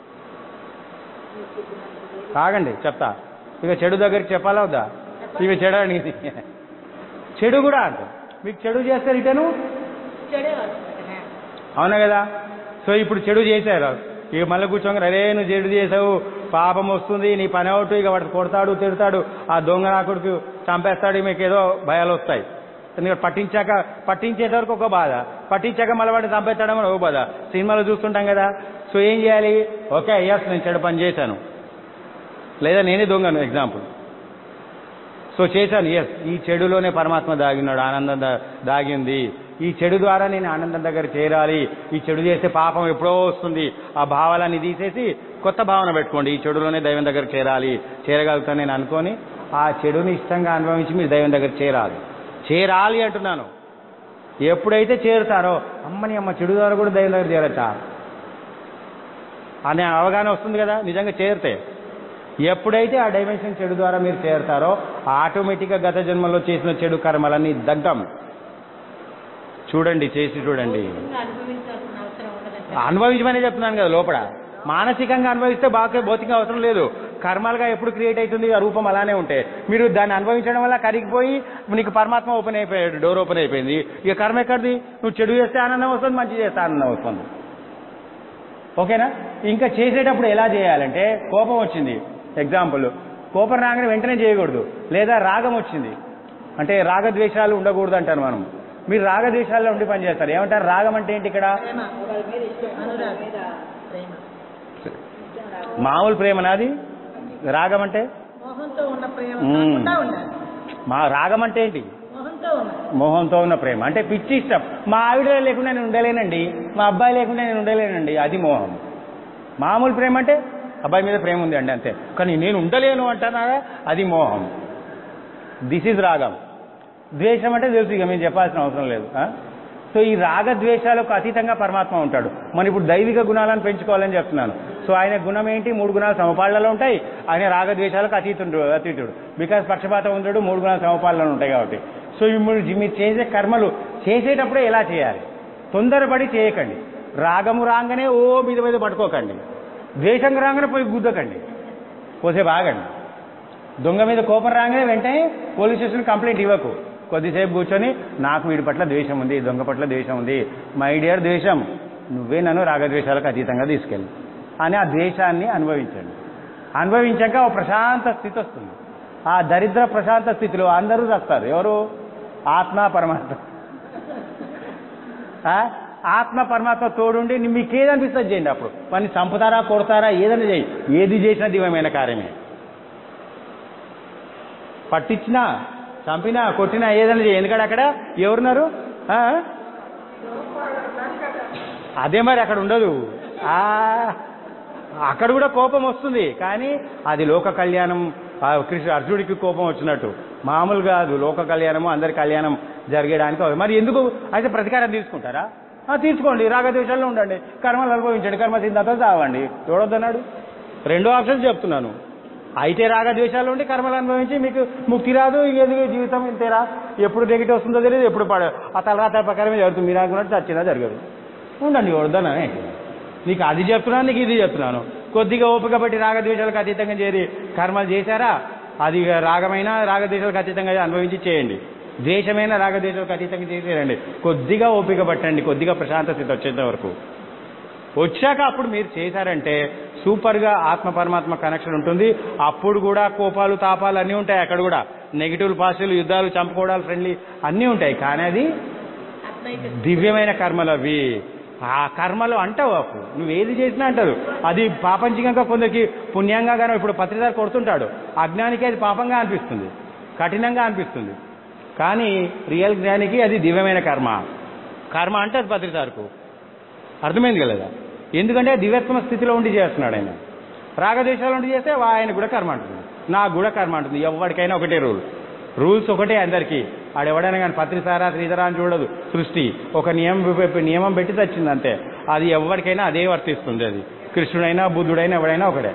కాగండి చెప్తా. ఇక చెడు దగ్గరికి చెప్పాలా వద్దా? ఇవి చెడు అని చెడు కూడా అంట. మీకు చెడు చేస్తే రిటర్ను అవునా కదా? సో ఇప్పుడు చెడు చేశారు, ఇక మళ్ళీ కూర్చోగా అరే నువ్వు చెడు చేసావు, పాపం వస్తుంది, నీ పని అవుట్, ఇక వాడు కొడతాడు తిడతాడు, ఆ దొంగ నాకుడికి చంపేస్తాడు, మీకు ఏదో భయాలు వస్తాయి. పట్టించాక పట్టించేంత వరకు ఒక బాధ, పట్టించాక మళ్ళీ వాడిని చంపేస్తాడని ఒక బాధ. సినిమాలో చూస్తుంటాం కదా. సో ఏం చేయాలి? ఓకే ఎస్ నేను చెడు పని చేశాను, లేదా నేనే దొంగను ఎగ్జాంపుల్. సో చేశాను, ఎస్ ఈ చెడులోనే పరమాత్మ దాగినాడు, ఆనందం దాగి ఉంది. ఈ చెడు ద్వారా నేను ఆనందం దగ్గర చేరాలి. ఈ చెడు చేస్తే పాపం ఎప్పుడో వస్తుంది. ఆ భావాలన్నీ తీసేసి కొత్త భావన పెట్టుకోండి, ఈ చెడులోనే దైవం దగ్గర చేరాలి, చేరగలుగుతాను నేను అనుకొని ఆ చెడుని ఇష్టంగా అనుభవించి మీరు దైవం దగ్గర చేరాలి. చేరాలి అంటున్నాను. ఎప్పుడైతే చేరుతారో అమ్మని అమ్మ చెడు ద్వారా కూడా దైవం దగ్గర చేరచ్చా అనే అవగాహన వస్తుంది కదా నిజంగా చేరితే. ఎప్పుడైతే ఆ డైమెన్షన్ చెడు ద్వారా మీరు చేరుతారో ఆటోమేటిక్గా గత జన్మలో చేసిన చెడు కర్మలన్నీ దగ్గం. చూడండి, చేసి చూడండి. అనుభవించమనే చెప్తున్నాను కదా. లోపల మానసికంగా అనుభవిస్తే బాగా భౌతికంగా అవసరం లేదు. కర్మలుగా ఎప్పుడు క్రియేట్ అవుతుంది, ఆ రూపం అలానే ఉంటే మీరు దాన్ని అనుభవించడం వల్ల కరిగిపోయి నీకు పరమాత్మ ఓపెన్ అయిపోయాడు, డోర్ ఓపెన్ అయిపోయింది. ఇక కర్మ ఎక్కడిది? నువ్వు చెడు చేస్తే ఆనందం వస్తుంది, మంచి చేస్తే ఆనందం వస్తుంది. ఓకేనా? ఇంకా చేసేటప్పుడు ఎలా చేయాలంటే, కోపం వచ్చింది ఎగ్జాంపుల్, కోపం రాగానే వెంటనే చేయకూడదు. లేదా రాగం వచ్చింది అంటే రాగద్వేషాలు ఉండకూడదు అంటారు మనం. మీరు రాగద్వేషాల్లో ఉండి పని చేస్తారు. ఏమంటారు? రాగం అంటే ఏంటి? ఇక్కడ మామూలు ప్రేమ నాది. రాగం అంటే మా రాగం అంటే ఏంటి? మోహంతో ఉన్న ప్రేమ అంటే పిచ్చి ఇష్టం. మా ఆవిడ లేకుండా నేను ఉండలేనండి, మా అబ్బాయి లేకుండా నేను ఉండలేనండి, అది మోహం. మామూలు ప్రేమ అంటే అబ్బాయి మీద ప్రేమ ఉంది అండి అంతే, కానీ నేను ఉండలేను అంటున్నారా, అది మోహం. దిస్ ఈజ్ రాగం. ద్వేషం అంటే తెలుసు, ఇక మేము చెప్పాల్సిన అవసరం లేదు. సో ఈ రాగద్వేషాలకు అతీతంగా పరమాత్మ ఉంటాడు. మనం ఇప్పుడు దైవిక గుణాలను పెంచుకోవాలని చెప్తున్నాను. సో ఆయన గుణం ఏంటి? మూడు గుణాలు సమపాళ్లలో ఉంటాయి. ఆయన రాగద్వేషాలకు అతీతుడు అతీతుడు బికాజ్ పక్షపాతం ఉంటాడు, మూడు గుణాలు సమపాళ్లలో ఉంటాయి కాబట్టి. సో మీరు మీరు చేసే కర్మలు చేసేటప్పుడే ఎలా చేయాలి? తొందరపడి చేయకండి. రాగము రాగానే ఓ మీద మీద పట్టుకోకండి, ద్వేషం రాగానే పోయి గుద్దకండి, పోసేపు ఆగండి. దొంగ మీద కోపం రాగానే వెంటనే పోలీస్ స్టేషన్ కంప్లైంట్ ఇవ్వకు. కొద్దిసేపు కూర్చొని నాకు వీడి పట్ల ద్వేషం ఉంది, దొంగ పట్ల ద్వేషం ఉంది, మై డియర్ ద్వేషం, నువ్వే నన్ను రాగద్వేషాలకు అతీతంగా తీసుకెళ్ళి అని ఆ ద్వేషాన్ని అనుభవించండి. అనుభవించాక ఒక ప్రశాంత స్థితి వస్తుంది. ఆ దరిద్ర ప్రశాంత స్థితిలో అందరూ చస్తారు. ఎవరు? ఆత్మ పరమాత్మ. ఆత్మ పరమాత్మ తోడుండి మీకు ఏదనిపిస్తుంది చేయండి. అప్పుడు వాడిని చంపుతారా, కొడతారా, ఏదైనా చేయి. ఏది చేసినా దివ్యమైన కార్యమే. పట్టించినా, చంపినా, కొట్టినా, ఏదైనా చేయి. ఎందుకంటే అక్కడ ఎవరున్నారు? అదే మరి అక్కడ ఉండదు. అక్కడ కూడా కోపం వస్తుంది, కానీ అది లోక కళ్యాణం ఆ కృష్ణ అర్జునుడికి కోపం వచ్చినట్టు మామూలు కాదు, లోక కళ్యాణము అందరి కళ్యాణం జరిగేయడానికి. మరి ఎందుకు అయితే ప్రతీకారం తీసుకుంటారా? తీసుకోండి, రాగద్వేషాల్లో ఉండండి, కర్మలు అనుభవించండి, కర్మ సిద్ధాంతం చావండి, చూడొద్దన్నాడు. రెండో ఆప్షన్ చెప్తున్నాను. అయితే రాగద్వేషాలు ఉండి కర్మలు అనుభవించి మీకు ముక్తి రాదు, ఇంకెందుకు జీవితం ఇంతేరా, ఎప్పుడు నెగిటివ్ వస్తుందో తెలియదు, ఎప్పుడు పడ ఆ తలరాత ప్రకారమే జరుగుతుంది, మీరు అనుకున్నట్టు చచ్చినా జరగదు, ఉండండి వద్దనే. నీకు అది చెప్తున్నాను, నీకు ఇది చెప్తున్నాను. కొద్దిగా ఓపిక బట్టి రాగద్వేషాలకు అతీతంగా చేరి కర్మలు చేశారా, అది రాగమైన రాగద్వేషాలకు అతీతంగా అనుభవించి చేయండి, ద్వేషమైన రాగద్వేషాలకు అతీతంగా చేసేయండి. కొద్దిగా ఓపిక పట్టండి, కొద్దిగా ప్రశాంత స్థితి వచ్చేంత వరకు వచ్చాక అప్పుడు మీరు చేశారంటే సూపర్గా ఆత్మ పరమాత్మ కనెక్షన్ ఉంటుంది. అప్పుడు కూడా కోపాలు తాపాలు అన్నీ ఉంటాయి, అక్కడ కూడా నెగిటివ్ పాజిటివ్, యుద్ధాలు, చంపుకోవడాలు, ఫ్రెండ్లీ అన్నీ ఉంటాయి. కానీ అది దివ్యమైన కర్మలు అవి. ఆ కర్మలు అంటావు, అప్పుడు నువ్వు ఏది చేసినా అంటారు. అది పాపంచికంగా కొందరికి పుణ్యంగా గానో, ఇప్పుడు పత్రిదారు కొడుతుంటాడు, అజ్ఞానికి అది పాపంగా అనిపిస్తుంది, కఠినంగా అనిపిస్తుంది. కానీ రియల్ జ్ఞానికి అది దివ్యమైన కర్మ. కర్మ అంటే అది పత్రిదారుకు అర్థమైంది కదా, ఎందుకంటే దివ్యత్మ స్థితిలో ఉండి చేస్తున్నాడు ఆయన. రాగద్వేషాలు ఉండి చేస్తే ఆయన కూడా కర్మ అంటుంది, నాకు కూడా కర్మ అంటుంది. ఎవరికైనా ఒకటే రూల్, రూల్స్ ఒకటే అందరికీ. ఆడెవడైనా కానీ పత్రిసారా శ్రీధరా అని చూడదు సృష్టి, ఒక నియమం నియమం పెట్టి తెచ్చింది అంతే. అది ఎవరికైనా అదే వర్తిస్తుంది. అది కృష్ణుడైనా బుద్ధుడైనా ఎవడైనా ఒకటే.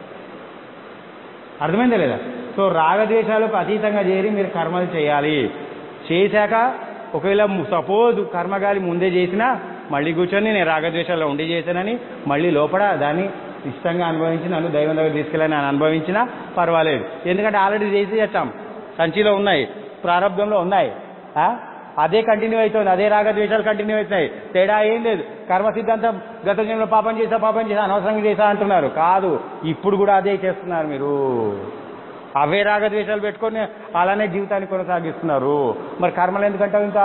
అర్థమైందా లేదా? సో రాగద్వేషాలకు అతీతంగా చేరి మీరు కర్మలు చేయాలి. చేశాక ఒకవేళ సపోజ్ కర్మగాలి ముందే చేసినా మళ్ళీ కూర్చొని నేను రాగద్వేషాల్లో ఉండి చేశానని మళ్ళీ లోపల దాన్ని ఇష్టంగా అనుభవించి నన్ను దైవం దగ్గర తీసుకెళ్ళని నేను అనుభవించినా పర్వాలేదు. ఎందుకంటే ఆల్రెడీ చేసి వచ్చాం, సంచిలో ఉన్నాయి, ప్రారంభంలో ఉన్నాయి, అదే కంటిన్యూ అవుతుంది, అదే రాగద్వేషాలు కంటిన్యూ అవుతున్నాయి. తేడా ఏం లేదు. కర్మ సిద్ధాంతం గత జన్మలో పాపం చేసా పాపం చేసా అనవసరంగా చేసా అంటున్నారు, కాదు, ఇప్పుడు కూడా అదే చేస్తున్నారు మీరు. అవే రాగద్వేషాలు పెట్టుకొని అలానే జీవితాన్ని కొనసాగిస్తున్నారు. మరి కర్మలు ఎందుకంటావు ఇంకా?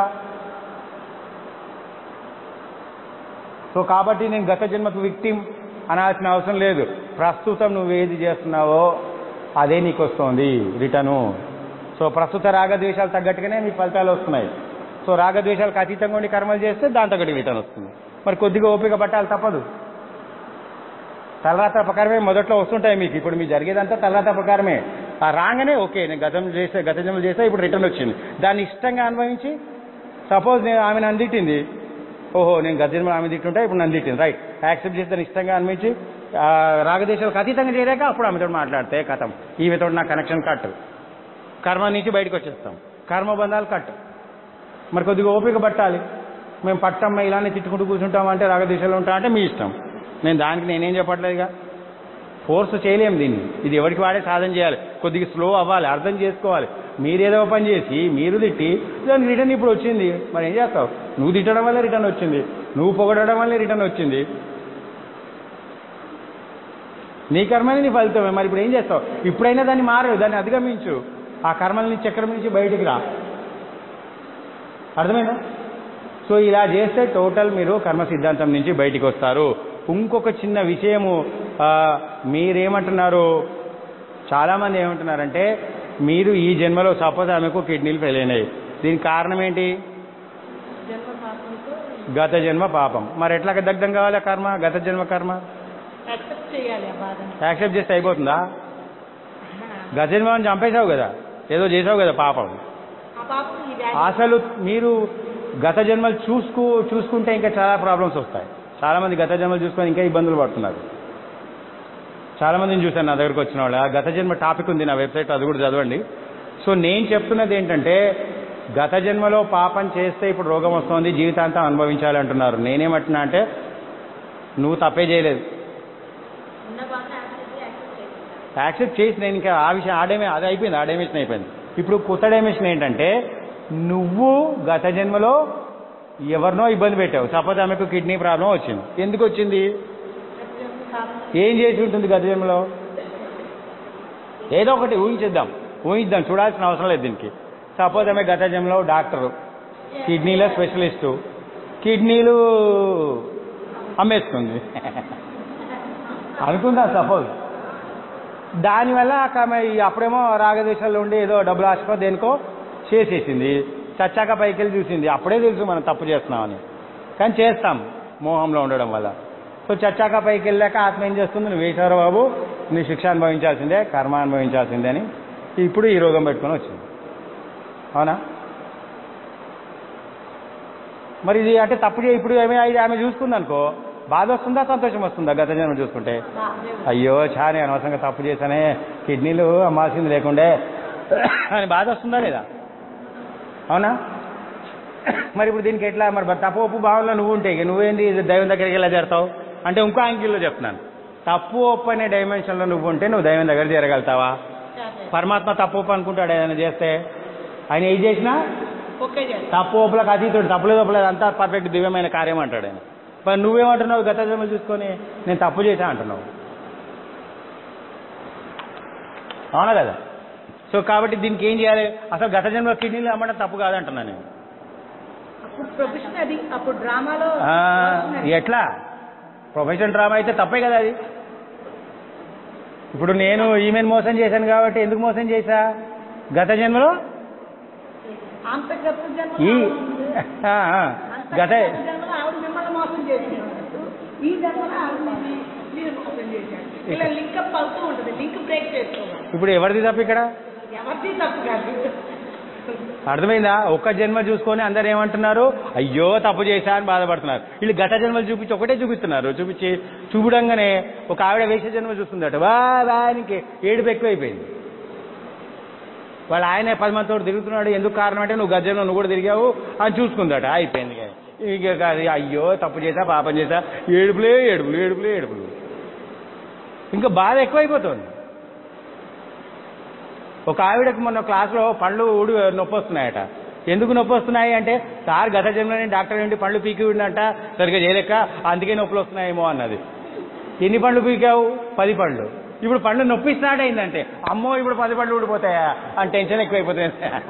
సో కాబట్టి నేను గత జన్మకు విక్టిమ్ అనాల్సిన అవసరం లేదు. ప్రస్తుతం నువ్వు ఏది చేస్తున్నావో అదే నీకు వస్తుంది రిటర్ను. సో ప్రస్తుత రాగద్వేషాలు తగ్గట్టుగానే మీ ఫలితాలు వస్తున్నాయి. సో రాగద్వేషాలకు అతీతంగా ఉండి కర్మలు చేస్తే దాని తగ్గట్టు రిటర్న్ వస్తుంది. మరి కొద్దిగా ఓపిక పట్టాలి, తప్పదు. తలరాత ప్రకారమే మొదట్లో వస్తుంటాయి మీకు. ఇప్పుడు మీకు జరిగేదంతా తలరాత ప్రకారమే. ఆ రాగానే ఓకే నేను గతం చేస్తే గత జన్మలు చేస్తే ఇప్పుడు రిటర్న్ వచ్చింది, దాన్ని ఇష్టంగా అనుభవించి. సపోజ్ నేను ఆమె నన్ను తిట్టింది, ఓహో నేను గత జన్మలు ఆమె తిట్టుంటా, ఇప్పుడు నన్ను తిట్టింది, రైట్, యాక్సెప్ట్ చేస్తే ఇష్టంగా అనుభవించి రాగదేశాలకు అతీతంగా చేరాక అప్పుడు ఆమెతో మాట్లాడితే కథం, ఈమెతో నా కనెక్షన్ కట్, కర్మ నుంచి బయటకు వచ్చేస్తాం, కర్మబంధాలు కట్. మరి కొద్దిగా ఓపిక పట్టాలి. మేము పట్టమ్మ ఇలానే తిట్టుకుంటూ కూర్చుంటామంటే రాగదేశాలు ఉంటామంటే మీ ఇష్టం, నేను దానికి నేనేం చెప్పట్లేదుగా, ఫోర్స్ చేయలేము దీన్ని. ఇది ఎవరికి వాడే సాధన చేయాలి, కొద్దిగా స్లో అవ్వాలి, అర్థం చేసుకోవాలి. మీరేదో పని చేసి మీరు తిట్టి దానికి రిటర్న్ ఇప్పుడు వచ్చింది, మరి ఏం చేస్తావు? నువ్వు తిట్టడం వల్ల రిటర్న్ వచ్చింది, నువ్వు పొగడడం వల్లే రిటర్న్ వచ్చింది, నీ కర్మని నీ ఫలితమే. మరి ఇప్పుడు ఏం చేస్తావు? ఇప్పుడైనా దాన్ని మారు, దాన్ని అధిగమించు, ఆ కర్మలని చక్రం నుంచి బయటికి రా. అర్థమైందా? సో ఇలా చేస్తే టోటల్ మీరు కర్మ సిద్ధాంతం నుంచి బయటికి వస్తారు. ఇంకొక చిన్న విషయము, మీరేమంటున్నారు, చాలామంది ఏమంటున్నారంటే మీరు ఈ జన్మలో సపోజ్ ఆమెకు కిడ్నీలు ఫెయిల్ అయినాయి, దీనికి కారణం ఏంటి? గత జన్మ పాపం. మరి ఎట్లా దగ్ధం కావాలి కర్మ? గత జన్మ కర్మ యాక్సెప్ట్ చేస్తే అయిపోతుందా? గత జన్మని చంపేశావు కదా, ఏదో చేసావు కదా పాపం. అసలు మీరు గత జన్మలు చూసుకు చూసుకుంటే ఇంకా చాలా ప్రాబ్లమ్స్ వస్తాయి. చాలా మంది గత జన్మలు చూసుకొని ఇంకా ఇబ్బందులు పడుతున్నారు. చాలా మందిని చూశాను నా దగ్గరకు వచ్చిన వాళ్ళు. గత జన్మ టాపిక్ ఉంది నా వెబ్సైట్, అది కూడా చదవండి. సో నేను చెప్తున్నది ఏంటంటే గత జన్మలో పాపం చేస్తే ఇప్పుడు రోగం వస్తుంది, జీవితాంతం అనుభవించాలి అంటున్నారు. నేనేమంటున్నా అంటే నువ్వు తప్పే చేయలేదు, యాక్సెప్ట్ చేసి నేను ఇంకా ఆ విషయం ఆడేమే అది అయిపోయింది, ఆ డైమెన్షన్ అయిపోయింది. ఇప్పుడు కొత్త డైమెన్షన్ ఏంటంటే నువ్వు గత జన్మలో ఎవరినో ఇబ్బంది పెట్టావు. సపోజ్ ఆమెకు కిడ్నీ ప్రాబ్లం వచ్చింది, ఎందుకు వచ్చింది? ఏం చేసి ఉంటుంది గత జన్మలో? ఏదో ఒకటి ఊహించేద్దాం, ఊహిద్దాం, చూడాల్సిన అవసరం లేదు దీనికి. సపోజ్ ఆమె గత జన్మలో డాక్టరు, కిడ్నీల స్పెషలిస్టు, కిడ్నీలు అమ్మేస్తుంది అనుకుందాం సపోజ్. దానివల్ల ఆమె అప్పుడేమో రాగదేశాల్లో ఉండి ఏదో డబ్బులు ఆశపో దేనికో చేసేసింది, చచ్చాక పైకి వెళ్ళి చూసింది, అప్పుడే తెలుసు మనం తప్పు చేస్తున్నామని, కానీ చేస్తాం మోహంలో ఉండడం వల్ల. సో చచ్చాక పైకి వెళ్ళాక ఆత్మ ఏం చేస్తుంది, నువ్వు వేశారు బాబు, నీ శిక్ష అనుభవించాల్సిందే, కర్మ అనుభవించాల్సిందే అని ఇప్పుడు ఈ రోగం పెట్టుకొని వచ్చింది. అవునా? మరి ఇది అంటే తప్పు చేయి. ఇప్పుడు ఏమే ఇది ఆమె చూసుకుంది అనుకో, బాధ వస్తుందా సంతోషం వస్తుందా? గత జన్మ చూసుకుంటే అయ్యో చాలా అనవసరంగా తప్పు చేశానే, కిడ్నీలు అమ్మాల్సింది లేకుండే అని బాధ వస్తుందా లేదా? అవునా? మరి ఇప్పుడు దీనికి ఎట్లా, మరి తప్పు ఒప్పు భావంలో నువ్వు ఉంటే నువ్వేంది దైవం దగ్గరికి ఎలా చేరుతావు అంటే ఇంకో యాంగిల్లో చెప్తున్నాను. తప్పు ఒప్పు అనే డైమెన్షన్లో నువ్వు ఉంటే నువ్వు దైవం దగ్గర చేరగలుగుతావా? పరమాత్మ తప్పు ఒప్పు అనుకుంటాడు ఏదైనా చేస్తే, ఆయన ఏం చేసినా తప్పు ఒప్పులకు అతీతుడు, తప్పులేదు ఒప్పులేదు అంతా పర్ఫెక్ట్ దివ్యమైన కార్యం అంటాడు ఆయన. మరి నువ్వేమంటున్నావు, గత జన్మలు చూసుకొని నేను తప్పు చేశా అంటున్నావు. అవునా కదా? సో కాబట్టి దీనికి ఏం చేయాలి, అసలు గత జన్మ కిడ్నీలు అమ్మడం తప్పు కాదంటున్నాను నేను. ఎట్లా ప్రొఫెషన్ డ్రామా అయితే తప్పే కదా అది. ఇప్పుడు నేను ఈమెను మోసం చేశాను కాబట్టి ఎందుకు మోసం చేశా, గత జన్మలో ఈ గత ఇప్పుడు ఎవరిది తప్పు ఇక్కడ? అర్థమైందా? ఒక్క జన్మ చూసుకొని అందరు ఏమంటున్నారు, అయ్యో తప్పు చేశా అని బాధపడుతున్నారు. వీళ్ళు గత జన్మలు చూపించి ఒకటే చూపిస్తున్నారు. చూపించి చూపడంగానే ఒక ఆవిడ వేసే జన్మ చూస్తుందట, వా వానికి ఏడుపు ఎక్కువైపోయింది. వాళ్ళ ఆయన పది మందితో తిరుగుతున్నాడు, ఎందుకు కారణం అంటే నువ్వు గత జన్మ నువ్వు కూడా తిరిగావు అని చూసుకుందట, అయిపోయింది. ఇక అయ్యో తప్పు చేశా పాపం చేశా, ఏడుపులే ఏడుపులు ఏడుపులే ఏడుపులు, ఇంకా బాధ ఎక్కువైపోతుంది. ఒక ఆవిడకు మొన్న క్లాస్లో పళ్ళు ఊడి నొప్పి వస్తున్నాయట. ఎందుకు నొప్పి వస్తున్నాయి అంటే, సార్ గత జన్మలో డాక్టర్ ఏంటి పళ్ళు పీకి ఉండంట, సరిగ్గా చేయలేక అందుకే నొప్పులు వస్తున్నాయేమో అన్నది. ఎన్ని పళ్ళు పీకావు? పది పళ్ళు. ఇప్పుడు పళ్ళు నొప్పి స్టార్ట్ అయిందంటే, అమ్మో ఇప్పుడు పది పళ్ళు ఊడిపోతాయా అని టెన్షన్ ఎక్కువైపోతుంది.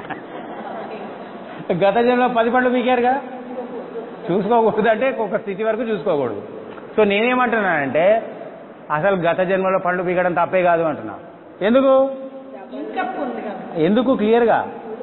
గత జన్మలో పది పళ్ళు పీకారుగా, చూసుకోకూడదు అంటే ఒక స్థితి వరకు చూసుకోకూడదు. సో నేనేమంటున్నానంటే అసలు గత జన్మలో పళ్ళు పీకడం తప్పే కాదు అంటున్నా. ఎందుకు ఎందుకు క్లియర్గా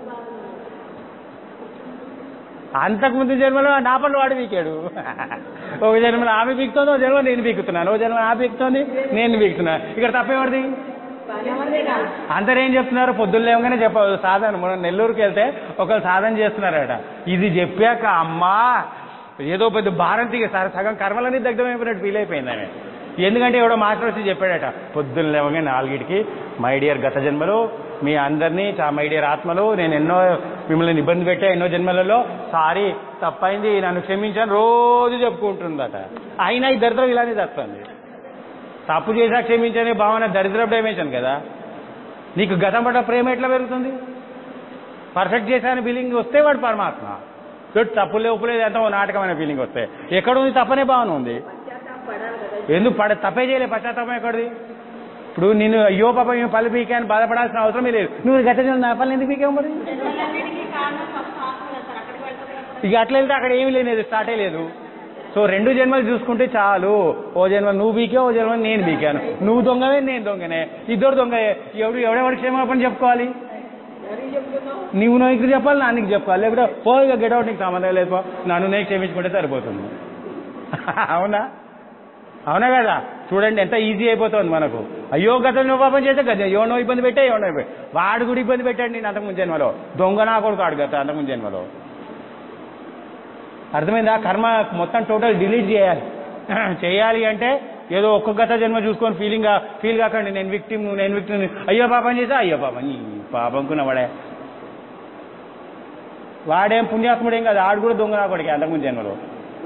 అంతకుముందు జన్మలో నా పళ్ళు వాడు పీకాడు. ఒక జన్మలో ఆమె పీకుతుంది, ఒక జన్మ నేను పీకుతున్నాను, ఒక జన్మ ఆమె పీకుతుంది నేను పీకుతున్నాను. ఇక్కడ తప్పేవాడిది? అందరు ఏం చెప్తున్నారు, పొద్దున్న లేవగానే చెప్పారు సాధన. మనం నెల్లూరుకి వెళ్తే ఒకరు సాధన చేస్తున్నారట. ఇది చెప్పాక అమ్మా ఏదో పెద్ద భారం దిగే సార్, సగం కర్మలని దగ్ధమైపోయినట్టు ఫీల్ అయిపోయింది ఆమె. ఎందుకంటే ఎవడో మాస్టర్ వచ్చి చెప్పాడట, పొద్దున్న లేవగానే నాలుగిటికి మై డియర్ గత జన్మలో మీ అందరినీ, మై డియర్ ఆత్మలు, నేను ఎన్నో మిమ్మల్ని ఇబ్బంది పెట్టా ఎన్నో జన్మలలో, సారీ తప్పైంది నన్ను క్షమించాను రోజు చెప్పుకుంటుందట. అయినా ఈ దరిద్రం ఇలానే తప్పండి. తప్పు చేసా క్షమించనే భావన దరిద్రం డైమెన్షన్ కదా. నీకు గతం పట్ల ప్రేమ ఎట్లా పెరుగుతుంది? పర్ఫెక్ట్ చేశాను ఫీలింగ్ వస్తే వాడు పరమాత్మ, తప్పులే ఒప్పులేదు ఎంత నాటకమైన ఫీలింగ్ వస్తే ఎక్కడుంది తప్పనే భావన ఉంది. ఎందుకు పడ తప్పే చేయలే, పశ్చాత్తాపం ఎక్కడిది? ఇప్పుడు నేను అయ్యో పాప మేము పళ్ళు పీకాను బాధపడాల్సిన అవసరమే లేదు. నువ్వు గత నా పళ్ళు ఎందుకు పీకావు మరి? ఇక అట్లా వెళ్తే అక్కడ ఏమీ లేదు, స్టార్టే లేదు. సో రెండు జన్మలు చూసుకుంటే చాలు. ఓ జన్మ నువ్వు పీకావు, ఓ జన్మ నేను పీకాను. నువ్వు దొంగవే నేను దొంగనే, ఇద్దరు దొంగయే. ఎవడు ఎవడెవడి క్షమాపణ చెప్పుకోవాలి? నువ్వు నీకు చెప్పాలి, నా నీకు చెప్పాలి. లేకపోతే పో ఇక గెటౌట్, నీకు సంబంధం లేదు, నన్ను నేను క్షమించుకుంటే సరిపోతుంది. అవునా? అవునా కదా? చూడండి ఎంత ఈజీ అయిపోతుంది మనకు. అయ్యో గతం నువ్వు పాపం చేస్తే గత ఎవనో ఇబ్బంది పెట్టా ఎవనో ఇబ్బంది, వాడు కూడా ఇబ్బంది పెట్టాడు నేను అంతకుముందు జన్మలో, దొంగ నా కొడుకు ఆడు గత అంతకుముందు జన్మలో. అర్థమైందా? కర్మ మొత్తం టోటల్ డిలీట్ చేయాలి. చేయాలి అంటే ఏదో ఒక్క గత జన్మ చూసుకొని ఫీలింగ్ ఫీల్ కాకండి, నేను విక్టిమ్ నేను విక్టిమ్, అయ్యో పాపం చేసా అయ్యో పాపం ఈ పాపంకున్న వాడే, వాడేం పుణ్యాత్ముడేం కాదు, ఆడు కూడా దొంగ నా కొడుకు అంతకుముందు జన్మలో.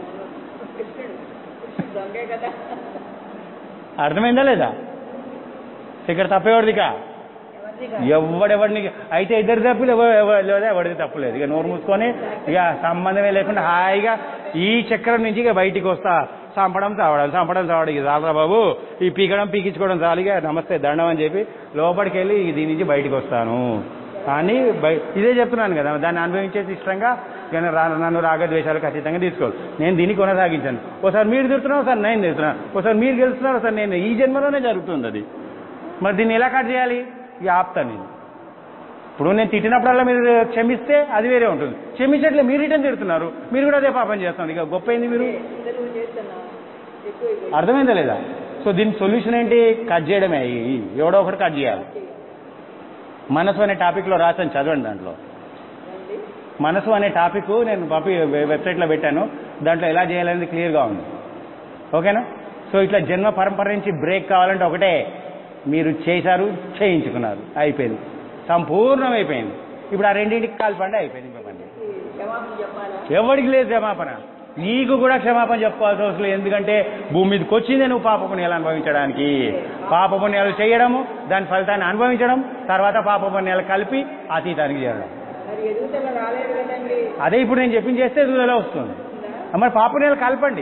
అర్థమైందా లేదా? ఇక్కడ తప్పేవాడిదిక ఎవడెవడిని అయితే ఇద్దరు తప్పులు లేదా ఎవరిది తప్పు లేదు. ఇక నోరు మూసుకొని ఇక సంబంధమే లేకుండా హాయిగా ఈ చక్రం నుంచి ఇక బయటికి వస్తా, చంపడం చావడం చంపడం చావడం ఇక చాలరా బాబు, ఈ పీకడం పీకించుకోవడం చాలు, ఇక నమస్తే దండం అని చెప్పి లోపలికి వెళ్ళి దీని నుంచి బయటికి వస్తాను అని ఇదే చెప్తున్నాను కదా. దాన్ని అనుభవించేసి ఇష్టంగా నన్ను రాగద్వేషాలు ఖచ్చితంగా తీసుకోవాలి. నేను దీన్ని కొనసాగించాను. ఒకసారి మీరు తిడుతున్నాను, ఒకసారి నేను తిడుతున్నాను, ఒకసారి మీరు గెలుస్తున్నారు, ఒకసారి నేను. ఈ జన్మలోనే జరుగుతుంది అది. మరి దీన్ని ఎలా కట్ చేయాలి? ఇక ఆపుతాను నేను. ఇప్పుడు నేను తిట్టినప్పుడల్లా మీరు క్షమిస్తే అది వేరే ఉంటుంది. క్షమించట్లే మీరు రిటర్న్ తిడుతున్నారు, మీరు కూడా అదే పాపం చేస్తున్నారు. ఇక గొప్ప అయింది మీరు అర్థమైందా లేదా? సో దీని సొల్యూషన్ ఏంటి? కట్ చేయడమే. ఎవడో ఒకటి కట్ చేయాలి. మనసు అనే టాపిక్లో రాసాను, చదవండి. దాంట్లో మనసు అనే టాపిక్ నేను పాపి వెబ్సైట్లో పెట్టాను. దాంట్లో ఎలా చేయాలనేది క్లియర్గా ఉంది. ఓకేనా? సో ఇట్లా జన్మ పరంపర నుంచి బ్రేక్ కావాలంటే ఒకటే, మీరు చేశారు, చేయించుకున్నారు, అయిపోయింది, సంపూర్ణం అయిపోయింది. ఇప్పుడు ఆ రెండింటికి కాల్పండి, అయిపోయింది. ఎవరికి లేదు క్షమాపణ. నీకు కూడా క్షమాపణ చెప్పుకోవాల్సిన అవసరం లేదు. ఎందుకంటే భూమి మీదకి వచ్చిందే నువ్వు పాప పుణ్యాలు అనుభవించడానికి. పాప పుణ్యాలు చేయడము, దాని ఫలితాన్ని అనుభవించడం, తర్వాత పాప పుణ్యాలు కలిపి అతీతానికి చేరడం. అదే ఇప్పుడు నేను చెప్పింది చేస్తే ఎదుగుదల వస్తుంది. మరి పాప పుణ్యాలు కలపండి.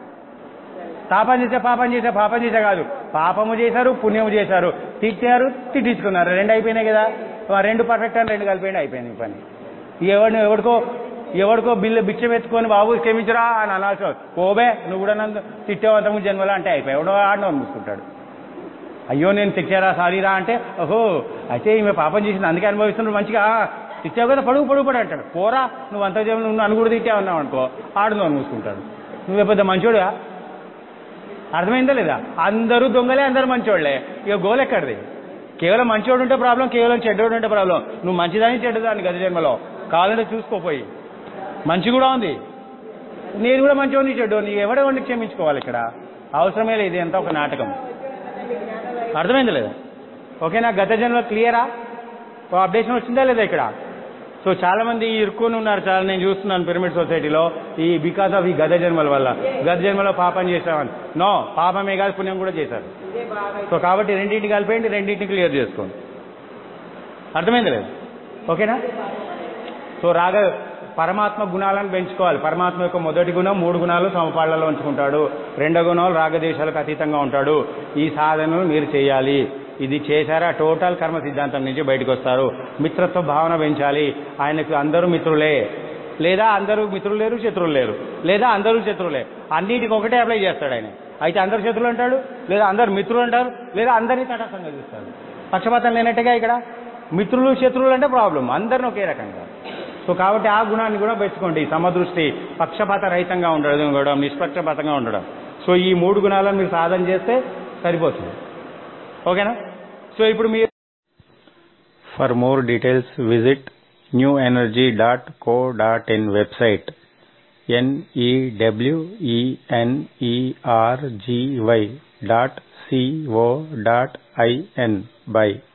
పాపం చేసే పాపం చేసే పాపం చేసే కాదు, పాపము చేశారు, పుణ్యము చేశారు, తిట్టారు, తిట్టించుకున్నారు, రెండు అయిపోయినాయి కదా. రెండు పర్ఫెక్ట్ అని రెండు కలిపోయింది, అయిపోయింది పని. ఎవడిని ఎవడికో ఎవడికో బిల్లు భిక్షం ఎత్తుకొని బాబు క్షమించరా అని అనాల్సి పోబే, నువ్వు కూడా నన్ను తిట్టేవంతము జన్మలో అంటే అయిపోయి ఎవడో ఆడనో మూసుకుంటాడు. అయ్యో నేను తిట్టారా సారీరా అంటే, ఓహో అయితే ఈమె పాపం చేసింది అందుకే అనుభవిస్తున్నాడు, మంచిగా తిట్టావు కదా పడుగు పడుగు పడి అంటాడు. పోరా నువ్వు అంత జన్మ నువ్వు నన్ను కూడా తిట్టావన్నావు అనుకో, ఆడునో మూసుకుంటాడు. నువ్వే పెద్ద మంచోడుగా. అర్థమైందా లేదా? అందరూ దొంగలే, అందరూ మంచోళ్లే. ఇక గోల్ ఎక్కడిది? కేవలం మంచోడు ఉంటే ప్రాబ్లం, కేవలం చెడ్డోడు ఉంటే ప్రాబ్లం. నువ్వు మంచిదాన్ని చెడ్డదాన్ని గత జన్మలో కావాలంటే చూసుకోపోయి. మంచి కూడా ఉంది, నేను కూడా మంచివాడిని చెడ్డోని, ఎవడెవడిని క్షమించుకోవాలి ఇక్కడ? అవసరమే లేదు, ఇదంతా ఒక నాటకం. అర్థమైందా లేదా? ఓకేనా? గత జన్మలో క్లియరా? అప్డేషన్ వచ్చిందా లేదా ఇక్కడ? సో చాలా మంది ఇరుక్కొని ఉన్నారు, చాలా నేను చూస్తున్నాను పిరమిడ్ సొసైటీలో, ఈ బికాస్ ఆఫ్ ఈ గత జన్మల వల్ల. గత జన్మలో పాపం చేశామని. నో, పాపమే కాదు పుణ్యం కూడా చేశారు. సో కాబట్టి రెండింటిని కలిపేయండి, రెండింటిని క్లియర్ చేసుకోండి. అర్థమైంది లేదు? ఓకేనా? సో రాగ పరమాత్మ గుణాలను పెంచుకోవాలి. పరమాత్మ యొక్క మొదటి గుణం మూడు గుణాలు సమపాళ్లలో ఉంచుకుంటాడు. రెండో గుణం రాగదేశాలకు అతీతంగా ఉంటాడు. ఈ సాధనలు మీరు చేయాలి. ఇది చేశారా టోటల్ కర్మ సిద్ధాంతం నుంచి బయటకు వస్తారు. మిత్రత్వ భావన పెంచాలి. ఆయనకు అందరూ మిత్రులే, లేదా అందరూ మిత్రులు లేరు, శత్రువులు లేరు, లేదా అందరూ శత్రువులే. అన్నిటికి ఒకటే అప్లై చేస్తాడు ఆయన. అయితే అందరు శత్రువులు అంటాడు, లేదా అందరు మిత్రులు అంటారు, లేదా అందరినీ తటస్థంగా చూస్తాడు. పక్షపాతం లేనట్టుగా ఇక్కడ మిత్రులు శత్రువులు అంటే ప్రాబ్లం, అందరిని ఒకే రకంగా. సో కాబట్టి ఆ గుణాన్ని కూడా పెంచుకోండి. సమదృష్టి, పక్షపాత రహితంగా ఉండడం, నిష్పక్షపాతంగా ఉండడం. సో ఈ మూడు గుణాలను మీరు సాధన చేస్తే సరిపోతుంది. ఓకేనా? సో ఇప్పుడు మీరు for more details visit new energy dot co dot in website NEWENERGY dot CO dot IN by